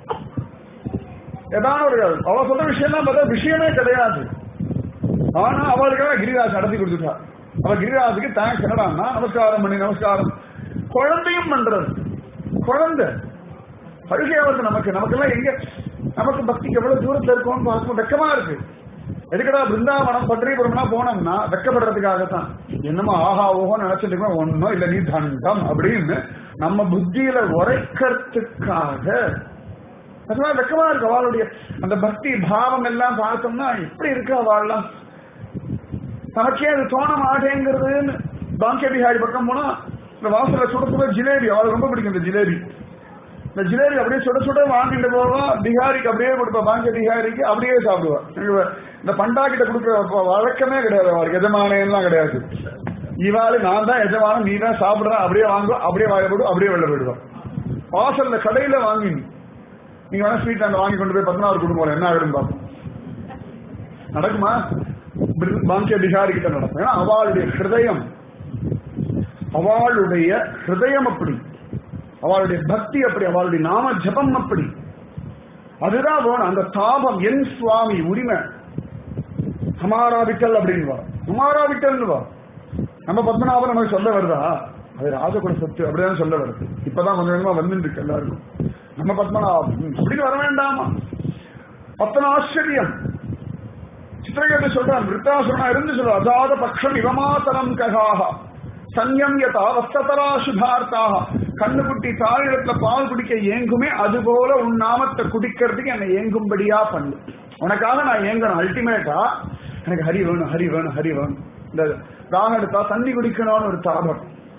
S1: ஏதாவது ஒரு அவ சொல்ற விஷயம்லாம் பார்த்தா விஷயமே கிடையாது. ஆனா அவளுக்காக கிரிராஜ் நடத்தி கொடுத்துட்டா. அவ கிரிராஜுக்கு தேங்க்ஸ் என்னடான்னா நமஸ்காரம் பண்ணி நமஸ்காரம். குழந்தையும் பண்றது, குழந்தை பரிசையா வருது நமக்கு. நமக்கெல்லாம் எங்க நமக்கு பக்திக்கு எவ்வளவு தூரத்துல இருக்கோம்னு பார்க்கும் வெக்கமா இருக்கு. எதுக்கடா பிருந்தாவனம் பன்றிபுரம்லாம் போனோம்னா வெக்கப்படுறதுக்காகத்தான். என்னமோ ஆஹா ஓஹோன்னு நினைச்சிட்டு இருக்கோம், ஒன்னும் இல்ல நீ தண்டம் அப்படின்னு நம்ம புத்தியில உரைக்கிறதுக்காக. அதெல்லாம் வெக்கமா இருக்கு. அவளுடைய அந்த பக்தி பாவம் எல்லாம் பார்த்தோம்னா எப்படி இருக்கு அவள்லாம். தனக்கே அது தோண மாட்டேங்கிறதுன்னு. பாங்கிய பிஹாரி பக்கம் போனா இந்த வாசல சுட சுட ஜிலேபி, அவளுக்கு ரொம்ப பிடிக்கும் இந்த ஜிலேபி. இந்த ஜிலேபி அப்படியே சுட சுட வாங்கிட்டு போவா, பிஹாரிக்கு அப்படியே கொடுப்பா, பாங்கிய பிஹாரிக்கு அப்படியே சாப்பிடுவா. இந்த பண்டா கிட்ட கொடுக்குற வழக்கமே கிடையாது அவருக்கு, எஜமானெல்லாம் கிடையாது. இவாளு நான் தான் எஜமானம், நீ தான் சாப்பிடுறான், அப்படியே வாங்குவோம், அப்படியே வாய போடும், அப்படியே வெளில போயிடுவோம். வாசல்ல கடையில வாங்கி நீங்க வேணா ஸ்வீட் அந்த வாங்கி கொண்டு போய் 16 குடும்பம் என்ன ஆகிடும் பார்ப்போம். நடக்குமா? பாங்கிய பிஹாரி கிட்ட நடக்கும். ஏன்னா அவளுடைய ஹிருதயம், அவளுடைய ஹிருதயம் அப்படி, அவளுடைய பக்தி அப்படி, அவளுடைய நாம ஜபம் அப்படி. அதுதான் வேணும். அந்த தாபம் என் சுவாமி உரிமை ஹமாராவிட்டல் அப்படின்வா, ஹமாராவிட்டல்வா. நம்ம பத்மநாபன் நமக்கு சொல்ல வருதா? அது ராஜகுல சொத்து அப்படிதான் சொல்ல வருது. இப்பதான் கொஞ்சம் கொஞ்சமா வந்துட்டு இருக்கு எல்லாருக்கும். நம்ம பத்மநாபன் அப்படின்னு வர வேண்டாமா? அத்தனை ஆச்சரியம். சித்திரகேட்டு சொல்றான், விருத்தாசுரனா இருந்து சொல்ற அஜாத பக்ஷம் இவமாத்தனம் ககாக சன்யம்யதா வஸ்ததரா சுபார்த்தாக. கண்ணுக்குட்டி தாயிடத்துல பால் குடிக்க ஏங்குமே, அதுபோல உன் நாமத்தை குடிக்கிறதுக்கு என்னை ஏங்கும்படியா பண்ணு. உனக்காக நான் ஏங்கணும். அல்டிமேட்டா எனக்கு ஹரி வேணும், ஹரி வேணும், ஹரி வேணும். இந்த ராகம் எடுத்தா தண்ணி குடிக்கணும்னு ஒரு தாபம்.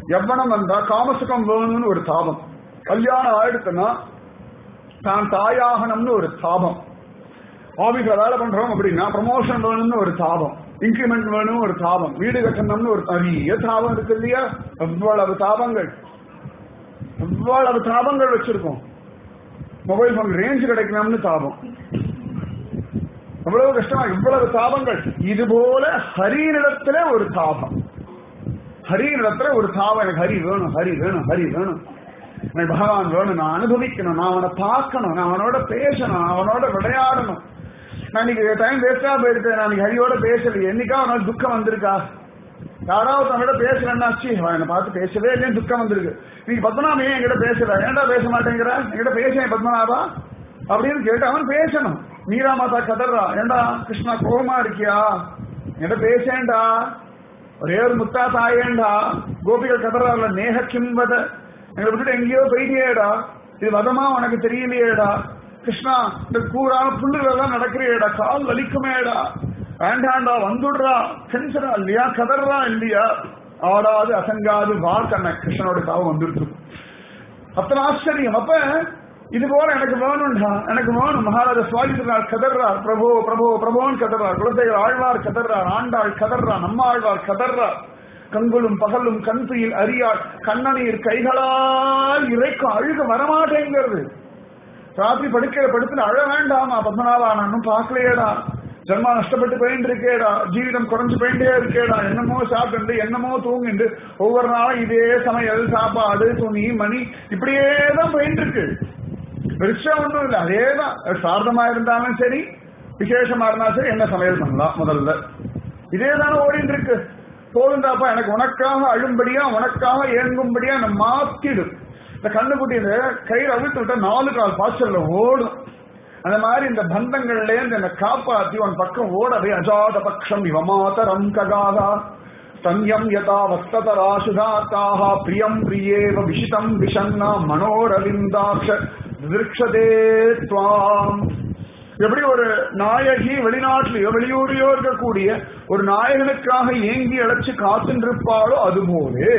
S1: எவ்வளவு வந்தா காமசுகம் வேணும்னு ஒரு தாபம், கல்யாணம் ஆயிடுத்துன்னா தான் தாயாகணும்னு ஒரு தாபம், ஆபீஸ்ல வேலை பண்றோம் அப்படின்னா ப்ரமோஷன் வேணும்னு ஒரு தாபம், இன்கிரிமெண்ட் வேணும் ஒரு தாபம், வீடு கட்டணும்னு ஒரு நிறைய தாபம் இருக்கு இல்லையா? எவ்வளவு தாபங்கள், எவ்வளவு தாபங்கள் வச்சிருக்கோம். மொபைல் போன் ரேஞ்ச் கிடைக்கணும்னு தாபம், எவ்வளவு கஷ்டமா, இவ்வளவு தாபங்கள். இது போல ஹரிநிலத்துல ஒரு தாபம், ஹரிநிலத்துல ஒரு தாபம். எனக்கு ஹரி வேணும், ஹரி வேணும், ஹரி வேணும், எனக்கு பகவான் வேணும், நான் அனுபவிக்கணும், நான் அவனை பார்க்கணும், நான் அவனோட பேசணும், அவனோட விளையாடணும். நான் இன்னைக்கு டைம் வேஸ்டா போயிருக்கேன், நான் இன்னைக்கு ஹரியோட பேசலையே. என்னைக்கா அவனால துக்கம் வந்திருக்கா? யாராவது அவனோட பேசலன்னாச்சு என்னை பார்த்து பேசவே இல்லைன்னு துக்கம் வந்திருக்கு. நீங்க பத்மநாபன் ஏன் என்கிட்ட பேசல, ஏன்டா பேச மாட்டேங்கிற, என்கிட்ட பேச பத்மநாபா அப்படின்னு கேட்டு அவன் பேசணும். மீரா மாதா கதர்றா, ஏண்டா கிருஷ்ணா கோபமா இருக்கியா, என்கிட்ட பேசேண்டா, ஒரே ஒரு முத்தா தாயேண்டா. கோபிகள் கதறாருல, நேக கிம்பத, எங்களை விட்டுட்டு எங்கேயோ போயிட்டியேடா, இது வதமா உனக்கு தெரியலையேடா கிருஷ்ணா, இந்த கூறான புல்லுகளெல்லாம் நடக்கிறியேடா, கால் வலிக்குமேடா, வேண்டாண்டா வந்துடுறா, சென்சரா இல்லையா, கதறா இல்லையா, ஆடாது அசங்காது வா கண்ண. கிருஷ்ணனோட தாவம் வந்துருக்கு. அத்தனை ஆச்சரியம். அப்ப இது போல எனக்கு வேணும்டா, எனக்கு வேணும். மகாராஜா சுவாதித்திருநாள் கதர்றார், பிரபோ பிரபோ பிரபோன்னு கதர்றார், குழந்தைகள் ஆழ்வார் கதர்றார், ஆண்டாள் கதர்றா, நம்ம ஆழ்வார் கதர்றார். கங்குலும் பகலும் கண்பியில் அறியாள் கண்ணநீர் கைகளால் இறைக்கும், அழுக வரமாட்டேங்கிறது. ராத்திரி படுத்துல அழ வேண்டாமா பத்மநாபா, நான் பார்க்கலையேடா, ஜன்மா நஷ்டப்பட்டு போயிட்டு இருக்கேடா, ஜீவிதம் குறைஞ்சு போயிட்டே இருக்கேடா, என்னமோ சாப்பிட்டு என்னமோ தூங்கிட்டு ஒவ்வொரு நாளும் இதே சமையல் சாப்பாடு துணி மணி இப்படியேதான் போயிட்டு இருக்கு. பெருசா ஒன்றும் இல்லை, அதேதான். சாரதமா இருந்தாலும் சரி விசேஷமா இருந்தாலும் சரி என்ன சமையல் பண்ணலாம் முதல்ல, இதேதானே ஓடிட்டு இருக்கு. போதுண்டாப்பா, எனக்கு உனக்காக அழும்படியா உனக்காக ஏங்கும்படியா நம்ம மாத்திடு. இந்த கண்ணுக்குட்டி இந்த கயிறு அவிழ்த்து விட்டா 4 கால் பாய்ச்சல்ல ஓடும். அந்த மாதிரி இந்த பந்தங்கள்ல இருந்து என்னை காப்பாத்தி உன் பக்கம் ஓடவே. அஜாத பக்ஷம் இவமாதரம் ககாதா தன்யம் யதா வஸ்ததராசுதாத்தாக பிரியம் பிரியேவ விஷிதம் விஷன்னா மனோரவிந்தாட்ச விருக்ஷதே த்வாம். எப்படி ஒரு நாயகி வெளிநாட்டிலேயோ வெளியூரையோ இருக்கக்கூடிய ஒரு நாயகனுக்காக ஏங்கி அழைச்சு காத்துருப்பாளோ அதுபோலே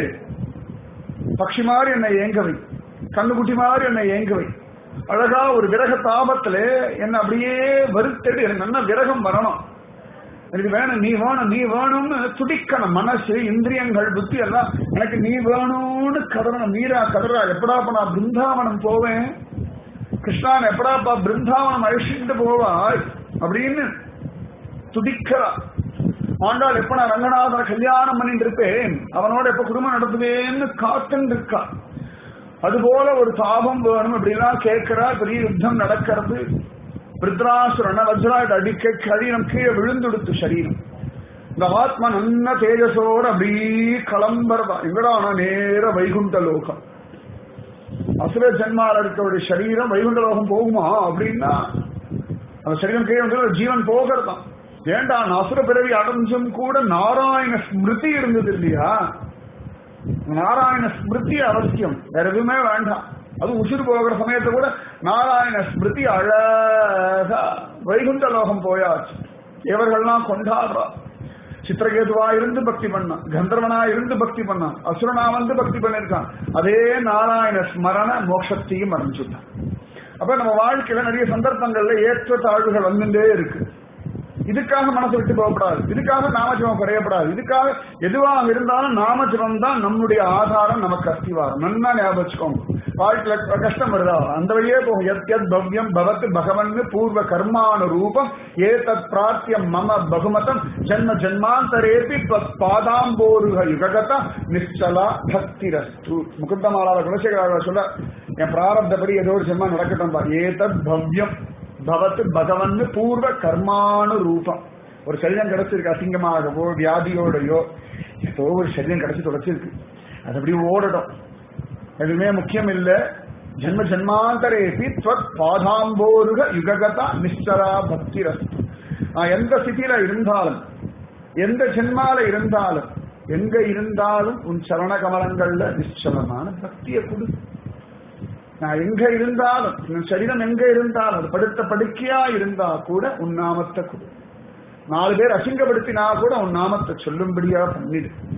S1: பக்ஷி மாதிரி என்னை ஏங்கவை, கண்ணுக்குட்டி மாதிரி என்னை ஏங்கவை. அழகா ஒரு விரக தாபத்துல என்ன அப்படியே வருத்தெடு, எனக்கு நல்ல விரகம் வரணும், எனக்கு வேணும், நீ வேணும், நீ வேணும்னு துடிக்கணும். மனசு இந்திரியங்கள் புத்தி எல்லாம் எனக்கு நீ வேணும்னு கதறணும். மீரா கதறா, எப்படாப்பா நான் பிருந்தாவனம் போவேன், கிருஷ்ணான் எப்படாப்பா பிருந்தாவனம் அழிச்சுட்டு போவாய் அப்படின்னு துடிக்கிறா. ஆண்டாள் எப்ப நான் ரங்கநாதனை கல்யாணம் பண்ணிட்டு இருப்பேன், அவனோட எப்ப குடும்பம் நடத்துவேன்னு காத்துன்னு இருக்கா. அதுபோல ஒரு தாபம் வேணும் அப்படிலாம் கேட்கிறா. பெரிய யுத்தம் நடக்கிறது. விருத்ராசுரன வஜ்ராய்டு அடிக்க சரீரம் கீழே விழுந்துடுத்து. சரீரம் இந்த ஆத்மா நல்ல தேஜசோட அப்படி கிளம்புறதா. எங்கடா நேர வைகுண்ட லோகம். அசுர ஜன்மால இருக்கக்கூடிய சரீரம் வைகுண்ட லோகம் போகுமா அப்படின்னா அந்த சரீரம் கீழே வந்து ஜீவன் போகிறதான். ஏண்டா அசுர பிறவி அடைஞ்சும் கூட நாராயண ஸ்மிருதி இருந்தது இல்லையா? நாராயண ஸ்மிருதி அவசியம், வேற எதுவுமே வேண்டாம். அது உசுறு போகிற சமயத்தை கூட நாராயண ஸ்மிருதி அழகா வைகுண்ட லோகம் போயாச்சு. இவர்கள்லாம் கொண்டாடுறா. சித்திரகேதுவா இருந்து பக்தி பண்ணான், கந்தர்வனா இருந்து பக்தி பண்ணான், அசுரனா வந்து பக்தி பண்ணிருக்கான். அதே நாராயண ஸ்மரண மோட்சத்தையும் அடைஞ்சுட்டான். அப்ப நம்ம வாழ்க்கையில நிறைய சந்தர்ப்பங்கள்ல ஏற்ற தாழ்வுகள் வந்துட்டே இருக்கு. இதுக்காக மனசு விட்டு போகப்படாது, இதுக்காக நாமஜபம் குறையப்படாது. இதுக்காக எதுவாக இருந்தாலும் நாமஜபம் தான் நம்முடைய ஆதாரம், நமக்கு அஸ்திவாரம். நல்லா ஞாபகம் வச்சுக்கோங்க. வாழ்க்கையில கஷ்டம் வருதா அந்த வழியே போகும். எத் எத் பவ்யம் பவத் பகவன் பூர்வ கர்மானு ரூபம் ஏதத் பிரார்த்தியம் மம பகுமதம் ஜன்ம ஜன்மாந்தரேபி பாதாம்போருக யுககத நிச்சலா பக்திரஸ்து. முகுந்தமாலாத குலசேகர சொல்ல, என் பிராரப்தப்படி ஏதோ ஒரு ஜென்மா நடக்கட்டும். ஏதத் பவ்யம் பவத் பகவன் பூர்வ கர்மானு ரூபம். ஒரு சரீரம் கிடைச்சிருக்கு, அசிங்கமாகவோ வியாதியோடையோ ஏதோ ஒரு சரீரம் கிடைச்சி தொலைச்சிருக்கு, அது அப்படி ஓடட்டும், எதுவுமே முக்கியம் இல்ல. ஜென்ம ஜன்மாந்தரேபி த்வத் பாதாம்போருக யுககதா நிச்சலா பக்தி ரஸ்து. நான் எந்த ஸ்திதியில இருந்தாலும், எந்த ஜென்மால இருந்தாலும், எங்க இருந்தாலும் உன் சரண கமலங்கள்ல நிச்சலமான பக்தியை கொடு. நான் எங்க இருந்தாலும், என் சரீரம் எங்க இருந்தாலும், அது படுத்த படுக்கையா இருந்தா கூட உன் நாமத்தை கொடு. 4 பேர் அசிங்கப்படுத்தினா கூட உன் நாமத்தை சொல்லும்படியா பண்ணிடு.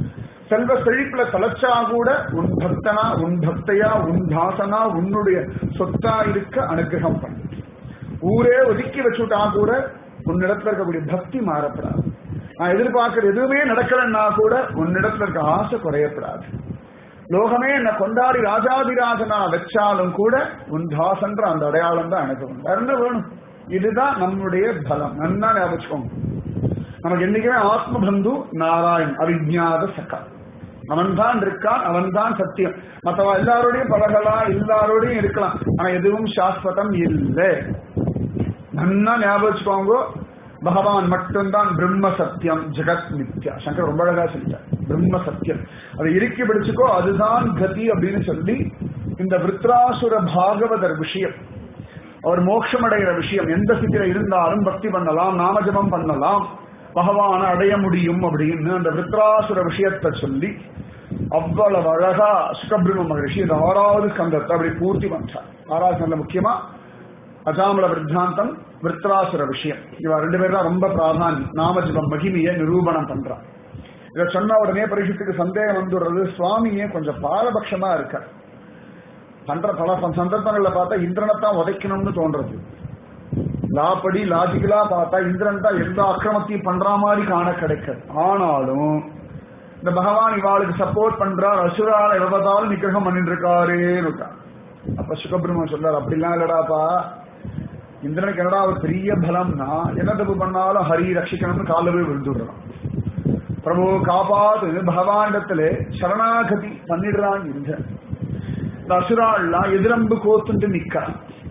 S1: செல்வ செழிப்புல தலைச்சா கூட உன் பக்தனா, உன் பக்தையா, உன் தாசனா, உன்னுடைய சொத்தா இருக்க அனுகிரகம் பண்ணு. ஊரே ஒதுக்கி வச்சுட்டா கூட உன்னிடத்துல இருக்கக்கூடிய பக்தி மாறப்படாது. நான் எதிர்பார்க்கிற எதுவுமே நடக்கலன்னா கூட உன்னிடத்துல இருக்க ஆசை குறையப்படாது. லோகமே என்ன கொண்டாடி ராஜாதிராஜனா வச்சாலும் கூட உன் தாசன்ற அந்த அடையாளம் தான் எனக்கு வேணும். இதுதான் நம்முடைய பலம். நன்னா ஞாபகம். நமக்கு என்னைக்குமே ஆத்ம பந்து நாராயண் அவிஜாத சகா. அவன் தான் இருக்கான், அவன் தான் சத்தியம். மற்றவ எல்லாரோடையும் பழகலாம், எல்லாரோடையும் இருக்கலாம், ஆனா எதுவும் சாஸ்வதம் இல்லை. நன்னா ஞாபகம். பகவான் மட்டும்தான் பிரம்ம சத்தியம், ஜெகத் மித்யா. சங்கர் ரொம்ப அழகா சொல்லிட்டார். பிரம்ம சத்தியம் அதை இறுக்கி பிடிச்சுக்கோ, அதுதான் கதி அப்படின்னு சொல்லி இந்த விருத்ராசுர பாகவதர் விஷயம், அவர் மோட்சம் அடைகிற விஷயம், எந்த ஸ்திதியில இருந்தாலும் பக்தி பண்ணலாம், நாமஜபம் பண்ணலாம், பகவானை அடைய முடியும் அப்படின்னு அந்த விருத்ராசுர விஷயத்தை சொல்லி அவ்வளவு அழகா சுகபிரம்ம மகரிஷி இந்த 6வது ஸ்கந்தத்தை அப்படி பூர்த்தி பண்றார். 6வது ஸ்கந்தம் முக்கியமா அஜாமல விருத்தாந்தம், விருத்ராசுர விஷயம். இவ 2 பேர் தான் ரொம்ப பிராதானியம். நாமஜபம் மகிமையை நிரூபணம் பண்றான். இதை சொன்ன உடனே பரீட்சத்துக்கு சந்தேகம் வந்துடுறது, சுவாமியே கொஞ்சம் பாரபட்சமா இருக்க பண்ற பல சந்தர்ப்பங்கள்ல பார்த்தா இந்திரனைத்தான் உதைக்கணும்னு தோன்றது. லாபடி லாஜிக்கலா பார்த்தா இந்திரன் தான் எல்லா அக்கிரமத்தையும் பண்ற மாதிரி காண கிடைக்கிறது. ஆனாலும் இந்த பகவான் இவாளுக்கு சப்போர்ட் பண்றார், அசுரால எவ்வளவுதாலும் நிக்கிரகம் பண்ணிட்டு இருக்காருன்னு. அப்ப சுகபிரம்மன் சொல்றார், அப்படிலாம் இல்லடாப்பா, இந்திரனுக்கு என்னடா ஒரு பெரிய பலம்னா என்ன தப்பு பண்ணாலும் ஹரி ரட்சிக்கணும்னு கால போய் விழுந்துடுறான். பிரபு காப்பாத்து பகவானிடத்துல சரணாகதி பண்ணிடுறான் இந்திரன். இந்த அசுராள்லாம் எதிரம்பு கோத்துட்டு நிக்கிறான்.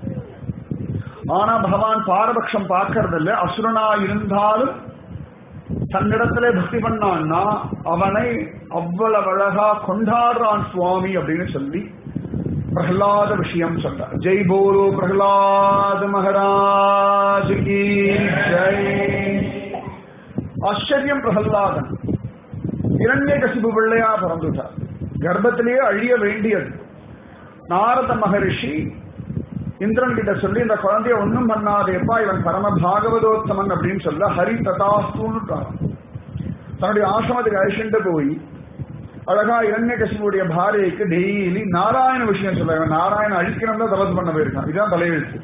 S1: ஆனா பகவான் பாரபட்சம் பார்க்கறது இல்ல. அசுரனா இருந்தாலும் தன்னிடத்திலே பக்தி பண்ணான்னா அவனை அவ்வளவு அழகா கொண்டாடுறான் சுவாமி அப்படின்னு சொல்லி பிரகலாத விஷயம் சொல்றார். ஜெய் போலோ பிரகலாத மகாராஜ் கி ஜெய். ஆச்சரியம். பிரகலாதன் இரண்யகசிபு பிள்ளையா பிறந்துட்டார். கர்ப்பத்திலேயே அழிய வேண்டியது. நாரத மகரிஷி இந்திரன் கிட்ட சொல்லி இந்த குழந்தைய ஒன்னும் பண்ணாதேப்பா, இவன் பரம பாகவதோத்தமன் அப்படின்னு சொல்ல ஹரி ததாஸ்துன்னு தன்னுடைய ஆசிரமத்துக்கு அழிச்சுட்டு போய் அழகா இரண்யகசிபுடைய பாரியைக்கு டெய்லி நாராயண விஷயம் சொல்ல. இவன் நாராயண அழிக்கணும் தான் தபஸ் பண்ண போயிருக்கான். இதுதான் தலையெழுத்து.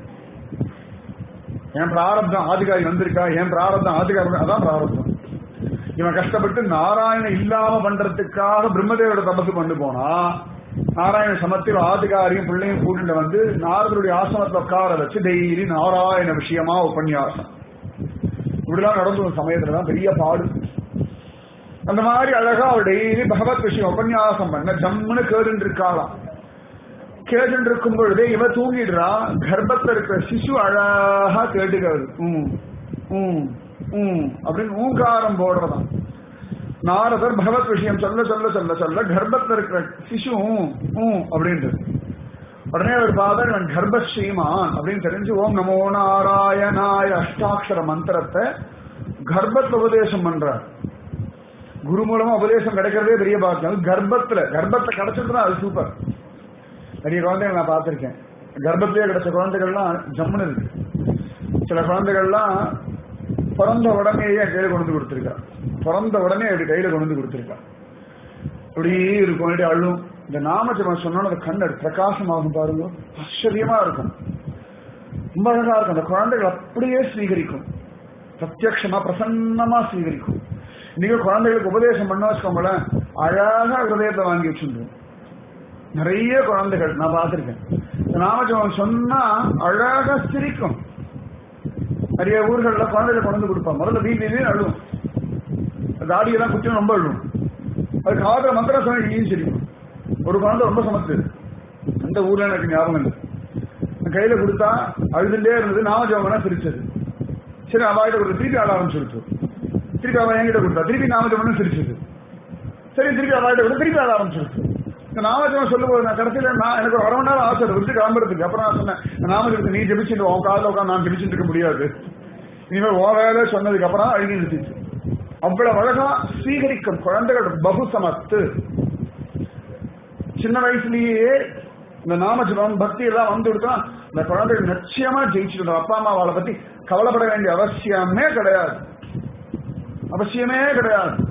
S1: என் பிராரப்தம் ஆதிகாரி வந்திருக்கா, என் பிராரப்தம் ஆதிகாரி, அதான் பிராரப்தம். இவன் கஷ்டப்பட்டு நாராயண இல்லாம பண்றதுக்காக பிரம்மதேவோட தபசு பண்ணு போனா நாராயண சமத்தில் ஆதிகாரியும் பிள்ளையும் கூட்டிட்டு வந்து நாரதருடைய ஆசிரமத்தில் உட்கார வச்சு டெய்லி நாராயண விஷயமா உபன்யாசம். இப்படிலாம் நடந்து ஒரு சமயத்துலதான் பெரிய பாடு. அந்த மாதிரி அழகா அவர் டெய்லி பகவத் விஷயம் உபன்யாசம் பண்ண ஜம்முன்னு கேட்டு இருக்காளாம். கேட்டு இருக்கும் பொழுதே இவ தூங்கிடுறா. கர்ப்பத்தில் இருக்கிற சிசு அழகா கேட்டுக்கிறது. அப்படின்னு ஊங்காரம் போடுறதான். நாரதர் பகவத் விஷயம் சொல்ல சொல்ல சொல்ல சொல்ல கர்ப்பத்தில் இருக்கிற சிசு அப்படின்றது. உடனே அவர் பாதர் இவன் கர்ப்பஸ்ரீமான் அப்படின்னு தெரிஞ்சு ஓம் நமோ நாராயணாய அஷ்டாட்சர மந்திரத்தை கர்ப்பத்துல உபதேசம் பண்றார். குரு மூலமா உபதேசம் கிடைக்கிறதே பெரிய பாக்கியம். கர்ப்பத்துல கிடைச்சிருந்தா அது சூப்பர். நிறைய குழந்தைகள் நான் பார்த்திருக்கேன். கர்ப்பத்திலேயே கிடைச்ச குழந்தைகள்லாம் ஜம்முன்னு இருக்கு. சில குழந்தைகள்லாம் பிறந்த உடனேயே கையில கொண்டு கொடுத்திருக்கா. பிறந்த உடனே அப்படி கையில கொண்டு கொடுத்திருக்கா. அப்படி இருக்கும், அழும். இந்த நாமஜபம் சொன்னா அந்த கண்ணு பிரகாசமாகும் பாருங்க, ஆச்சரியமா இருக்கும், ரொம்ப அழகா இருக்கும். அந்த குழந்தைகள் அப்படியே ஸ்வீகரிக்கும், பிரத்யட்சமா பிரசன்னமா ஸ்வீகரிக்கும். நீங்க குழந்தைகளுக்கு உபதேசம் பண்ண வச்சுக்கோங்களேன், அழகா ஹிருதயத்தை வாங்கி வச்சுருவோம். நிறைய குழந்தைகள் நான் பார்த்திருக்கேன். நாமஜபம் சொன்னா அழகா சிரிக்கும். நிறைய ஊர்கள்ல குழந்தைகளை கொண்டு கொடுப்பாங்க. முதல்ல வீட்லயே அழுவும், தாடியெல்லாம் குத்தி ரொம்ப அழுவும். அதுக்கு ஆதரவு மந்திரம் சொன்ன சிரிக்கும். ஒரு குழந்தை ரொம்ப சமத்து, அந்த ஊர்ல எனக்கு ஞாபகம் இல்லை, கையில கொடுத்தா அழுதுண்டே இருந்தது. நாமஜபம்னா சிரிச்சது. சரி அவாயிட்ட கொடுத்து திருப்பி ஆட ஆரம்பிச்சிருச்சு. திருப்பி அவன் என்கிட்ட கொடுத்தா திருப்பி நாமஜபம்னு சிரிச்சது. சரி திருப்பி அவாயிட்ட கொடுத்து திருப்பி ஆட ஆரம்பிச்சிருச்சு. இந்த நாமஜபம் சொல்லும்போது நான் கடைசியில எனக்கு ஒரு 1/2 மணி நேரம் ஆசை விட்டு கிளம்புறதுக்கு. அப்புறம் நான் சொன்னேன், நாமஜபத்தை நீ ஜெபிச்சுட்டு உன் காலில் உட்காந்து நான் ஜெபிச்சுட்டு இருக்க முடியாது, இனிமேல் ஓ வேலை சொன்னதுக்கு அப்புறம் அழுகி நிறுத்திச்சு. அவ்வளவு அழகா ஸ்வீகரிக்கும் குழந்தைகள் பகு சமத்து. சின்ன வயசுலயே இந்த நாமஜபம் பக்தி எல்லாம் வந்து கொடுத்தா இந்த குழந்தைகள் நிச்சயமா ஜெயிச்சுட்டு அப்பா அம்மா அவளை பத்தி கவலைப்பட வேண்டிய அவசியமே கிடையாது.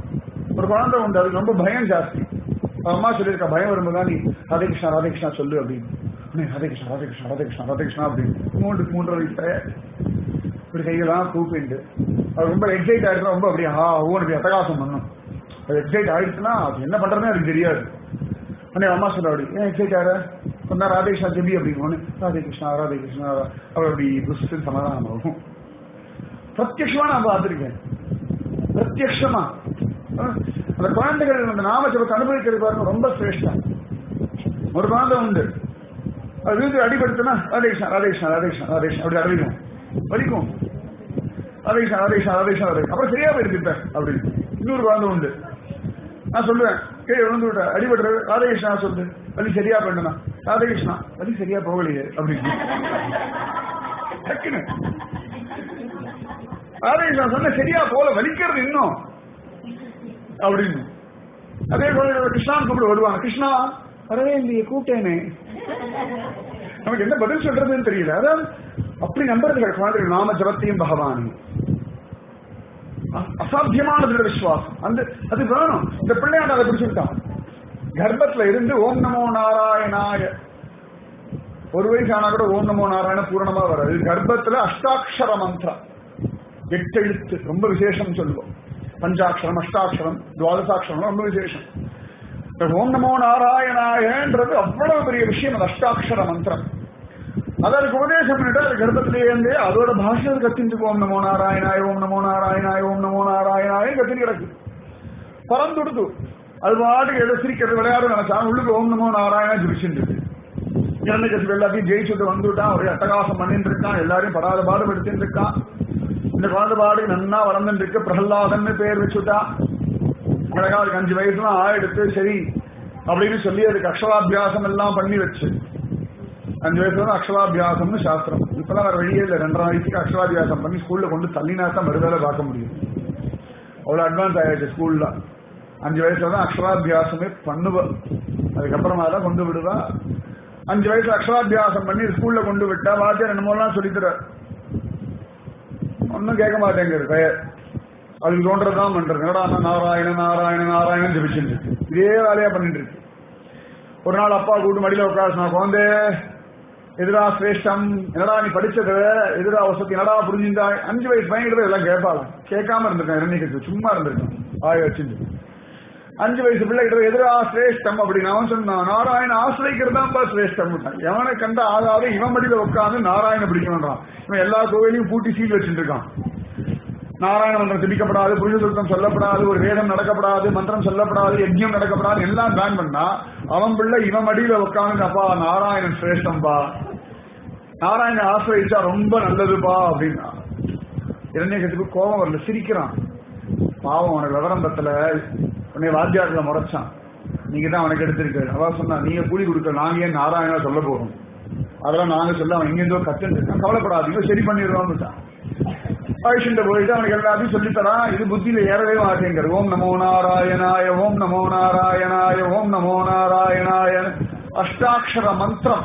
S1: ஒரு குழந்தை உண்டு, அதுக்கு ரொம்ப பயம் ஜாஸ்தி. அம்மா சொல்லியிருக்கா, பயம் வரும்போதுதான் நீ ராதே கிருஷ்ணா ராதே கிருஷ்ணா சொல்லு அப்படின்னு. ராதே கிருஷ்ணா ராதே கிருஷ்ணா ராதே கிருஷ்ணா ராதே கிருஷ்ணா அப்படின்னு 3 வயசு இப்படி கையெல்லாம் கூப்பிண்டு அது ரொம்ப எக்ஸைட் ஆயிடுச்சுன்னா ரொம்ப அப்படியே ஒவ்வொரு அட்டகாசம் பண்ணும். அது எக்ஸைட் ஆயிடுச்சுன்னா அது என்ன பண்றதுன்னு அதுக்கு தெரியாது. உடனே அம்மா சொல்ல அப்படி ஏன் எக்ஸைட் ஆகிற சொன்னா ராதே கிருஷ்ணா ஜெபி அப்படின்னு ராதே கிருஷ்ணா ராதே கிருஷ்ணா அவர் அப்படி புஷ்டு சமாதானம் ஆகும். பிரத்யட்சமா நான் பார்த்திருக்கேன். பிரத்யட்சமா அந்த குழந்தைகள் அந்த நாம ஜபத்தை அனுபவிக்கிறது பாருங்க ரொம்ப சிரேஷ்டம். ஒரு குழந்தை உண்டு, அது வீட்டுக்கு அடிபடுத்துனா ராதே கிருஷ்ணா ராதே கிருஷ்ணா ராதே கிருஷ்ணா ராதே கிருஷ்ணா அப்படி அறிவிக்கும் வலிக்கும். ராதே கிருஷ்ணா ராதே கிருஷ்ணா ராதே கிருஷ்ணா ராதே அப்புறம் சரியா போயிருப்பேன் அப்படின்னு. இன்னொரு குழந்தை உண்டு, நான் சொல்லுவேன் கீழே விழுந்து விட்ட அடிபடுறது ராதே கிருஷ்ணா சொல்லு வலி சரியா போயிட்டா ராதே கிருஷ்ணா வலி சரியா போகலையே அப்படின்னு ராதே கிருஷ்ணா சொன்ன சரியா போல வலிக்கிறது இன்னும் அப்படின்னு. அதே போல கிருஷ்ணான்னு கூப்பிட்டு வருவாங்க, கிருஷ்ணா வரவே இல்லையே கூப்பிட்டேனே, நமக்கு என்ன பதில் சொல்றதுன்னு தெரியல. அதாவது அப்படி நம்புறதுகள் குழந்தைகள் நாம ஜபத்தையும் பகவான் அசாத்தியமான திருட விசுவாசம் அந்த அது வேணும். இந்த பிள்ளையாண்ட அதை பிடிச்சுட்டான். கர்ப்பத்துல இருந்து ஓம் நமோ நாராயணாய 1 வயசு ஆனா கூட ஓம் நமோ நாராயண பூரணமா வராது. கர்ப்பத்துல அஷ்டாட்சர மந்திரம் 8 எழுத்து ரொம்ப விசேஷம் சொல்லுவோம். பஞ்சாட்சரம் அஷ்டாட்சரம் துவாதசாட்சரம் ரொம்ப விசேஷம். ஓம் நமோ நாராயணாயன்றது அவ்வளவு பெரிய விஷயம். அது அஷ்டாட்சர மந்திரம். அதற்கு உபதேசம் பண்ணிட்டு அது கர்ப்பத்திலேயே அதோட பாஷை கத்திட்டு ஓம் நமோ நாராயணாய ஓம் நமோ நாராயணாய ஓம் நமோ நாராயணாய கத்திட்டு கிடக்கு பறந்துடுத்து. அது பாட்டுக்கு எதை சிரிக்கிறது விளையாடு நினைச்சா உள்ளுக்கு ஓம் நமோ நாராயணா ஜிபிச்சுட்டு இறந்து எல்லாத்தையும் ஜெயிச்சுட்டு வந்துட்டான். ஒரு அட்டகாசம் பண்ணிட்டு இருக்கான், எல்லாரையும் படாத பாடுபடுத்திட்டு இருக்கான். இந்த குழந்தை பாடு நன்னா வளர்ந்துட்டு இருக்கு. பிரகலாதன்னு பேர் வச்சுட்டா. அழகா அதுக்கு 5 வயசுலாம் ஆயிடுத்து. சரி அப்படின்னு சொல்லி அதுக்கு அக்ஷராபியாசம் எல்லாம் பண்ணி வச்சு 5 வயசுல தான் அக்ஷராபியாசம்னு சாஸ்திரம். இப்பெல்லாம் வேற வழியே இல்லை. 2.5 வயசுக்கு அக்ஷராபியாசம் பண்ணி ஸ்கூல்ல கொண்டு தள்ளினா தான் மறுவேளை பார்க்க முடியும். அவ்வளவு அட்வான்ஸ் ஆயிடுச்சு ஸ்கூல்ல. 5 வயசுல தான் அக்ஷராபியாசமே பண்ணுவா. அதுக்கப்புறமா தான் கொண்டு விடுவா. 5 வயசுல அக்ஷராபியாசம் பண்ணி ஸ்கூல்ல கொண்டு விட்டா வாத்தியார் என்னமோலாம் சொல்லித்தர ஒன்னும் கேட்க மாட்டேங்குது. பெயர் அதுக்கு தோன்றதான் பண்றது. என்னடா நாராயண நாராயண நாராயணன் ஜபிச்சுட்டு இதே வேலையா பண்ணிட்டு இருக்கு. ஒரு நாள் அப்பா கூட்டு மடியில உட்காந்து குழந்தை எதிரா சிரேஷ்டம் என்னடா நீ படிச்சது எதிரா வசதி என்னடா புரிஞ்சுட்டா 5 வயசு பையன் எல்லாம் கேட்பாளா? கேட்காம இருந்திருக்கான். இரண்டிக்கு சும்மா இருந்திருக்கான் ஆய வச்சுட்டு. 5 வயசு பிள்ளை கிட்ட எதிரா சிரேஷ்டம் அப்படின்னு அவன் சொன்னான். நாராயண ஆசிரியக்கிறது தான் சிரேஷ்டம். எவனை கண்ட ஆகாத இவன் மடியில உட்காந்து நாராயண பிடிக்கணும்ன்றான். இவன் எல்லா கோவிலையும் பூட்டி சீல் வச்சுட்டு இருக்கான். நாராயண மந்திரம் திணிக்கப்படாது, புருஷ சுத்தம் சொல்லப்படாது, ஒரு வேதம் நடக்கப்படாது, மந்திரம் சொல்லப்படாது, யஜ்யம் நடக்கப்படாது, எல்லாம் பேன் பண்ணா அவன் பிள்ளை இவன் மடியில உட்காந்து அப்பா நாராயணன் சிரேஷ்டம்பா, நாராயண ஆசிரியிச்சா ரொம்ப நல்லதுப்பா அப்படின்னா. இரண்யகத்துக்கு கோபம் வரல, சிரிக்கிறான். பாவம் அவனுக்கு விவரம் பத்தல. உன்னை வாத்தியாரத்துல முறைச்சான். நீங்க தான் அவனுக்கு எடுத்திருக்க. அவ சொன்னா நீங்க கூலி கொடுக்க, நாங்க ஏன் நாராயணா சொல்ல போறோம், அதெல்லாம் நாங்க சொல்ல அவன் எங்கேருந்தோ கத்துன்னு இருக்கான், கவலைப்படாதீங்க சரி பண்ணிடுவான்னு ஆயுஷ்ட போயிட்டு அவனுக்கு எல்லாத்தையும் சொல்லித்தரான். இது புத்தியில ஏறவே மாட்டேங்கிறது. ஓம் நமோ நாராயணாய ஓம் நமோ நாராயணாய ஓம் நமோ நாராயணாய அஷ்டாட்சர மந்திரம்.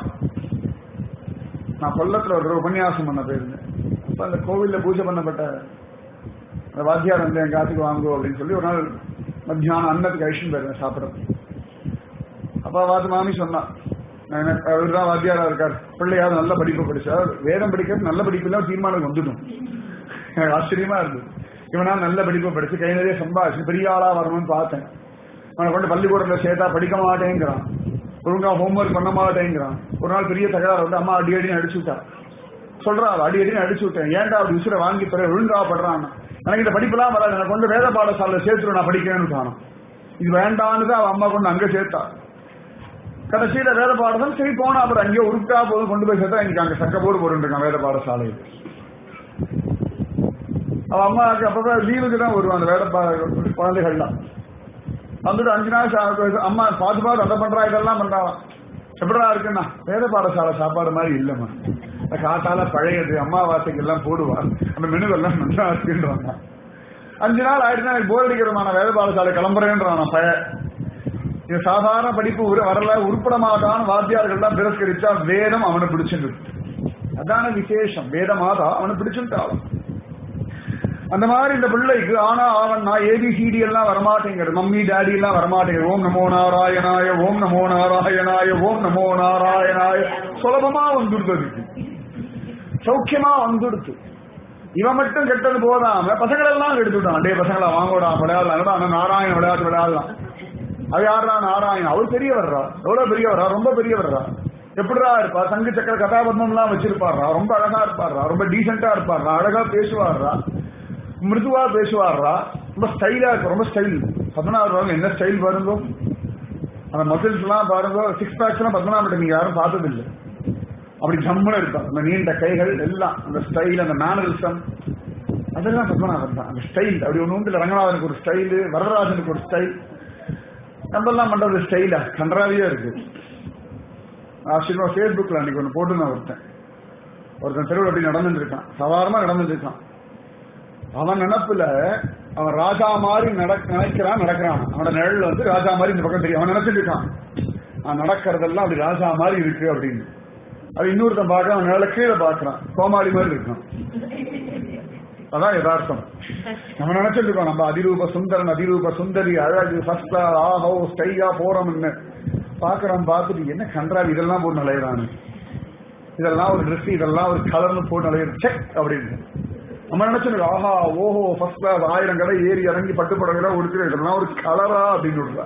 S1: நான் கொல்லத்துல ஒரு உபன்யாசம் பண்ண போயிருந்தேன். அப்ப அந்த கோவில்ல பூஜை பண்ணப்பட்ட அந்த வாத்தியார் வந்து என் காத்துக்கு வாங்குவோம் அப்படின்னு சொல்லி ஒரு நாள் மத்தியானம் அன்னத்துக்கு ஐஷன் போயிருந்தேன் சாப்பிட்றது. அப்பா பார்த்து மாமி சொன்னான், அவருதான் வாத்தியாரா இருக்கார், பிள்ளையாவது நல்ல படிப்பு படிச்சார், வேதம் படிக்கிறது நல்ல படிப்புல தீர்மானம் வந்துடும். எனக்கு ஆச்சரியமா இருந்தது. இவனா நல்ல படிப்பு படிச்சு கை நிறைய சம்பாதிச்சு பெரிய ஆளா வரணும்னு பார்த்தேன். அவனை கொண்டு பள்ளிக்கூடத்துல சேர்த்தா படிக்க மாட்டேங்கிறான், ஒழுங்கா ஹோம்ஒர்க் பண்ண மாட்டேங்கிறான். ஒரு நாள் பெரிய தகராறு வந்து அம்மா அடி அடின்னு அடிச்சு விட்டா. சொல்றா அடி அடின்னு அடிச்சு விட்டேன், ஏன்டா அப்படி உசுரை வாங்கி தர ஒழுங்கா படுறான். எனக்கு இந்த படிப்புலாம் வராது, எனக்கு கொண்டு வேத பாடசாலை சேர்த்து நான் படிக்கிறேன்னு காணும். இது வேண்டான்னு தான் அவன் அம்மா கொண்டு அங்க சேர்த்தா. கடைசியில வேத பாடசாலை சரி போனா அப்புறம் அங்கேயே உருட்டா போதும் கொண்டு போய் சேர்த்தா இன்னைக்கு அங்க சக்க போடு போட்டுருக்கான் வேத பாடசாலையில். அவன் அம்மாவுக்கு அப்பதான் லீவுக்கு தான் வருவான் அந்த வேத குழந்தைகள்லாம். வந்துட்டு 5 நாள் அம்மா பார்த்து பார்த்து அதை பண்றா இதெல்லாம் பண்றான். எப்படா இருக்குன்னா வேத பாடசாலை சாப்பாடு மாதிரி இல்லம்மா, காத்தால பழையது அம்மாவாசைக்கு எல்லாம் போடுவான், அந்த மெனுவெல்லாம் நல்லா இருக்குன்றாங்க. 5 நாள் ஆயிடுச்சுன்னா எனக்கு போர் அடிக்கிறமான வேத பாடசாலை கிளம்புறேன்றான் பையன். இது சாதாரண படிப்பு வரல உருப்பட மாட்டான்னு வாத்தியார்கள்லாம் திரஸ்கரிச்சா வேதம் அவனை பிடிச்சிட்டு. அதான விசேஷம். வேத மாதா அவனை பிடிச்சுட்டாலும் அந்த மாதிரி இந்த பிள்ளைக்கு ஆனா ஆவன் நான் ஏபிசிடி எல்லாம் வரமாட்டேங்கிறது, மம்மி டாடி எல்லாம் வரமாட்டேங்கிறது. ஓம் நமோ நாராயணாய, ஓம் நமோ நாராயணாய, ஓம் நமோ நாராயணாய சுலபமா வந்துடுது, சௌக்கியமா வந்துடுது. இவன் மட்டும் கெட்டது போதாம பசங்களெல்லாம் எடுத்துட்டான். டே பசங்களா வாங்கோடா விளையாடலாம், ஆனா நாராயண விளையாட்டு விளையாடலாம். அது யாரா நாராயணன்? அவர் பெரிய வர்றா, எவ்வளவு பெரிய வர்றா, ரொம்ப பெரிய வர்றா. எப்படிடா இருப்பா, சங்கு சக்கர கதாபத்மம் எல்லாம் வச்சிருப்பாரா, ரொம்ப அழகா இருப்பாரா, ரொம்ப டீசென்டா இருப்பாரா, அழகா பேசுவாரா, மிருதுவா பேசுவாரா, ரொம்ப ஸ்டைலா இருக்கும், ரொம்ப ஸ்டைல். 16 என்ன ஸ்டைல் பாருங்க, அந்த மசில்ஸ் எல்லாம் பாருங்க, சிக்ஸ் பேக்ஸ் எல்லாம் 16 நீங்க யாரும் பார்த்தது இல்லை. அப்படி ஜம்முன்னு இருக்கும் அந்த நீண்ட கைகள் எல்லாம், அந்த ஸ்டைல், அந்த மேனரிசம், அதெல்லாம் 16 தான். அந்த ஸ்டைல் அப்படி ஒண்ணு உண்டு. ரங்கநாதனுக்கு ஒரு ஸ்டைலு, வரதராஜனுக்கு ஒரு ஸ்டைல், நம்ம எல்லாம் பண்றது ஸ்டைலா கன்றாவியா இருக்கு. ஆச்சரியமா பேஸ்புக்ல அன்னைக்கு ஒண்ணு போட்டு நான் ஒருத்தன் தெருவில் அப்படி நடந்துட்டு இருக்கான், சாதாரணமா நடந்துட்டு இருக்கான். அவன் நினப்புல அவன் ராஜா மாதிரி நடக்கிறான். அவனோட நிழல் வந்து ராஜா மாதிரி இந்த பக்கம் தெரியும். அவன் நினைச்சிட்டு இருக்கான் அவன் நடக்கிறதெல்லாம் அப்படி ராஜா மாதிரி இருக்கு அப்படின்னு. அது இன்னொருத்தன் பார்க்க அவன் நிழல கீழே பார்க்கறான், கோமாளி மாதிரி இருக்கான். அதான் யதார்த்தம். நம்ம நினைச்சிட்டு இருக்கோம் நம்ம அதிரூப சுந்தரன், அதிரூப சுந்தரி, அழகு, ஃபர்ஸ்ட் ஆஹோ ஸ்டைலா போறோம்னு பாக்குறான். பார்த்துட்டு என்ன கன்றாவி இதெல்லாம் போட்டு நுழையிறானு, இதெல்லாம் ஒரு ட்ரெஸ், இதெல்லாம் ஒரு கலர்னு போட்டு நுழையிற செக் அப்படின்னு நம்ம நினைச்சிருக்கோம். ஆஹா ஓஹோ ஃபர்ஸ்ட் கிளாஸ் 1000 கடை ஏறி இறங்கி பட்டுப்படங்களா உடுக்கிற, இதெல்லாம் ஒரு கலரா அப்படின்னு விடுறா.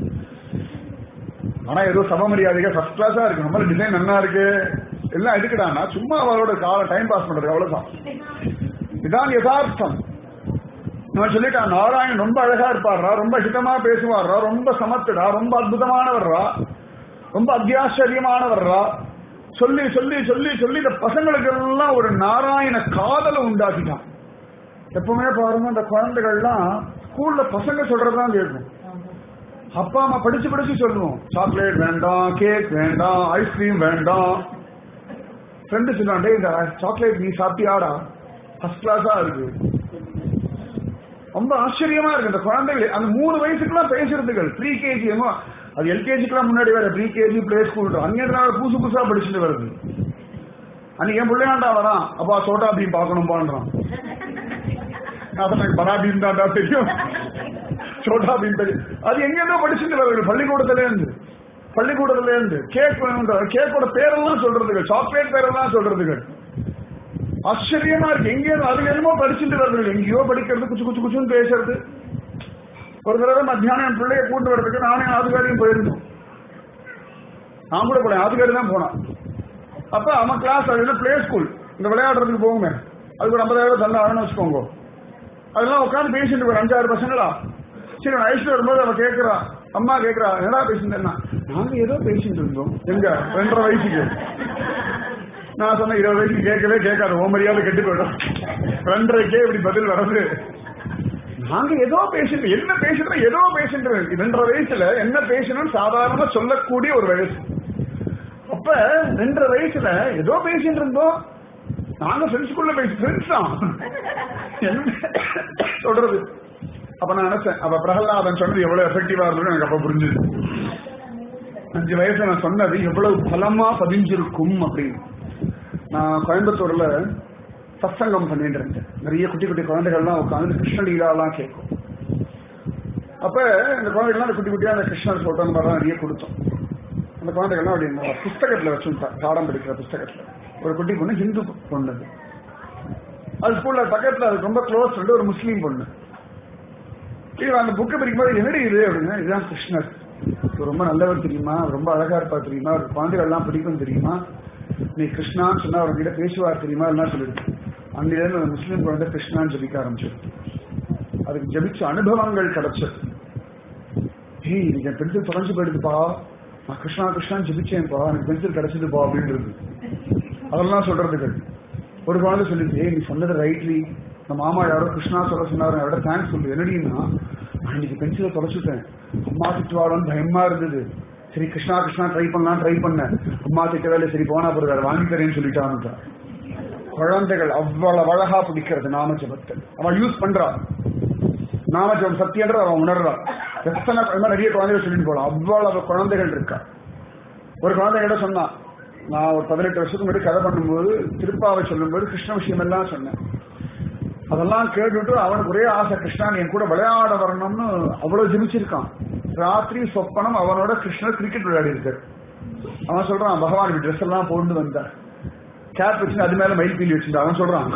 S1: ஆனா ஏதோ சம மரியாதைగా ஃபர்ஸ்ட் கிளாஸா இருக்கு, நம்ம டிசைன் நல்லா இருக்கு எல்லாம் எடுக்கடானா சும்மா அவரோட கால டைம் பாஸ் பண்றது, அவ்வளவுதான். இதான் யதார்த்தம். நான் சொல்லிட்டான், நாராயணன் ரொம்ப அழகா இருப்பாரா, ரொம்ப ஹிதமா பேசுவாரா, ரொம்ப சமத்துடா, ரொம்ப அற்புதமானவர்ரா, ரொம்ப அத்தியாச்சரியமானவர்ரா, சொல்லி சொல்லி சொல்லி சொல்லி இந்த பசங்களுக்கு எல்லாம் ஒரு நாராயண காதலை உண்டாக்கிட்டான். எப்பவுமே பாருங்க இந்த குழந்தைகள்லாம் ஸ்கூல்ல பசங்க சொல்றதுதான் கேட்கும். அப்பா அம்மா படிச்சு படிச்சு சொல்லுவோம், சாக்லேட் வேண்டாம், கேக் வேண்டாம், ஐஸ்கிரீம் வேண்டாம். ஃப்ரெண்டு சொன்னாண்டே இந்த சாக்லேட் நீ சாப்பிட்டியாடா, ஃபர்ஸ்ட் கிளாஸா இருக்கு. ரொம்ப ஆச்சரியமா இருக்கு இந்த குழந்தைகள். அந்த 3 வயசுக்குலாம் பேசுறதுகள் ப்ரீ கேஜி, அது எல்கேஜிக்குலாம் முன்னாடி வேற ப்ரீ கேஜி பிளே ஸ்கூல், அங்கே புதுசு புதுசா படிச்சுட்டு வருது. அன்னைக்கு என் பிள்ளையாண்டா வரான், அப்பா சோட்டா பீம் பார்க்கணும் பான்றான். எனக்கு பரா பீம் தாண்டா தெரியும், சோட்டா பீம் தெரியும். அது எங்கேருந்தோ படிச்சுட்டு வருது, பள்ளிக்கூடத்துல இருந்து கேக் வேணும், கேக்கோட பேரெல்லாம் சொல்றதுகள், சாக்லேட் பேரெல்லாம் சொல்றதுகள். ஆச்சரியமா இருக்கு. எங்கேயோ அது என்னமோ படிச்சுட்டு வருது, எங்கேயோ படிக்கிறது, குச்சு குச்சு குச்சுன்னு பேசுறது. ஒரு தடவை மத்தியானம் என் பிள்ளைய கூட்டு வர்றதுக்கு நானே ஆதுகாரியும் போயிருந்தோம். நான் கூட போனேன், ஆதுகாரி தான் போனான். அப்ப அவன் கிளாஸ் அது பிளே ஸ்கூல், இந்த விளையாடுறதுக்கு போகுங்க, அதுக்கு ஒரு 50,000 தண்டை ஆகணும்னு வச்சுக்கோங்க. அதெல்லாம் உட்காந்து பேசிட்டு ஒரு 5-6 பசங்களா. சரி ஐஸ்ல வரும்போது அவன் கேட்கிறா, அம்மா கேட்கிறா, என்னடா பேசிட்டு, நாங்க ஏதோ பேசிட்டு இருந்தோம் எங்க 2.5 வயசுக்கு. நான் சொன்ன 20 வயசுக்கு கேட்கவே கேட்காது, ஓ மரியாதை கெட்டு போயிடும், 2.5க்கே இப்படி பதில் வர்றது. நாங்க ஏதோ பேசிட்டு, என்ன பேசிட்டு ஏதோ பேசிட்டு, 2.5 வயசுல என்ன பேசணும்னு சாதாரணமா சொல்லக்கூடிய ஒரு வயசு. அப்ப 2.5 வயசுல ஏதோ பேசிட்டு இருந்தோம், நாங்க ஃப்ரெண்ட்ஸ்குள்ள ஃப்ரெண்ட்ஸ் தான் சொல்றது. அப்ப நான் நினைச்சேன், அப்ப பிரகலாதன் சொன்னது எவ்வளவு எஃபெக்டிவா இருந்தது எனக்கு அப்ப புரிஞ்சுது. 5 வயசுல நான் சொன்னது எவ்வளவு பலமா பதிஞ்சிருக்கும் அப்படின்னு. நான் கோயம்புத்தூர்ல சத்சங்கம் பண்ணிட்டு இருந்தேன். நிறைய குட்டி குட்டி குழந்தைகள்லாம் உட்காந்து கிருஷ்ணலீலாலாம் கேட்கும். அப்ப இந்த குழந்தைகள்லாம் குட்டி குட்டியா அந்த கிருஷ்ணர் போட்டோ மாதிரி நிறைய கொடுத்தோம். அந்த குழந்தைகள்லாம் அப்படி புஸ்தகத்துல வச்சுட்டா, பாடம் படிக்கிற புஸ்தகத்துல. ஒரு குட்டி பொண்ணு ஹிந்து பொண்ணு, அது ஸ்கூல்ல பக்கத்துல அது ரொம்ப க்ளோஸ் ஃப்ரெண்டு ஒரு முஸ்லீம் பொண்ணு. இது அந்த புக்கை படிக்கும்போது என்னடி இது அப்படின்னா, இதுதான் கிருஷ்ணர், ரொம்ப நல்லவர் தெரியுமா, ரொம்ப அழகா இருப்பா தெரியுமா, ஒரு குழந்தைகள்லாம் பிடிக்கும் தெரியுமா, நீ கிருஷ்ணான்னு சொன்னா அவர்கிட்ட பேசுவார் தெரியுமா எல்லாம் சொல்லிருக்கு. அங்கிலிருந்து அந்த முஸ்லீம் குழந்தை கிருஷ்ணான்னு ஜபிக்க ஆரம்பிச்சு. அதுக்கு ஜபிச்ச அனுபவங்கள் கிடைச்சது. ஏய் இன்னைக்கு என் பென்சில் தொலைஞ்சு போயிடுதுப்பா, நான் கிருஷ்ணா கிருஷ்ணான்னு ஜபிச்சேன்ப்பா, எனக்கு பென்சில் கிடைச்சதுப்பா அப்படின்றது. அதெல்லாம் சொல்றதுக்கு ஒரு குழந்தை சொல்லிட்டு, ஏய் நீ சொன்னது ரைட்லி, இந்த மாமா யாரோ கிருஷ்ணா சொல்ல சொன்னாரு, அவரோட தேங்க்ஸ் சொல்லு. என்னடின்னா, நான் இன்னைக்கு பென்சிலை தொலைச்சுட்டேன், அம்மா திட்டுவாளோன்னு பயமா இருந்தது, சரி கிருஷ்ணா கிருஷ்ணா ட்ரை பண்ணேன், அம்மா திட்டவே இல்லை, சரி போனா போறது அதை வாங்கி தரேன்னு சொல்லிட்டான்னு. குழந்தைகள் அவ்வளவு அழகா பிடிக்கிறது நாமஜபத்தை அவன் யூஸ் பண்றா. நாமஜபம் சத்தியன்ற அவன் உணர்றா. எத்தனை நிறைய குழந்தைகள் சொல்லிட்டு போலாம், அவ்வளவு குழந்தைகள் இருக்கா. ஒரு குழந்தைகிட்ட சொன்னான், நான் ஒரு 18 வருஷத்துக்கு முன்னாடி கதை பண்ணும்போது திருப்பாவை சொல்லும்போது கிருஷ்ண விஷயம் எல்லாம் சொன்னேன். அதெல்லாம் கேட்டுட்டு அவனுக்கு ஒரே ஆசை, கிருஷ்ணன் என் கூட விளையாட வரணும்னு அவ்வளவு ஜெபிச்சிருக்கான். ராத்திரி சொப்பனம் அவனோட கிருஷ்ணர் கிரிக்கெட் விளையாடி இருக்காரு. அவன் சொல்றான், பகவான் ட்ரெஸ் எல்லாம் போட்டு வந்தார், கேப் வச்சு அது மேல மயில் பீலி வச்சுட்டா. அவன் சொல்றான்,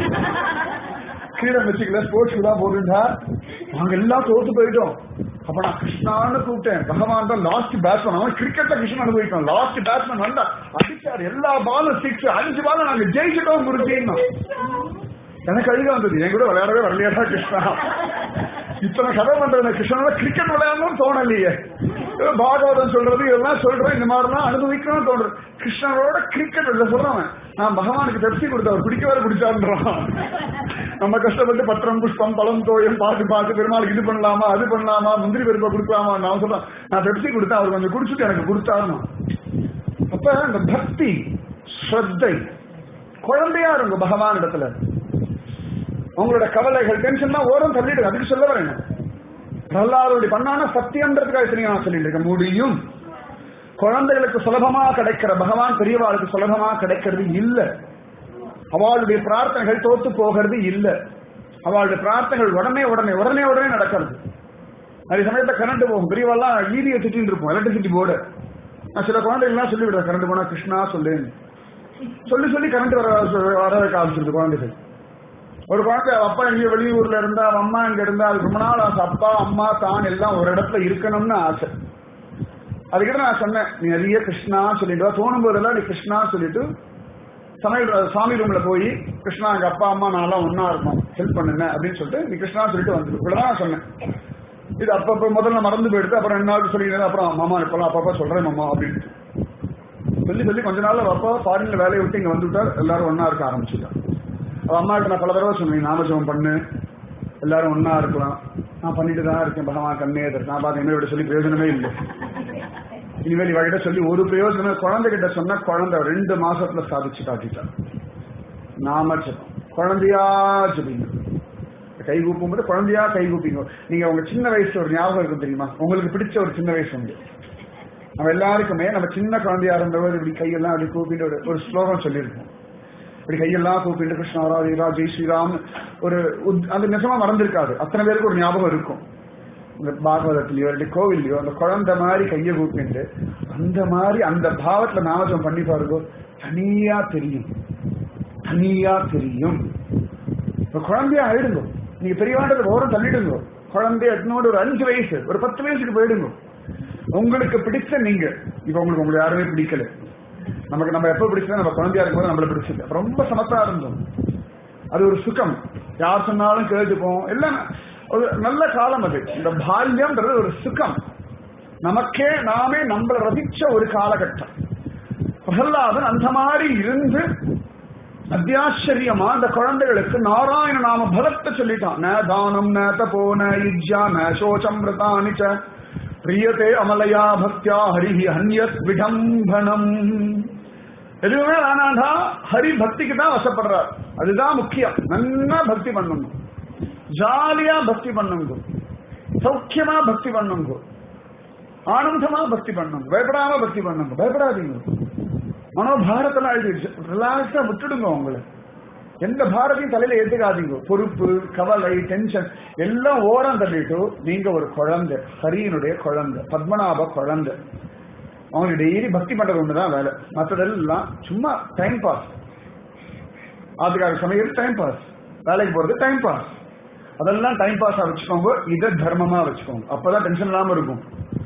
S1: கிரீடம் வச்சுக்கல, ஸ்போர்ட்ஸ் தான் போட்டுட்டா, நாங்க எல்லாம் தோத்து போயிட்டோம். அப்ப நான் கிருஷ்ணான்னு கூப்பிட்டேன். பகவான் தான் லாஸ்ட் பேட்ஸ்மேன். அவன் கிரிக்கெட்ல கிருஷ்ணன் அனுபவிக்கும். லாஸ்ட் பேட்ஸ்மேன் வந்தா அடிச்சார், எல்லா பாலும் 6, 5 பாலும் நாங்க ஜெயிச்சிட்டோம் குருஜின்னா. எனக்கு அழுக வந்தது, என் கூட விளையாடவே வரலையாடா கிருஷ்ணா. இத்தனை கதை பண்றது கிருஷ்ணனோட கிரிக்கெட் விளையாடணும்னு தோணலையே. பாகவதம் சொல்றது இதெல்லாம் சொல்றேன், இந்த மாதிரிலாம் அனுபவிக்கணும்னு தோன்றது. கிருஷ்ணனோட கிரிக்கெட் இல்ல சொல்றான். நான் பகவானுக்கு பெப்சி கொடுத்தவர் குடிக்க வேற குடிச்சாருன்றான். நம்ம கஷ்டப்பட்டு பத்திரம் புஷ்பம் பழம் தோயம் பார்த்து பெருமாளுக்கு இது பண்ணலாமா அது பண்ணலாமா முந்திரி பருப்பை கொடுக்கலாமா, நான் சொல்றேன் நான் பெப்சி கொடுத்தேன், அவர் கொஞ்சம் குடிச்சுட்டு எனக்கு கொடுத்தாருன்னா. அப்ப அந்த பக்தி ஸ்ரத்தை குழந்தையா இருங்க பகவான் இடத்துல. உங்களோட கவலைகள் டென்ஷன் தான் ஓரம் தள்ளிடுங்க. அதுக்கு சொல்ல வரேன், பிரகலாதனுடைய பண்ணான சத்தியன்றதுக்காக நான் சொல்லிட்டு இருக்க முடியும். குழந்தைகளுக்கு சுலபமா கிடைக்கிற பகவான் பெரியவாளுக்கு சுலபமா கிடைக்கிறது இல்ல. அவளுடைய பிரார்த்தனைகள் தோத்து போகிறது இல்ல. அவளுடைய பிரார்த்தனைகள் உடனே நடக்கிறது. நிறைய சமயத்துல கரண்ட் போகும், பெரியவாள்லாம் ஈதியை திட்டின்னு இருப்போம், எலக்ட்ரிசிட்டி போர்டு. நான் சில குழந்தைகள்லாம் சொல்லி விடுறேன், கரண்ட் போனா கிருஷ்ணா சொல்லுன்னு சொல்லி கரண்ட் வர வைக்க ஆரம்பிச்சிருது குழந்தைகள். ஒரு குழந்தை அப்பா எங்கேயோ வெளியூர்ல இருந்தா, அம்மா இங்க இருந்தா, அது ரொம்ப நாள் ஆசை, அப்பா அம்மா தான் எல்லாம் ஒரு இடத்துல இருக்கணும்னு ஆசை. அதுக்கிட்ட நான் சொன்னேன், நீ நிறைய கிருஷ்ணா சொல்லிட்டு தோணும் போதெல்லாம் நீ கிருஷ்ணா சொல்லிட்டு சமையல் சாமி ரூம்ல போய் கிருஷ்ணா எங்க அப்பா அம்மா நான்லாம் ஒன்னா இருக்கும், ஹெல்ப் பண்ணுங்க அப்படின்னு சொல்லிட்டு நீ கிருஷ்ணா சொல்லிட்டு வந்துடு. இவ்வளவுதான் நான் சொன்னேன். இது அப்பப்ப முதல்ல மறந்து போயிடுது. அப்புறம் 2 நாள் சொல்லிடுறது. அப்புறம் மாமா இப்பெல்லாம் அப்பப்பா சொல்றேன் மாமா அப்படின்னு சொல்லி கொஞ்ச நாள்ல அப்பா ஃபாரின்ல வேலையை விட்டு இங்க வந்துட்டார். எல்லாரும் ஒன்னா இருக்க ஆரம்பிச்சுட்டார். அவ அம்மா கிட்ட நான் பல தடவை சொன்னேன், நாமஜபம் பண்ணு, எல்லாரும் ஒன்னா இருக்கலாம். நான் பண்ணிட்டு தான் இருக்கேன், பகவான் கண்ணே இருக்கு. நான் பார்த்து என்ன சொல்லி பிரயோஜனமே இல்லை. இனிமேல் இவகிட்ட சொல்லி ஒரு பிரயோஜனம். குழந்தைகிட்ட சொன்ன குழந்தை 2 மாசத்துல சாதிச்சு காட்டிட்டார். நாமஜபம் குழந்தையா ஜபிங்க, கை கூப்பும் போது குழந்தையா கை கூப்பிங்க. நீங்க உங்க சின்ன வயசு ஒரு ஞாபகம் இருக்கும் தெரியுமா, உங்களுக்கு பிடிச்ச ஒரு சின்ன வயசு உண்டு. நம்ம எல்லாருக்குமே நம்ம சின்ன குழந்தையா இருந்தவர் இப்படி கையெல்லாம் அப்படி கூப்பிட்டு ஒரு ஸ்லோகம் சொல்லியிருக்கோம். இப்படி கையெல்லாம் கூப்பிட்டு கிருஷ்ணா ராதா ஜெய் ஸ்ரீராம் ஒரு அது நிஜமா மறந்துருக்காது. அத்தனை பேருக்கு ஒரு ஞாபகம் இருக்கும். இந்த பாகவதத்திலயோ இல்லை கோவில்லையோ அந்த குழந்தை மாதிரி கையை கூப்பிட்டு அந்த மாதிரி அந்த பாவத்துல நாமஜம் பண்ணி பாருங்க, தனியா தெரியும். குழந்தையா ஆயிடுங்க. நீங்க பெரியவாண்டது ஓரம் தள்ளிடுங்க. குழந்தைய எத்தனோடு ஒரு 5 வயசு ஒரு 10 வயசுக்கு போயிடுங்க. உங்களுக்கு பிடிச்ச நீங்க இப்ப உங்களுக்கு யாருமே பிடிக்கல. நம்ம எப்ப பிடிச்சா நம்ம குழந்தையா இருக்கும்போது நம்மள பிடிச்சது ரொம்ப சமத்தா இருந்தோம். அது ஒரு சுகம், யார் சொன்னாலும் கேட்டுப்போம், எல்லாம் ஒரு நல்ல காலம். அது இந்த பால்யம்ன்றது ஒரு சுகம், நமக்கே நாமே நம்மள ரசிச்ச ஒரு காலகட்டம். பிரகலாதன் அந்த மாதிரி இருந்து அத்தியாச்சரியமா அந்த குழந்தைகளுக்கு நாராயண நாம பலத்தை சொல்லிட்டான். ந தானம் ந தபோ ந யுஜ்யா ந சோச்சம் விரதானி ச பிரியதே அமலயா பக்தியா ஹரிஹி ஹன்யத் விடம்பனம். எதுவுமே வேணாண்டா, ஹரி பக்திக்கு தான் வசப்படுறார். அதுதான் முக்கியம். நல்லா பக்தி பண்ணுங்க, ஜாலியா பக்தி பண்ணுங்க, சௌக்கியமா பக்தி பண்ணுங்க, ஆனந்தமா பக்தி பண்ணுங்க, பயப்படாம பக்தி பண்ணுங்க. பயப்படாதீங்க, மனோபாரத்தெல்லாம் எழுதி ரிலாக்ஸா விட்டுடுங்க. உங்களை எந்த பாரத்தையும் தலையில ஏத்துக்காதீங்க. பொறுப்பு, கவலை, டென்ஷன் எல்லாம் ஓரம் தள்ளிட்டு நீங்க ஒரு குழந்தை, ஹரியினுடைய குழந்தை, பத்மநாப குழந்தை. அவங்களுக்கு டெய்லி பக்தி பண்றது ஒண்ணுதான் வேலை, மற்றதெல்லாம் சும்மா டைம் பாஸ். அதுக்காக சமையல் டைம் பாஸ், வேலைக்கு போறது டைம் பாஸ், அதெல்லாம் டைம் பாஸா வச்சுக்கோங்க. இதை தர்மமா வச்சுக்கோங்க. அப்பதான் டென்ஷன் இல்லாம இருக்கும்.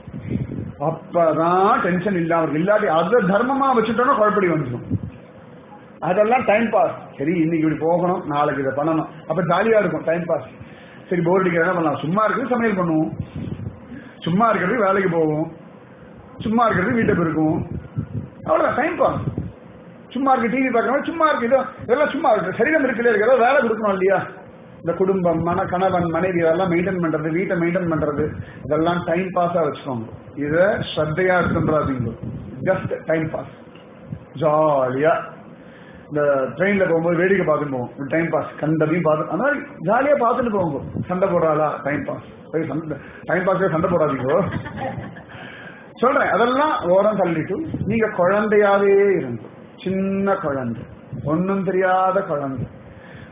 S1: அப்பதான் டென்ஷன் இல்லாம இருக்கும். இல்லாட்டி அதை தர்மமா வச்சுட்டோம்னா குழப்படி வந்துடும். அதெல்லாம் டைம் பாஸ். சரி இன்னைக்கு இப்படி போகணும், நாளைக்கு இதை பண்ணணும், அப்ப ஜாலியா இருக்கும் டைம் பாஸ். சரி போர் அடிக்கிறதா பண்ணலாம், சும்மா இருக்கிறது சமையல் பண்ணுவோம், சும்மா இருக்கிறது வேலைக்கு போவோம், சும்மா இருக்கிறது வீட்டை பெருக்குவோம், அவ்வளவுதான் டைம் பாஸ். சும்மா இருக்கு டிவி பார்க்கணும், சும்மா இருக்கு இதெல்லாம் சும்மா இருக்கு. சரீரம் இருக்குல்ல, இருக்கிறத வேலை கொடுக்கணும் இல்லையா. இந்த குடும்பம், கணவன் மனைவி இதெல்லாம் மெயின்டைன் பண்றது, வீட்டை மெயின்டைன் பண்றது, இதெல்லாம் டைம் பாஸா வச்சுக்கோங்க. இதை ஸ்ரத்தையா இருக்குன்றாதீங்க, ஜஸ்ட் டைம் பாஸ். ஜாலியா இந்த ட்ரெயின்ல போகும்போது வேடிக்கை பார்த்துட்டு போவோம், டைம் பாஸ். கண்டதையும் பார்த்து அந்த மாதிரி ஜாலியா பார்த்துட்டு போவோம். சண்டை போடுறாளா, டைம் பாஸ். டைம் பாஸ் சண்டை போடாதீங்க சொல்றேன். அதெல்லாம் ஓரம் தள்ளிட்டு நீங்க குழந்தையாவே இருந்து, சின்ன குழந்தை, ஒன்னும் தெரியாத குழந்தை,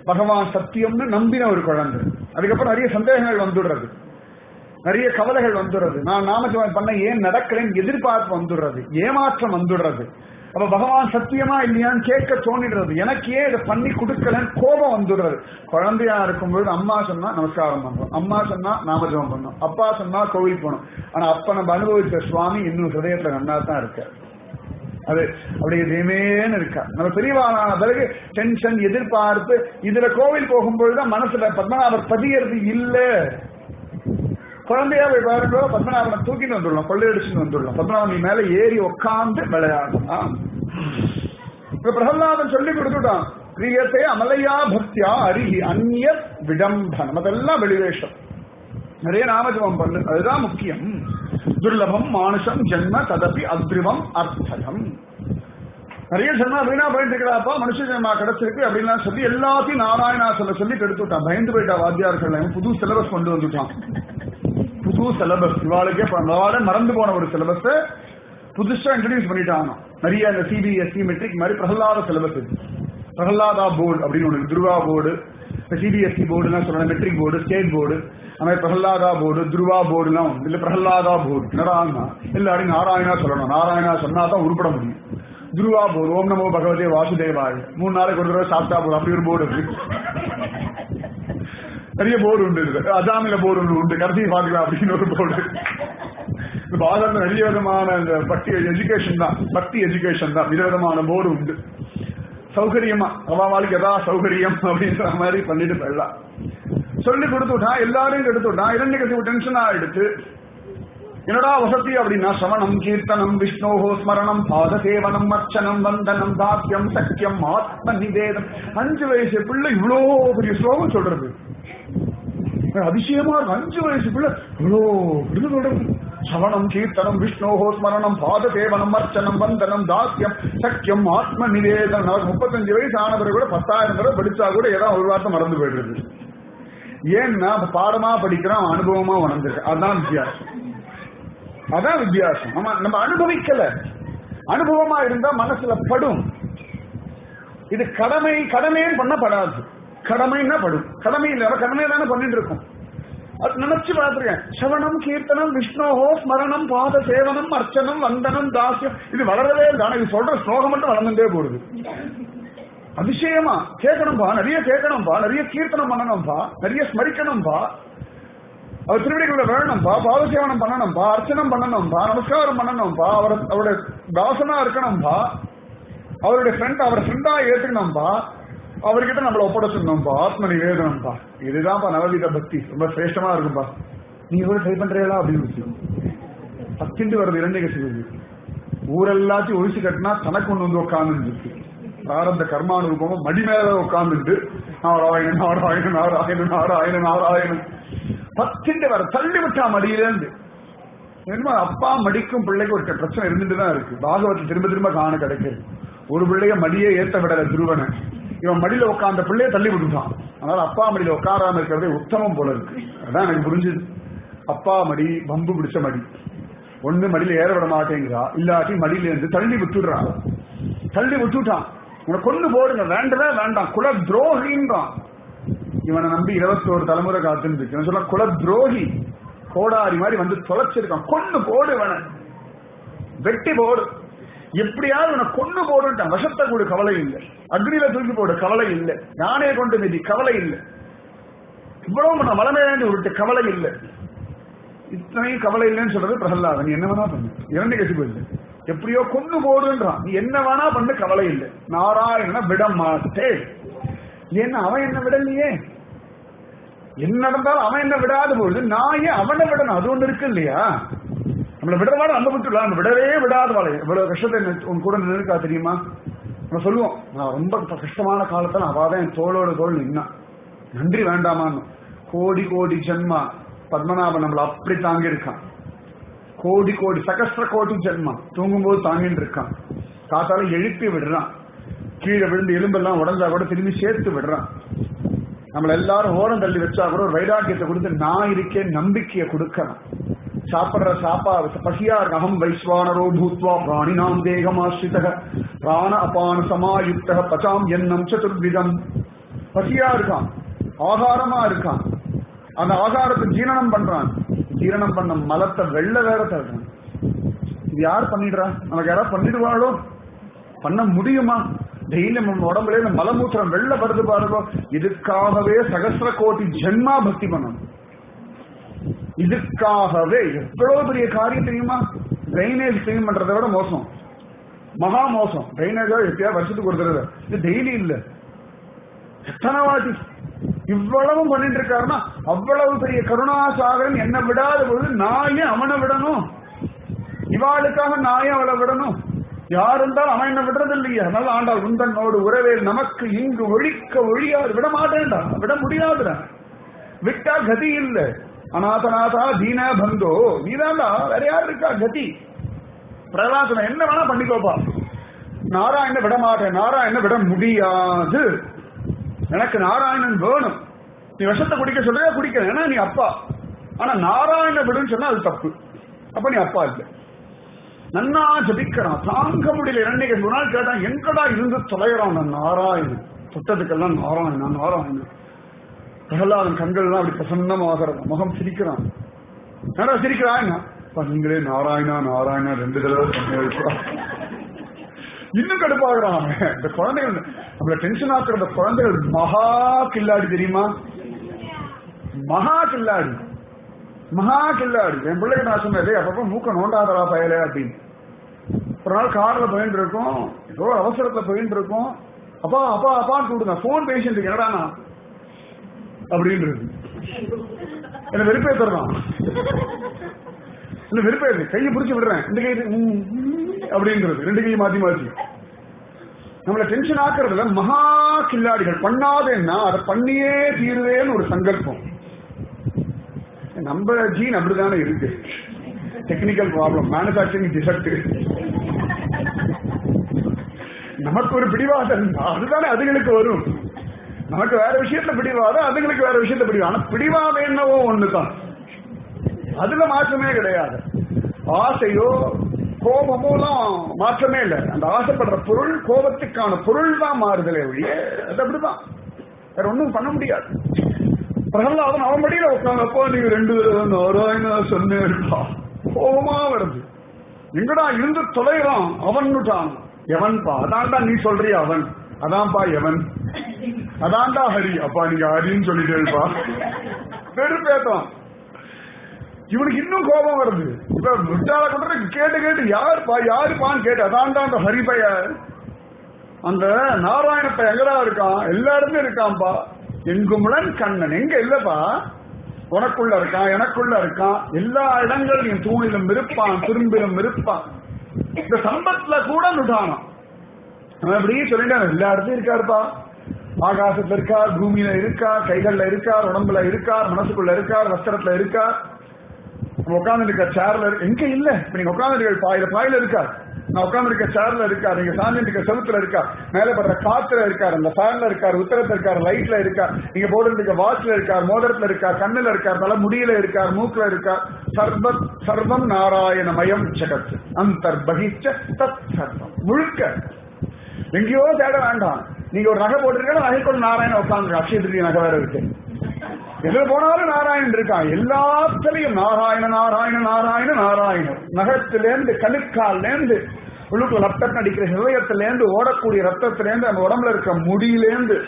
S1: பகவான் சத்தியம்னு நம்பின ஒரு குழந்தை. அதுக்கப்புறம் நிறைய சந்தேகங்கள் வந்துடுறது, நிறைய கவலைகள் வந்துடுறது. நான் நாமஜபம் பண்ண ஏன் நடக்கலன்னு எதிர்பார்ப்பு வந்துடுறது, ஏமாற்றம் வந்துடுறது. அப்ப பகவான் சத்தியமா இல்லையான்னு கேட்க தோணிடுறது. எனக்கு ஏன் இதை பண்ணி கொடுக்கலன்னு கோபம் வந்துடுறது. குழந்தையா இருக்கும்போது அம்மா சொன்னா நமஸ்காரம் பண்றோம், அம்மா சொன்னா நாமஜபம் பண்ணோம், அப்பா சொன்னா கோவில் போனோம். ஆனா அப்ப நம்ம அனுபவிச்ச சுவாமி இன்னும் ஹிருதயத்துல நன்னா தான் இருக்க. அது அப்படி எதுவுமேன்னு இருக்கா. நம்ம பெரியவாளான பிறகு டென்ஷன், எதிர்பார்ப்பு, இதுல கோவில் போகும்போதுதான் மனசுல பத்மநாபர் பதியறது இல்ல. குழந்தையா போய் பாருங்க, பத்மநாபனை தூக்கிட்டு வந்துடலாம், கொள்ளையடிச்சுட்டு வந்துடலாம், பத்மநாபன் மேல ஏறி உட்காந்து விளையாடலாம். இப்ப பிரகலாதன் சொல்லி கொடுத்துட்டான், கிரியத்தை அமலையா பக்தியா அருகி அந்நிய விடம்பனம், அதெல்லாம் வெளிவேஷம். நிறைய நாமஜபம் பண்ணு, அதுதான் முக்கியம். துர்லபம் மானுஷம் ஜென்ம ததபி அத்ரிவம் அர்த்தகம். நிறைய ஜென்மா வீணா போயிட்டு இருக்கிறாப்பா, மனுஷ ஜென்மா கிடைச்சிருக்கு அப்படின்லாம் சொல்லி எல்லாத்தையும் நாராயணா சொல்லி கெடுத்துட்டான். பயந்து போயிட்டா வாத்தியார்கள். புது சிலபஸ் கொண்டு வந்துட்டான், புது சிலபஸ். இவாளுக்கே மறந்து போன ஒரு சிலபஸ் புதுசா இன்ட்ரடியூஸ் பண்ணிட்டாங்க. நிறைய இந்த சிபிஎஸ்இ மெட்ரிக் மாதிரி பிரகலாத சிலபஸ் இருக்கு. பிரகலாதா போர்டு அப்படின்னு ஒண்ணு, துருவா போர்டு, சிபிஎஸ்இ போர்டுலாம் சொல்லணும், மெட்ரிக் போர்டு, ஸ்டேட் போர்டு, அந்த மாதிரி பிரகலாதா போர்டு, துருவா போர்டுலாம் உண்டு. இல்ல பிரகலாதா போர்டு என்னடான்னா எல்லாரும் நாராயணா சொல்லணும், நாராயணா சொன்னா தான் உருப்பட முடியும். துருவா போர்டு ஓம் நமோ பகவதே வாசுதேவாய், 3 நாளைக்கு ஒரு தடவை சாப்பிட்டா போர்டு, அப்படி ஒரு போர்டு இருக்கு. நிறைய போர்டு உண்டு. இருக்கு அஜாமில போர்டு ஒன்று உண்டு, கடைசி பாதுகா அப்படின்னு ஒரு போர்டு. பாரத நிறைய விதமான இந்த பக்தி எஜுகேஷன் தான், பக்தி எஜுகேஷன் தான், விதவிதமான போர்டு உண்டு. சௌகரியமா அவாவாளுக்கு எதா சௌகரியம் அப்படின்ற மாதிரி பண்ணிட்டு போயிடலாம். சொல்லி கொடுத்துட்டான், எல்லாரையும் எடுத்துட்டான். இரண்டு டென்ஷனா எடுத்து என்னடா வசதி அப்படின்னா சவணம் கீர்த்தனம் விஷ்ணோஹோ ஸ்மரணம் பாதசேவனம் அர்ச்சனம் வந்தனம் தாத்தியம் சக்கியம் ஆத்ம நிவேதம். 5 வயசு பிள்ளை இவ்வளோ பெரிய ஸ்லோகம் சொல்றது அதிசயமா இருக்கு. 5 வயசு பிள்ளை இவ்வளோ விருது சொல்றது. சவணம் கீர்த்தனம் விஷ்ணோஹோ ஸ்மரணம் பாதசேவனம் அர்ச்சனம் வந்தனம் தாத்தியம் சக்கியம் ஆத்ம நிவேதம். 35 வயசு ஆனவரை கூட 10,000 தடவை படிச்சா கூட ஏதாவது ஒரு வார்த்தை மறந்து போயிடுறது. ஏன்னா பாடமா படிக்கிறோம், அனுபவமா உணர்ந்துருக்கு. அதான் வித்தியாசம், அதான் வித்தியாசம். நம்ம அனுபவிக்கல, அனுபவமா இருந்தா மனசுல படும். இது கடமைன்னு பண்ணப்படாது. கடமைன்னா படும், கடமை இல்ல, கடமையை தானே பண்ணிட்டு இருக்கோம். அது நினைச்சு பார்த்திருக்கேன். சவணம் கீர்த்தனம் விஷ்ணோஹோ ஸ்மரணம் பாத சேவனம் அர்ச்சனம் வந்தனம் தாசியம், இது வளரவே தானே. இது சொல்ற ஸ்லோகம் மட்டும் வளர்ந்துட்டே போடுது. அதிசயமா கேட்கணும்பா, நிறைய கேட்கணும்பா, நிறைய கீர்த்தனம் பண்ணணும்பா, நிறைய ஸ்மரிக்கணும்பா, அவர் திருவிடைக்குள்ள வேணும்பா, பாதசேவனம் பண்ணணும்பா, அர்ச்சனம் பண்ணணும்பா, நமஸ்காரம் பண்ணணும்பா, அவருடைய தாசனா இருக்கணும்பா, அவருடைய ஃப்ரெண்டா ஏத்துக்கணும்பா, அவர்கிட்ட நம்மளை ஒப்படைச்சிடணும்பா, ஆத்ம நிவேதனம்பா. இதுதான்ப்பா நவவித பக்தி, ரொம்ப சிரேஷ்டமா இருக்கும்பா. நீங்க கூட ட்ரை பண்றீங்களா அப்படின்னு பத்திண்டு வருது. 2 கட்சி ஊரெல்லாத்தையும் ஒழிச்சு கட்டினா தனக்கு ஒண்ணு வந்து உட்கார்ந்து இருக்கு. பிராரந்த கர்மானுரூபமா மடி மேல உட்கார்ந்துட்டு நாராயணன் நாராயணன் நாராயணன் நாராயணன் நாராயணன் பத்திண்டு வர தள்ளி விட்டா மடியிலேருந்து. அப்பா மடிக்கும் பிள்ளைக்கு ஒரு பிரச்சனை இருந்துட்டு தான் இருக்கு. பாகவத்தில் திரும்ப திரும்ப காண கிடைக்கிறது. ஒரு பிள்ளைய மடியே ஏத்த விடல துருவனை, இவன் மடியில உட்கார்ந்த பிள்ளைய தள்ளி விட்டுட்டான். அதனால அப்பா மடியில உட்காராம இருக்கிறதே உத்தமம் போல இருக்கு. அதான் எனக்கு புரிஞ்சுது. அப்பா மடி பம்பு பிடிச்ச மடி, ஒண்ணு மடியில ஏற விட மாட்டேங்கிறா, இல்லாட்டி மடியில இருந்து தள்ளி விட்டுடுறா. தள்ளி விட்டுட்டான். இவனை கொண்டு போடுங்க, வேண்டவே வேண்டாம், குல துரோகின்றான். இவனை நம்பி 21 தலைமுறை காத்துன்னு இருக்கு. சொல்ல குல துரோகி, கோடாரி மாதிரி வந்து தொலைச்சிருக்கான். கொண்டு போடு, இவனை வெட்டி போடு, எப்படியாவது இவனை கொண்டு போடுட்டான். விஷத்தை கூடு கவலை இல்லை, அக்னியில தூக்கி போடு கவலை இல்லை, யானையை கொண்டு மிதி கவலை இல்லை, இவ்வளவு மலமே வேண்டி உருட்டு கவலை இல்லை. இத்தனையும் கவலை இல்லைன்னு சொல்றது பிரகலாதன். என்ன வேணா பண்ணு, 2 கட்சி போயிடுது. எப்படியோ கொண்டு போடுன்றான். நீ என்ன வேணா பண்ணு கவலை இல்லை, நாராயண விட மாட்டேன். ஏன்னா அவன் என்ன விடலையே, என்ன நடந்தாலும் அவன் என்ன விடாத போது நான் ஏன் அவனை விடணும்? அது ஒண்ணு இருக்கு இல்லையா? நம்மளை விடவாட அந்த விட்டுலாம், விடவே விடாத வாழை. இவ்வளவு கஷ்டத்தை உன் கூட நினைக்கா தெரியுமா? நம்ம சொல்லுவோம், நான் ரொம்ப கஷ்டமான காலத்துல அவாதான் என் தோளோட தோல் நின்னா, நன்றி வேண்டாமான்னு. கோடி கோடி ஜென்மா பத்மநாபன் நம்மள அப்படி தாங்கி இருக்கான். கோடி கோடி சகஸ்திர கோடி ஜென்மா தூங்கும்போது தாங்கிட்டு இருக்கான். காத்தால எழுப்பி விடுறான், கீழே விழுந்து எலும்பெல்லாம் உடஞ்சா கூட திரும்பி சேர்த்து விடுறான். நம்மள எல்லாரும் ஓரம் தள்ளி வச்சா கூட ஒரு வைராக்கியத்தை கொடுத்து நான் இருக்கேன் நம்பிக்கையை கொடுக்கணும். சாப்பிடுற பசியா அகம் வைஸ்வானரோ பூத்வா பிராணினாம் தேகமாஸ்ரித பிராண அபான சமாயுக்த பச்சாம் எண்ணம் சதுர்விதம். பசியா இருக்கான், ஆகாரமா இருக்கான், அந்த ஆகாரத்தை ஜீரணம் பண்றான், ஜீரணம் பண்ண மலத்தை வெள்ள வேற தள்ளுறான். இது யார் பண்ணிடுறா? நமக்கு யாராவது பண்ணிடுவாளோ? பண்ண முடியுமா? டெய்லி நம்ம உடம்புல இந்த மலமூத்திரம் வெள்ள வருது பாருங்க. இதுக்காகவே சகஸ்ர கோடி ஜென்மா பக்தி பண்ணணும். இதுக்காகவே எவ்வளவு பெரிய காரியம் தெரியுமா? ட்ரைனேஜ் கிளீன் பண்றதை விட மோசம், மகா மோசம். ட்ரைனேஜா எப்பயா வருஷத்துக்கு ஒரு தடவை, இது டெய்லி இல்ல, எத்தனை வாட்டி இவ்வளவும் பண்ணிட்டு இருக்காருன்னா அவ்வளவு பெரிய கருணாசாகரன் என்ன விடாத பொழுது நான் ஏன் அவனை விடணும்? இவாளுக்காக நான் ஏன் அவளை விடணும்? யார் இருந்தாலும் அவன் என்ன விடுறது இல்லையா? அதனால ஆண்டாள் உந்தனோடு உறவே நமக்கு இங்கு ஒழிக்க ஒழியாது. விட மாட்டேன்டா, விட முடியாதுடா, விட்டா கதி இல்ல. அநாதநாதா தீன பந்தோ, நீதான்டா, வேற யார் இருக்கா கதி? பிரகலாசனம் என்ன வேணா பண்ணிக்கோப்பா, நாராயண விட மாட்டேன், நாராயண விட முடியாது, எனக்கு நாராயணன் வேணும். நீ விஷத்தை குடிக்க சொல்றியா? குடிக்க, ஏன்னா நீ அப்பா. ஆனா நாராயண விடுன்னு சொன்னா அது தப்பு, அப்ப நீ அப்பா இல்ல. நன்னா ஜபிக்கிறான், தாங்க முடியல. இரண்டைக்கு ஒரு நாள் கேட்டான், எங்கடா இருந்து தொலைகிறான் நாராயணன், தொட்டதுக்கெல்லாம் நாராயணன் நாராயணன். பிரகலாதன் கண்கள்லாம் அப்படி பிரசன்னமாகிறது, முகம் சிரிக்கிறான். என்னடா சிரிக்கிறான்? நீங்களே நாராயணா நாராயணா 2 தடவை சொன்ன. இன்னும் கடுப்பாகிறான். இந்த குழந்தைகள் நம்மள டென்ஷன் ஆக்குற இந்த குழந்தைகள் மகா கில்லாடி தெரியுமா? மகா கில்லாடி, மகா கில்லாடி. என் பிள்ளைக்கு நான் சொன்னதே அப்பப்ப மூக்க நோண்டாதரா பயல அப்படின்னு. ஒரு நாள் கார்ல போயிட்டு இருக்கோம், ஏதோ அவசரத்துல போயிட்டு இருக்கோம். அப்பா அப்பா அப்பான்னு கூப்பிடுங்க, போன் பேசிட்டு இருக்கு, என்னடா அப்படின்னு என்ன வெறுப்பேத்துறான், இல்ல வெறுப்பேது, கையை பிடிச்சி விடுறேன், இந்த கை அப்படின்றது, 2 கையை மாத்தி மாத்தி நம்மள டென்ஷன் ஆக்குறதுல மகா கில்லாடிகள். பண்ணாதேன்னா அதை பண்ணியே தீருவேன்னு ஒரு சங்கல்பம். நம்ம ஜீன் அப்படித்தானே இருக்கு. Technical problem, manufacturing defect. நமக்கு ஒரு பிடிவாதம், அதுதானே அதுகளுக்கு வரும். நமக்கு வேற விஷயத்துல பிடிவாதம், அதுங்களுக்கு வேற விஷயத்துல பிடிவாதம். ஆனா பிடிவாதம் என்னவோ ஒண்ணுதான், அதுல மாற்றமே கிடையாது. ஆசையோ கோபமோலாம் மாற்றமே இல்லை. அந்த ஆசைப்படுற பொருள், கோபத்துக்கான பொருள் தான் மாறுதலே ஒழிய அது அப்படிதான், வேற ஒண்ணும் பண்ண முடியாது. பிரகலாதன் அவன் படியில உட்காந்தப்போ நீங்க 2 தடவை நாராயணா சொன்னேன்ப்பா, கோபமா வருது. எங்கடா இருந்து தொலைறான் அவன்னுட்டான். எவன்பா? அதான்டா நீ சொல்றிய அவன், அதான்ப்பா எவன், அதான்டா ஹரி. அப்பா நீங்க ஹரின்னு சொல்லிட்டேப்பா, வெறுப்பேத்தான். இவனுக்கு இன்னும் கோபம் வருது. இப்ப விட்டால கொண்டு கேட்டு கேட்டு யாருப்பா யாருப்பான்னு கேட்டு, அதான்டா அந்த ஹரிபய, அந்த நாராயணப்ப எங்கடா இருக்கான்? எல்லாருமே இருக்கான்பா. எங்குமுடன் கண்ணன் எங்க இல்லப்பா, உனக்குள்ள இருக்கான், எனக்குள்ள இருக்கான், எல்லா இடங்களிலும் தூணிலும் இருப்பான், துரும்பிலும் இருப்பான். இந்த சம்பத்துல கூட நுடானான். அப்படி சொல்லிட்டு எல்லா இடத்துலயும் இருக்காருப்பா. ஆகாசத்துல இருக்கார், பூமியில இருக்கார், கைகள்ல இருக்கார், உடம்புல இருக்கார், மனசுக்குள்ள இருக்கார், வஸ்திரத்துல இருக்கார். உட்கார்ந்து இருக்க சேர்ல எங்க இல்ல. இப்ப நீங்க உட்கார்ந்து இருக்க பாயில இருக்கார், நான் உட்கார்ந்து இருக்க சேர்ல இருக்கார், நீங்க சாந்தி இருக்க செவுத்துல இருக்கார், மேல படுற காத்துல இருக்கார், அந்த ஃபேன்ல இருக்கார், உத்தரத்துல இருக்கார், லைட்ல இருக்கார், நீங்க போட்டு இருக்க வாட்ச்ல இருக்கார், மோதிரத்துல இருக்கார், கண்ணுல இருக்கார், தலை முடியில இருக்கார், மூக்குல இருக்கார். சர்வம் நாராயணமயம் ஜெகத் அந்தர்பகிச்ச தத் சர்வம். முழுக்க எங்கேயோ தேட வேண்டாம். நீங்க ஒரு நகை போட்டிருக்க, நகை கொண்டு நாராயணன் உட்கார்ந்து, அக்ஷய திருப்தி நகை வேற இருக்கு, எதுல போனாலும் நாராயணன் இருக்கான். எல்லாத்திலையும் நாராயண நாராயண நாராயண நாராயணன். நகத்திலேருந்து கணுக்கால்லேருந்து உள்ளுக்குள்ள ரத்தம் அடிக்கிற ஹிருதயத்திலேருந்து ஓடக்கூடிய ரத்தத்திலேருந்து நம்ம உடம்புல இருக்க முடியிலேருந்து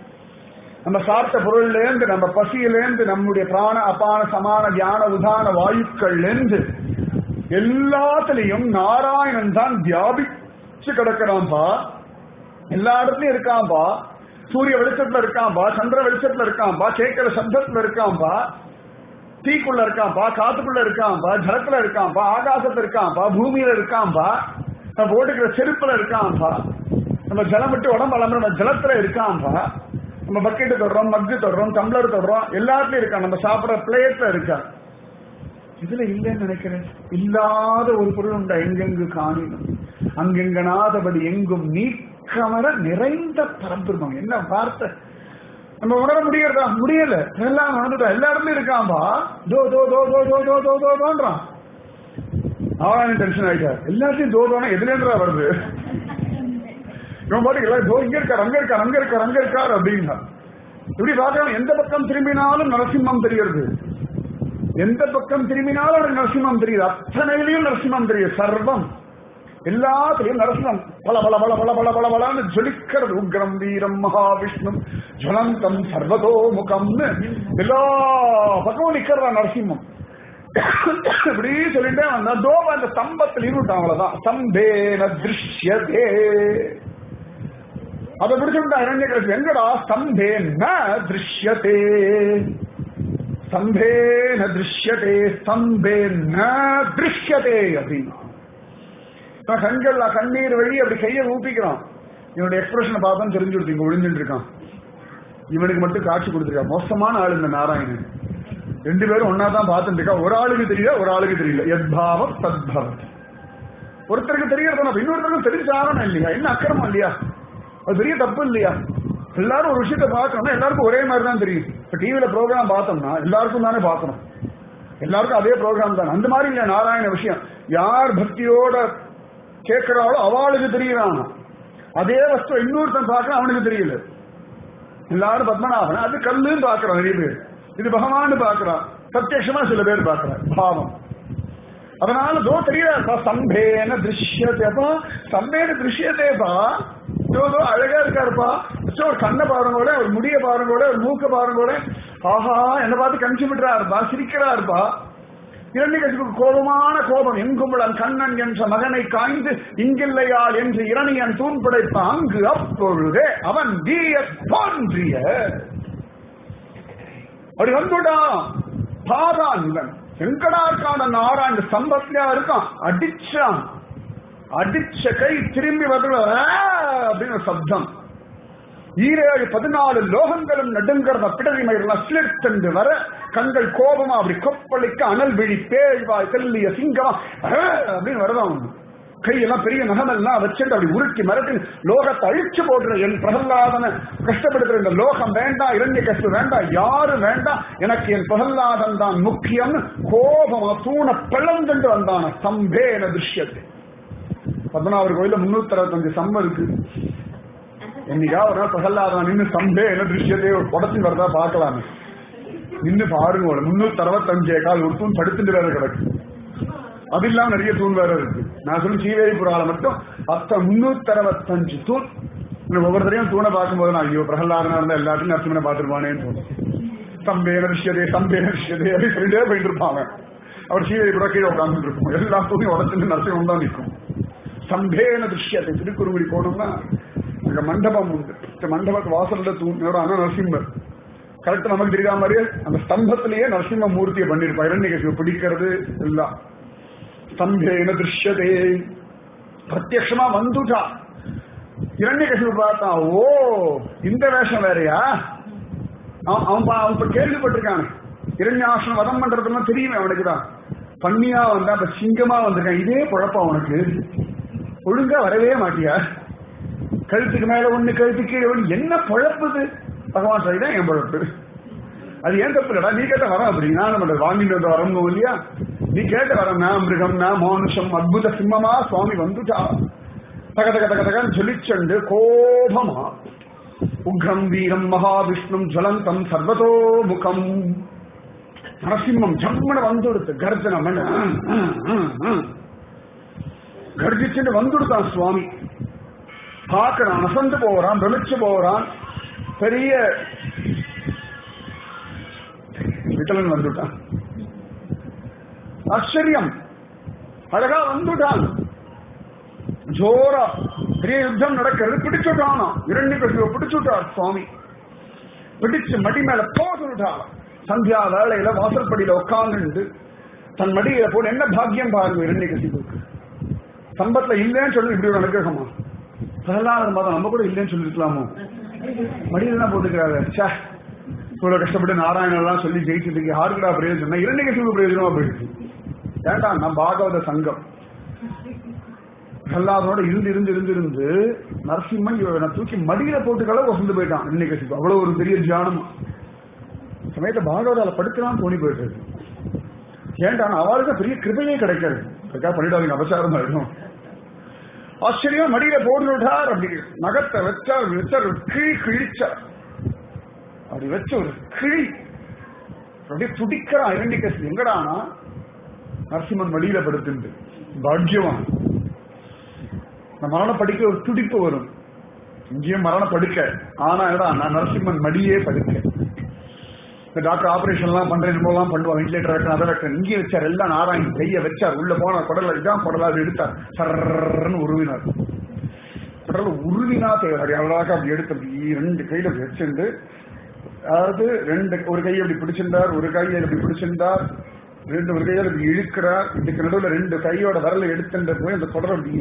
S1: நம்ம சாப்பிட்ட பொருள்லேருந்து நம்ம பசியிலேருந்து நம்முடைய பிராண அபான சமான தியான உதான வாயுக்கள்லேருந்து எல்லாத்திலையும் நாராயணன் தான் வியாபிச்சு கிடக்கிறான்பா. எல்லா இடத்துலயும் இருக்கான்பா. சூரிய வெளிச்சத்துல இருக்கான்பா, சந்திர வெளிச்சத்துல இருக்கான்பா, கேட்கிற சப்தத்துல இருக்கான்பா, தீக்குள்ள இருக்கான்பா, காத்துக்குள்ள இருக்கான்பா, ஜலத்துல இருக்கான்பா, ஆகாசத்துல இருக்கான்பா, பூமியில இருக்கான்பா, நம்ம போட்டுக்கிற செருப்புல இருக்கான்பா, நம்ம ஜலம் விட்டு உடம்பு அலம்புற ஜலத்துல இருக்கான்பா, நம்ம பக்கெட்டு தொடுறோம், மக்கு தொடுறோம், டம்ளர் தொடுறோம், எல்லாத்துலயும் இருக்கான். நம்ம சாப்பிடுற பிளேட்ல இருக்கா. இதுல இல்லைன்னு நினைக்கிறேன். இல்லாத ஒரு பொருள் உண்டா? எங்கெங்கு காணினும் அங்கெங்கனாதபடி எங்கும் நீக்கமர நிறைந்த பரம்பிரமம். என்ன வார்த்தை! நம்ம உணர முடியறதா? முடியல. எல்லாம் வந்துட்டா, எல்லாருமே இருக்காம்பா. தோ தோ தோ தோ தோ தோ தோ தோ தோன்றான். அவன் டென்ஷன் ஆயிட்டார். எல்லாத்தையும் தோதோனா எதுல இருந்தா வருது? இவன் பாட்டுக்கு எல்லாம் தோ இங்க இருக்கார், அங்க இருக்கார், அங்க இருக்கார், அங்க இருக்கார் அப்படின்னா இப்படி பார்க்கலாம், எந்த பக்கம் திரும்பினாலும் நரசிம்மம் தெரியுது, எந்த பக்கம் திரும்பினாலும் எனக்கு நரசிம்மம் தெரியுது, அத்தனையிலையும் நரசிம்மம் தெரியுது. சர்வம் எல்லாத்திலையும் நரசிம்மம் பல பல பல பல பல பல பலன்னு ஜொலிக்கிறது. உக்ரம் வீரம் மகாவிஷ்ணு ஜலந்தம் சர்வதோ முகம்னு எல்லா பக்கமும் நிக்கிறதா நரசிம்மம். இப்படி சொல்லிட்டே வந்தா தோப அந்த ஸ்தம்பத்தில் இருட்டான், அவ்வளவுதான். ஸ்தம்பேன திருஷ்யதே, அதை பிடிச்சுட்டா இரண்யகசிபு. எங்கடா ஸ்தம்பேன திருஷ்யதே, ஸ்தம்பேன திருஷ்யதே, ஸ்தம்பேன திருஷ்யதே அப்படின்னா கண்கள்ல கண்ணீர் வழி அப்படி கையை ஊப்பிக்கிறான். இவனுடைய எக்ஸ்பிரஷனை பார்த்தா தெரிஞ்சுடுது, இங்க ஒளிஞ்சுட்டு இருக்கான். இவனுக்கு மட்டும் காட்சி கொடுத்துருக்கா. மோசமான ஆளு இந்த நாராயணன். ரெண்டு பேரும் ஒன்னாதான் பார்த்துட்டு இருக்கா. ஒரு ஆளுக்கு தெரியல, ஒரு ஆளுக்கு தெரியல. எத்பாவம் தத்பாவம். ஒருத்தருக்கு தெரியறதுனா இன்னொருத்தருக்கும் தெரிஞ்சாகணும் இல்லையா? என்ன அக்கிரமம் இல்லையா? அது பெரிய தப்பு இல்லையா? எல்லாரும் ஒரு விஷயத்த பார்க்கணும்னா எல்லாருக்கும் ஒரே மாதிரி தான் தெரியும். இப்ப டிவியில ப்ரோக்ராம் பார்த்தோம்னா எல்லாருக்கும் தானே பார்க்கணும், எல்லாருக்கும் அதே ப்ரோக்ராம் தானே. அந்த மாதிரி இல்ல நாராயண விஷயம். யார் பக்தியோட கேட்கிறாளோ அவளுக்கு தெரியறான். அதே வஸ்து இன்னொருத்தன் பார்க்கறான், அவனுக்கு தெரியல. எல்லாரும் பத்மநாபன் அது கல்லுன்னு பார்க்கறான் நிறைய பேர், இது பகவான் பார்க்கறான், பிரத்யட்சமா சில பேர் பார்க்கறான் பாவம். அதனால தோ தெரியாதா சம்பேன திருஷ்யதேப்பா, சம்பேன திருஷ்யதேப்பா. ஏதோ அழகா இருக்காருப்பா, ஒரு கண்ணை பாருங்கோட, ஒரு முடிய பாருங்கோட, ஒரு மூக்க பாருங்கோட, ஆஹா என்ன பார்த்து கணிச்சு விட்டுறாருப்பா, சிரிக்கிறாருப்பா. இரண்யகசிபுக்கு கோபமான கோபம். எங்குமுடன் கண்ணன் என்ற மகனை காய்ந்து இங்கில்லையால் என்று இரணியன் தூண் படைத்த அங்கு அப்பொழுதே அவன் தீய தோன்றிய அப்படி வந்துட்டான். பாதான் இவன் எங்கடா இருக்கான நாராயண சம்பத்தியா இருக்கான். அடிச்சான், அடிச்ச கை திரும்பி வந்து அப்படின்னு சப்தம். 14 லோகங்களும் நடுங்கிறத பிடரிமையெல்லாம் ஸ்லிட் வர கண்கள் கோபமா அப்படி கொப்பளிக்க அனல் விழி பேழ்வாய் கல்லிய சிங்கமா அப்படின்னு வரதான். கையெல்லாம் பெரிய நகமெல்லாம் வச்சுட்டு அப்படி உருட்டி மிரட்டி லோகத்தை அழிச்சு போடுற என் பிரகல்லாதனை கஷ்டப்படுத்துற இந்த லோகம் வேண்டாம், இரண்யகசிபு வேண்டாம், யாரும் வேண்டாம், எனக்கு என் பிரகல்லாதன் தான் முக்கியம். கோபமா தூண பிளந்துண்டு வந்தான. சம்பேன திருஷ்யத்தை. பத்மநாபர் கோயில 365 சம்பம் இருக்கு. என்னைக்கா ஒரு நாள் பிரகல்லாதன் நின்று சம்பேன திருஷ்யத்தை ஒரு படத்தில் வரதா பார்க்கலாமே. நின்று பாருங்க, 365 கால் ஒரு தூண் படுத்துட்டு வேற கிடக்கு. அது இல்லாம நிறைய தூண் வேற இருக்கு. நான் சொல்லும் சீவேரிபுரால மட்டும் 365 தூண். ஒவ்வொருத்தரையும் தூணை பார்க்கும்போது நான் ஐயோ பிரகல்லாதனா இருந்தா எல்லாத்தையும் நரசிம்மனை பார்த்துருப்பானேன்னு தோணும். சம்பேன விஷயதே சம்பேன விஷயதே அப்படி சொல்லிட்டே போயிட்டு இருப்பாங்க. அவர் சீவேரிபுரா கீழே உட்கார்ந்துட்டு இருக்கும். எல்லா தூணையும் உடச்சுட்டு நரசிம்மன் தான் நிற்கும். சம்பேன திருஷ்யத்தை. திருக்குறுங்குடி போனோம்னா அங்க மண்டபம் உண்டு. மண்டபத்து வாசல்ல தூண் ஆனா நரசிம்மர் கரெக்டா நமக்கு தெரியாத மாதிரியே அந்த ஸ்தம்பத்திலேயே நரசிம்ம மூர்த்தியை பண்ணிருப்பா. இரண்யகசிபு பிடிக்கிறது எல்லாம். ஸ்தம்பேன திருஷ்யதே. பிரத்யக்ஷமா வந்துட்டா. இரண்யகசிபு பார்த்தா, ஓ இந்த வேஷம் வேறையா? அவன் இப்ப கேள்விப்பட்டிருக்கான். இரண்யாசனம் வதம் பண்றதுலாம் தெரியுமே அவனுக்குதான். பண்ணியா வந்தா இப்ப சிங்கமா வந்திருக்கான். இதே குழப்பம் அவனுக்கு. ஒழுங்கா வரவே மாட்டியா? கழுத்துக்கு மேல ஒண்ணு, கழுத்துக்கு கீழே ஒண்ணு, என்ன குழப்புது? பகவான் சொல்லிதான் என் குழப்பு. அது ஏன் தப்பு இல்லடா, நீ கேட்ட வரம் அப்படின்னா நம்ம வாங்கிட்டு வந்து வரணும் இல்லையா? நீ கேட்ட வரம்னா மிருகம்னா மானுஷம் அத்புத சிம்மமா சுவாமி வந்துட்டா. தக தக தக தகன்னு சொல்லிச்சண்டு கோபமா உக்ரம் வீரம் மகாவிஷ்ணு ஜலந்தம் சர்வதோ முகம். நரசிம்மம் ஜம்மன வந்துடுத்து. கர்ஜனம் கர்ஜிச்சுட்டு வந்துடுத்தான் சுவாமி. பார்க்கறான், அசந்து போறான், பிரமிச்சு போறான். பெரிய விட்டலன் வந்துட்டான். ஆச்சரியம். அழகா வந்துட்டான். ஜோரா பெரிய யுத்தம் நடக்கிறது. பிடிச்சுட்டானா இரண்யகசிபு பிடிச்சுட்டார் சுவாமி. பிடிச்சு மடி மேல போட்டுட்டான். சந்தியா வேளையில வாசற்படியில உட்கார்ந்து தன் மடியில போன என்ன பாக்கியம் பாருங்க இரண்யகசிபுக்கு. சம்பத்துல இல்லைன்னு சொல்லி இப்படி ஒரு அனுகிரகமா? பிரகலாதன் மாதம் நம்ம கூட இல்லைன்னு சொல்லிருக்கலாமோ? மடியில தான் போட்டுக்கிறாரு. இவ்வளவு கஷ்டப்பட்டு நாராயணெல்லாம் சொல்லி ஜெயிச்சதுக்கு யாருக்குடா பிரயோஜனம்? இரண்யகசிபு பிரயோஜனமா போயிடுச்சு. வேண்டாம், நம்ம பாகவத சங்கம். பிரகலாதனோட இருந்து இருந்து இருந்து இருந்து நரசிம்மன் தூக்கி மடியில போட்டுக்களவு வசந்து போயிட்டான் இரண்யகசிபு. அவ்வளவு ஒரு பெரிய தியானம். சமயத்தை பாகவதால படுக்கலாம் தோணி போயிட்டு. ஏன்டா அவளுக்கு பெரிய கிருபையே கிடைக்காது. பண்ணிடாதீங்க, அபசாரம் ஆயிடும். ஆச்சரியம். மடியில போட்டுட்டார். அப்படி நகத்தை வச்சார், கிழிச்சார். அப்படி அப்படி வச்ச ஒரு கிழி அப்படியே துடிக்கிறான் இரண்டிகசிபு. எங்கடானா நரசிம்மன் வழியில படுத்துண்டு பாக்கியவான். இந்த மரண படிக்க ஒரு துடிப்பு வரும். இங்கேயும் மரண படுக்க, ஆனா நான் நரசிம்மன் மடியே படுக்க. இந்த டாக்டர் ஆபரேஷன் எல்லாம் பண்றேன் எல்லாம் பண்ணுவான், வெண்டிலேட்டர் வைக்கணும் அதை வைக்கணும். இங்கே வச்சார், எல்லாம் நாராயணன் கையை வச்சார், உள்ள போனார், குடல இதான் குடலா எடுத்தார், சர்ன்னு உருவினார். குடல உருவினா தேவை அவ்வளோக்கா அப்படி எடுத்து அப்படி ரெண்டு கையில வச்சுண்டு, அதாவது ஒரு கையை அப்படி பிடிச்சிருந்தார், ஒரு கையை அப்படி பிடிச்சிருந்தார், ஒரு கையால் இப்படி இழுக்கிறார். இதுக்கு நடுவில் ரெண்டு கையோட விரலை எடுத்துட்டு போய் அந்த குடலை அப்படி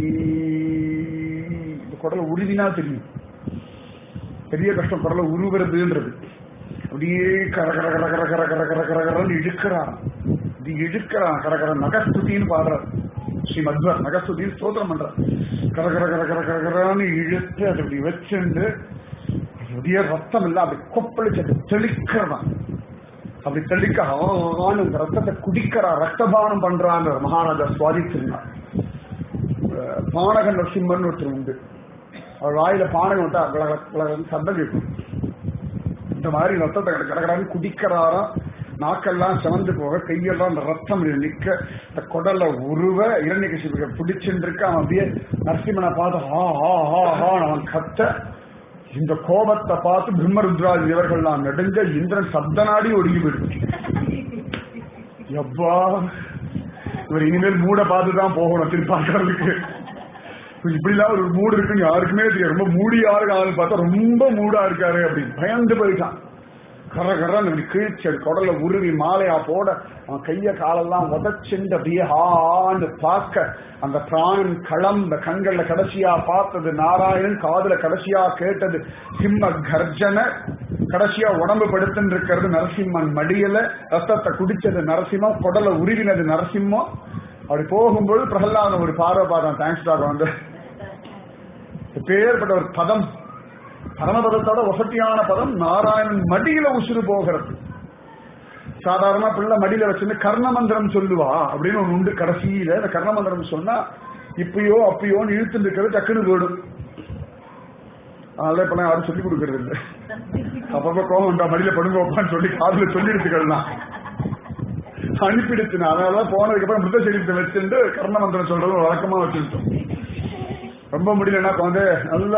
S1: இந்த குடலை உருவினா தெரியும். பெரிய கஷ்டம் குடலை உருவுறதுன்றது. அப்படியே கர கர கர கர கர கர கர கர கரன்னு இழுக்கிறான். இது இழுக்கிறான் கர கர நகஸ்துதின்னு பாடுறார் ஸ்ரீ மத்வர். நகஸ்துதின்னு ஸ்தோத்திரம் பண்றார். கர கர கர கர கர கரான்னு இழுத்து அது அப்படி வச்சுண்டு அப்படியே ரத்தம் இல்ல அப்படி கொப்பளிச்சு தெளிக்கிறான். அப்படி தெளிக்க அந்த ரத்தத்தை குடிக்கிறார், ரத்தபானம் பண்றான் மகாராஜா சுவாதிச்சிருந்தார். பானக நரசிம்மன் ஒருத்தர் உண்டு. அவர் வாயில பானகம் விட்டா சத்தம் கேட்கும். இந்த மாதிரி ரத்தத்தை கடற்கடான்னு குடிக்கிறாராம். நாக்கெல்லாம் சிவந்து போக, கையெல்லாம் ரத்தம் நிக்க, இந்த குடலை உருவ இரண்யகசிபுவை பிடிச்சுட்டு இருக்க. அவன் அப்படியே நரசிம்மனை பார்த்து ஹா ஹா ஹா ஹான்னு அவன் கத்த. இந்த கோபத்தை பார்த்து பிரம்மருத்ராஜ் இவர்கள்லாம் நெடுங்க, இந்திரன் சப்தநாடி ஒடுங்கி போயிடுச்சு. எப்பா இவர் இனிமேல் மூட பார்த்துதான் போகணும் திருப்பாக்கிறதுக்கு. இப்படிலாம் ஒரு மூடு இருக்குன்னு யாருக்குமே தெரியும். ரொம்ப மூடியா இருக்காரு பார்த்தா ரொம்ப மூடா இருக்காரு அப்படின்னு பயந்து போயிட்டான். கர கரன்னு இப்படி கிழிச்சு குடல உருவி மாலையா போட அவன் கைய காலெல்லாம் உதச்சுண்டு அப்படியே ஆண்டு பார்க்க அந்த பிராணன் களம் கண்கள்ல கடைசியா பார்த்தது நாராயணன், காதுல கடைசியா கேட்டது சிம்ம கர்ஜன, கடைசியா உடம்பு படுத்துன்னு இருக்கிறது நரசிம்மன் மடியல, ரத்தத்தை குடிச்சது நரசிம்மம், குடல உருவினது நரசிம்மம். அப்படி போகும்போது பிரகலாதன் ஒரு பார்வை பார்த்தான். தேங்க்ஸ் டாக்டர் வந்து பேர்பட்ட ஒரு பதம், பரமபதத்தோட வசதியான பதம் நாராயணன் மடியில உசுறு போகிறது. சாதாரண பிள்ளை மடியில வச்சுன்னு கர்ணமந்திரம் சொல்லுவா அப்படின்னு ஒண்ணு உண்டு. கடைசியில இந்த கர்ணமந்திரம் சொன்னா இப்பயோ அப்பயோன்னு இழுத்து இருக்கிறது டக்குன்னு போயிடும். அதனால இப்ப யாரும் சொல்லிக் கொடுக்கறது இல்லை. அப்பப்ப கோபம் உண்டா மடியில படுங்க வைப்பான்னு சொல்லி காதுல சொல்லி எடுத்துக்கலாம் அனுப்பிடுச்சுனா. அதனாலதான் போனதுக்கு அப்புறம் மிருத சரீரத்தை வச்சுட்டு கர்ணமந்திரம் சொல்றது வழக்கமா வச்சுருக்கோம். ரொம்ப முடியலன்னா வந்து நல்ல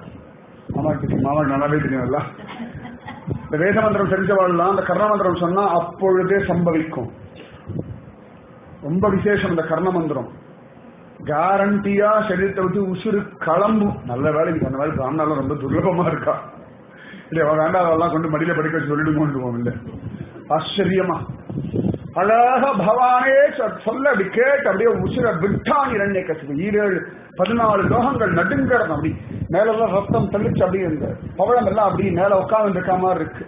S1: மாமா நல்லாவே தெரியும். இந்த வேத மந்திரம் தெரிஞ்சவாள்லாம் அந்த கர்ண மந்திரம் சொன்னா அப்பொழுதே சம்பவிக்கும். ரொம்ப விசேஷம் இந்த கர்ண மந்திரம். கேரண்டியா சரீரத்தை விட்டு உசுறு கிளம்பும். நல்ல வேலை அந்த மாதிரி பிராமணாலும் ரொம்ப துர்லபமா இருக்கா இல்லையா? வேண்டாம் அதெல்லாம் கொண்டு மடியில படிக்க வச்சு சொல்லிடுவோம். இல்லை ஆச்சரியமா அழகா பவானே சொல்ல அப்படி கேட்டு அப்படியே உசுர விட்டான் இரண்யகசிபு. 14 லோகங்கள் நடுங்கிறது. அப்படி மேலெல்லாம் ரத்தம் தெளிச்சு அப்படியே இந்த பவளம் எல்லாம் அப்படி மேல உட்கார்ந்து இருக்க மாதிரி இருக்கு.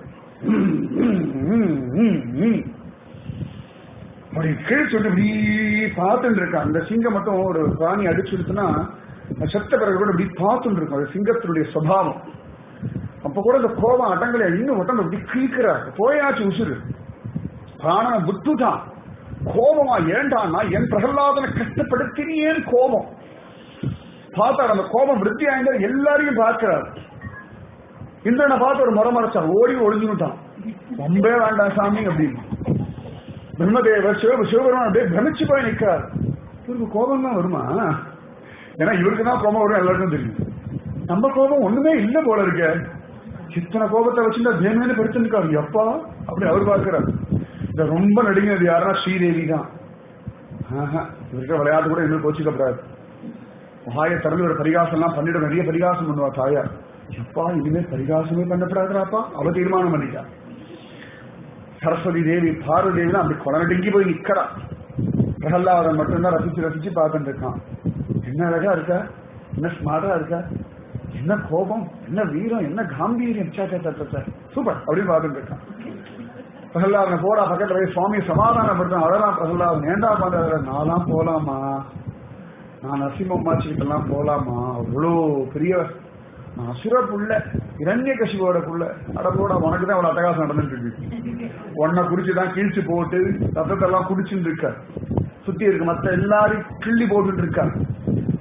S1: அப்படி கிழிச்சு இப்படி பார்த்துட்டு இருக்கான். அந்த சிங்கம் மட்டும் ஒரு பிராணி அடிச்சுடுச்சுன்னா செத்த பிறகு கூட இப்படி பார்த்துட்டு இருக்கும். அது சிங்கத்தினுடைய சுபாவம். அப்ப கூட இந்த கோபம் அடங்கல, இன்னும் ஒட்டம் அப்படி கிழிக்கிறார். போயாச்சு உசுறு பிராணனை விட்டுதான். கோபமா ஏண்டான்னா என் பிரகலாதனை கஷ்டப்படுத்தினேன் கோபம். பார்த்தார் அந்த கோபம் விருத்தி ஆய்ந்த எல்லாரையும் பார்க்கிறார். இந்திரனை பார்த்து ஒரு மரமரைச்சான், ஓடி ஒளிஞ்சுட்டான். ரொம்பவே வேண்டாம் சாமி அப்படின்னு. பிரம்மதேவர் சிவபெருமான் அப்படியே பிரமிச்சு போய் நிற்கிறார். இவருக்கு கோபம் தான் வருமா? ஏன்னா இவருக்கு தான் கோபம் வரும் எல்லாருக்கும் தெரியும். நம்ம கோபம் ஒண்ணுமே இல்லை போல இருக்க. இத்தனை கோபத்தை வச்சுட்டா தேவனே படுத்துருக்காரு எப்பா அப்படி அவர் பார்க்கிறார். இந்த ரொம்ப நடுங்கினது யாருன்னா ஸ்ரீதேவி தான். இவர்கிட்ட விளையாட்டு கூட இன்னும் கோச்சிக்கப்படாது. மகாய திறந்து ஒரு பரிகாசம் எல்லாம் பண்ணிட்டு நிறைய பரிகாசம் பண்ணுவா தாயார். எப்பா இனிமேல் பரிகாசமே பண்ணப்படாதுராப்பா அவ தீர்மானம் பண்ணிட்டா. சரஸ்வதி தேவி பார்வதி தேவி தான் அப்படி கொலநடுங்கி போய் நிக்கிறா. பிரகலாதன் மட்டும்தான் ரசிச்சு ரசிச்சு பார்த்துட்டு இருக்கான். என்ன அழகா இருக்கா, என்ன ஸ்மார்ட்டா இருக்கா, என்ன கோபம், என்ன வீரம், என்ன காம்பீரியம், சூப்பர் அப்படின்னு பார்த்துட்டு இருக்கான். பிரகலாதனை போடா பக்கத்துல போய் சுவாமி சமாதானப்படுத்த அதெல்லாம் பிரகலாதன் ஏண்டா பண்ற, நான்லாம் போலாமா, நான் நரசிம்மம்மாச்சிக்கிட்டெல்லாம் போலாமா, அவ்வளோ பெரிய நான் அசுர புள்ள இரண்யகசிபோட புள்ள, அடப்போட உனக்கு தான் அவ்வளவு அட்டகாசம் நடந்துட்டு இருக்கு. உன்னை குறிச்சுதான் கீழ்ச்சி போட்டு ரத்தத்தெல்லாம் குடிச்சுட்டு இருக்க, சுத்தி இருக்கு மத்த எல்லாரும் கிள்ளி போட்டுட்டு இருக்கா.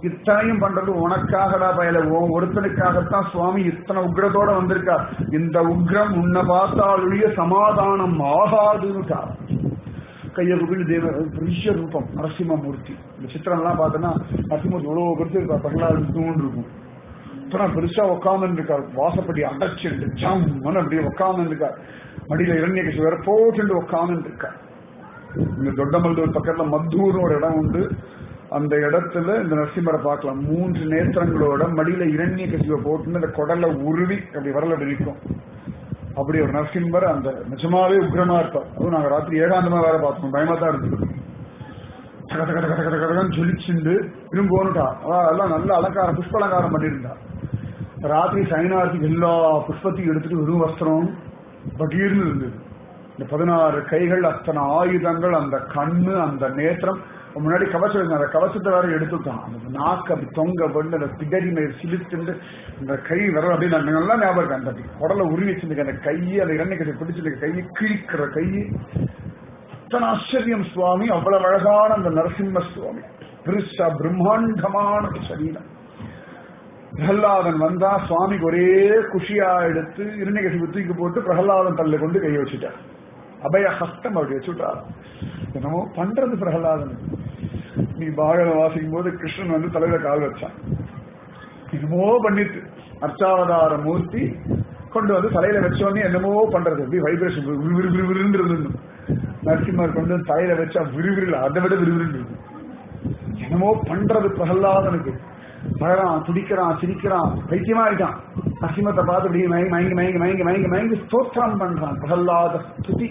S1: இத்தனையும் பண்றது உனக்காகடா பயல, ஒருத்தனுக்காகத்தான் சுவாமி இத்தனை உக்ரத்தோட வந்திருக்கா. இந்த உக்ரம் உன்னை பார்த்தாலுடைய சமாதானம் ஆகாதுன்னு கையை குப்பிட்டு தேவ பெரிய ரூபம் நரசிம்மமூர்த்தி. இந்த சித்திரம் எல்லாம் பார்த்தோன்னா நரசிம்மூர்த்தி எவ்வளவு பெருசு இருக்கா, பிரகலாதன் இருக்கும். இத்தனை பெருசா உட்கார்ந்து இருக்காரு, வாசப்படி அடைச்சிட்டு ஜம்மன் அப்படியே உட்கார்ந்து இருக்கார். மடியில இரண்யகசிபு வேற போட்டு உட்கார்ந்து இருக்கார். இந்த தொட்டமல்லூர் பக்கத்துல மத்தூர்னு ஒரு இடம் உண்டு. அந்த இடத்துல இந்த நரசிம்மரை பார்க்கலாம். 3 நேத்திரங்களோட மடியில இரண்யகசிபை போட்டு அந்த குடல்ல உருவி அப்படி வரல அப்படி நிற்கும். அப்படி ஒரு நரசிம்மர் அந்த நிஜமாவே உக்ரமா இருப்பார். அதுவும் நாங்க ராத்திரி ஏகாந்தமா வேற பார்த்தோம், பயமா தான் இருந்தது. கட கட கட கட கடன்னு சொல்லிச்சுண்டு திரும்போனுட்டா. எல்லாம் நல்ல அலங்காரம், புஷ்ப அலங்காரம் பண்ணியிருந்தா. ராத்திரி சைனார்த்திக்கு எல்லா புஷ்பத்தையும் எடுத்துட்டு வெறும் வஸ்திரம் பகீர்னு இருந்தது. இந்த 16 கைகள், அத்தனை ஆயுதங்கள், அந்த கண்ணு, அந்த நேத்திரம். முன்னாடி கவசம் இருந்த அந்த கவசத்தை வேற எடுத்துட்டான். அந்த நாக்கு அப்படி தொங்க பண்ணு, அந்த பிடரி மேல் சிலித்துண்டு அந்த கை வர அப்படின்னு நல்லா ஞாபகம் இருக்கு. அந்த குடலை உருவி வச்சிருக்க அந்த கையை, அந்த இரண்யகசிபை பிடிச்சிருக்க கையை, கிழிக்கிற கையை, அத்தனை ஆச்சரியம் சுவாமி. அவ்வளவு அழகான அந்த நரசிம்ம சுவாமி, பெருசா பிரம்மாண்டமான சரீரம். பிரகலாதன் வந்தா சுவாமிக்கு ஒரே குஷியா எடுத்து இரண்யகசிபை தூக்கி போட்டு பிரகலாதன் தள்ள கொண்டு கையை வச்சுட்டார். அபய ஹஸ்தம் அப்படி வச்சுட்டார். என்னமோ பண்றது பிரகலாதன். நீ பாகவதம் வாசிக்கும் போது கிருஷ்ணன் வந்து தலையில கால் வச்சான். என்னமோ பண்ணிட்டு அர்ச்சாவதார மூர்த்தி கொண்டு வந்து தலையில வச்சோடனே என்னமோ பண்றது, எப்படி வைப்ரேஷன் விறுவிறு இருந்தது. நரசிம்மர் கொண்டு தலையில வச்சா விறுவிறு, அதை விட விறுவிறு இருக்கு. என்னமோ பண்றது பிரகலாதனுக்கு. பழறான், துடிக்கிறான், சிரிக்கிறான், பைத்தியமா இருக்கான். நரசிம்மத்தை பார்த்து அப்படியே மயங்கி மயங்கி மயங்கி மயங்கி மயங்கி ஸ்தோத்திரம் பண்றான். பிரகலாத ஸ்துதி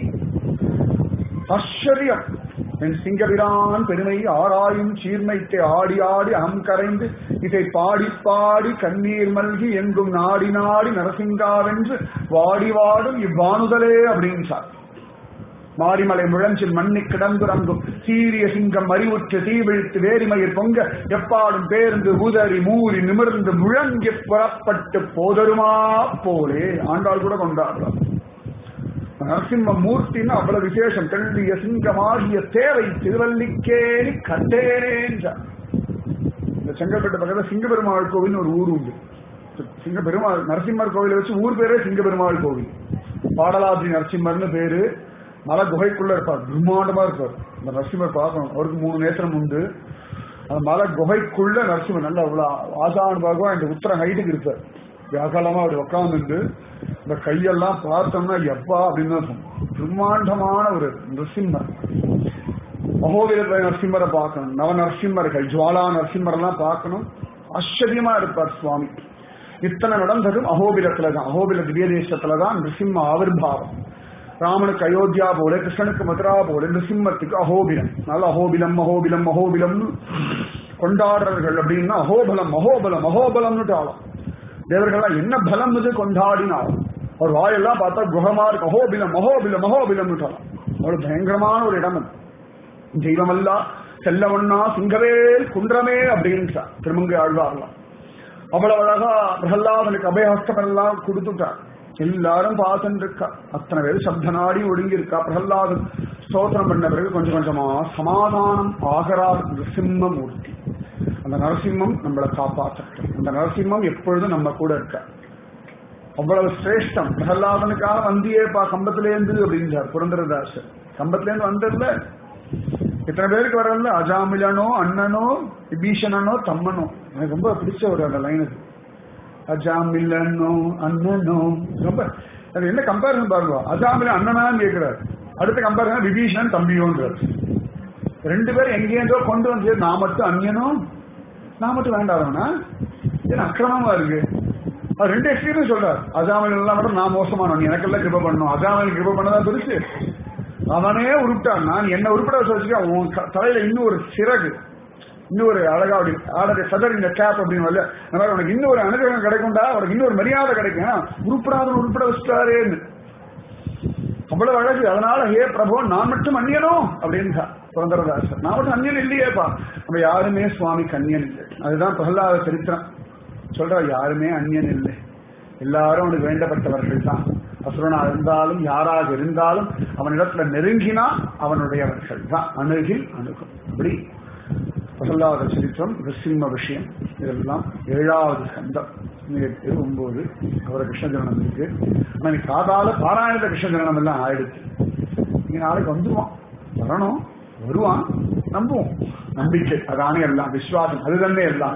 S1: ஆச்சரியம். என் சிங்கபிரான் பெருமை ஆராயும் சீர்மைத்தை ஆடி ஆடி அகம் கரைந்து இதை பாடி பாடி கண்ணீர் மல்கி எங்கும் நாடி நாடி நரசிங்காவென்று வாடி வாடும் இவ்வானுதலே அப்படின்னு சார். மாரிமலை முழஞ்சில் மண்ணி கிடந்துறங்கும் சீரிய சிங்கம் மறிவுற்று தீவிழித்து வேரிமயிர் பொங்க எப்பாடும் பேர்ந்து உதறி மூறி நிமிர்ந்து முழங்கி புறப்பட்டு போதருமா போலே ஆண்டாள் கூட கொண்டாடுறார். நரசிம்ம மூர்த்தின்னு அவ்வளவு விசேஷம். தெள்ளிய சிங்கமாகிய தேவை திருவல்லிக்கேணி கண்டேனேன்றார். இந்த செங்கல்பட்டு பக்கத்துல சிங்கபெருமாள் கோவில் ஒரு ஊர் உண்டு. சிங்கபெருமாள் நரசிம்மர் கோவிலை வச்சு ஊர் பேரே சிங்கபெருமாள் கோவில். பாடலாத்ரி நரசிம்மர்னு பேரு. மலை குகைக்குள்ள இருப்பார், பிரம்மாண்டமா இருப்பார். இந்த நரசிம்மர் பார்க்கணும். அவருக்கு 3 நேத்திரம் உண்டு. அந்த மலை குகைக்குள்ள நரசிம்மர் நல்ல அவ்வளவு ஆசானுபாகவா இந்த உத்தர ஹைட்டுக்கு இருப்பார். அகலமா அப்படி உட்கார்ந்து இந்த கையெல்லாம் பார்த்தோம்னா எப்பா அப்படின்னு தான் சொன்னோம். பிரம்மாண்டமான ஒரு நரசிம்மர். மகோவீர நரசிம்மரை பார்க்கணும். நவ நரசிம்மர்கள், ஜுவாலா நரசிம்மர் எல்லாம் பார்க்கணும். ஆச்சரியமா இருப்பார் சுவாமி. இத்தனை நடந்ததும் அகோபிலத்துலதான், அகோபில திவ்ய தேசத்துலதான் நிருசிம்ம ஆவிர்பாவம். ராமனுக்கு அயோத்தியா போல, கிருஷ்ணனுக்கு மதுரா போல, நிருசிம்மத்துக்கு அகோபிலம். அதனால அகோபிலம் அகோபிலம் அகோபிலம் கொண்டாடுறவர்கள் அப்படின்னா அகோபலம் அகோபலம் அகோபலம்னு ஆளும். தேவர்கள்லாம் என்ன பலம் இது கொண்டாடினாலும் ஒரு வாயெல்லாம் பார்த்தா குஹமா இருக்கு. அகோபிலம் அகோபிலம் அகோபிலம் அவ்வளவு பயங்கரமான ஒரு இடம் அது. தெய்வமல்லா செல்லவண்ணா சிங்கவேல் குன்றமே அப்படின்னு திருமங்கை ஆழ்வாரலாம். அவ்வளவு அழகா பிரகலாதனுக்கு அபயஹஸ்தம் எல்லாம் கொடுத்துட்டார். எல்லாரும் பார்த்துட்டு இருக்கா. அத்தனை பேர் சப்த நாடி ஒடுங்கி இருக்கா. பிரகலாதன் ஸ்தோத்திரம் பண்ண பிறகு கொஞ்சம் கொஞ்சமா சமாதானம் ஆகிறார் நரசிம்மமூர்த்தி. அந்த நரசிம்மம் நம்மளை காப்பாற்றட்டும். அந்த நரசிம்மம் எப்பொழுதும் நம்ம கூட இருக்க. அவ்வளவு சிரேஷ்டம். பிரகலாதனுக்காக வந்தியேப்பா கம்பத்திலேருந்து அப்படின்றார் புரந்தரதாசர். கம்பத்திலேருந்து வந்ததுல இத்தனை பேருக்கு வரல. அஜாமிலனோ அண்ணனோ விபீஷணனோ தம்மனோ. எனக்கு ரொம்ப பிடிச்ச ஒரு அந்த லைன் அது. அஜாமிலனோ அண்ணனோ. ரொம்ப அது என்ன கம்பேரிசன் பாருங்க. அஜாமில அண்ணனான்னு கேட்கிறார். அடுத்த கம்பேரிசன் விபீஷணன் தம்பியோன்றார். 2 பேரும் எங்கேயோ கொண்டு வந்து நான் மட்டும் அந்நியனும் நான் மட்டும் வேண்டாதவனா ஏன்னா அக்கிரமமா இருக்கு. அவர் 2 எக்ஸ்பீரியன்ஸ் சொல்றார். அஜாமில் எல்லாம் மட்டும் நான் மோசமானவன், எனக்கெல்லாம் கிருப பண்ணணும். அஜாமில் கிருப பண்ணதான் பெருசு. அவனே உருப்பிட்டான். நான் என்ன உருப்பிட வச்சுருக்கேன். உன் தலையில இன்னும் ஒரு சிறகு, இன்னும் ஒரு அழகா அப்படி ஆடை சதர் இந்த கேப் அப்படின்னு வரல. அந்த மாதிரி உனக்கு இன்னும் ஒரு அனுகிரகம் கிடைக்கும்டா, அவனுக்கு இன்னொரு மரியாதை கிடைக்கும். உருப்படாத உருப்பிட வச்சுட்டாரேன்னு அவ்வளவு அழகு. அதனால ஹே பிரபு நான் மட்டும் அந்நியனும் அப்படின்னு புரந்தரதாசர். நான் மட்டும் அந்நியன் இல்லையேப்பா. நம்ம யாருமே சுவாமிக்கு அந்நியன் இல்லை. அதுதான் பிரகலாத சரித்திரம் சொல்ற. யாருமே அந்நியன் இல்லை. எல்லாரும் அவனுக்கு வேண்டப்பட்டவர்கள் தான். அசுரனா இருந்தாலும் யாராக இருந்தாலும் அவனிடத்துல நெருங்கினா அவனுடையவர்கள் தான். அணுகில் அணுகும். அப்படி பிரகலாத சரித்திரம், நிருசிம்ம விஷயம், இதெல்லாம் 7வது ஸ்கந்தம். 9 அவரை கிருஷ்ணஜனனம் இருக்கு. ஆனா நீ காதால பாராயண கிருஷ்ணஜனனம் எல்லாம் ஆயிடுச்சு. நீங்க நாளைக்கு வந்துருவான், வரணும், வருவான், நம்புவோம். நம்பிக்கை அதானே எல்லாம், விஸ்வாசம் அதுதானே எல்லாம்.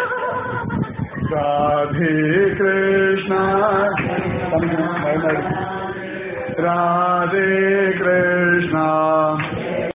S1: ராதே கிருஷ்ணா, ராதே கிருஷ்ணா.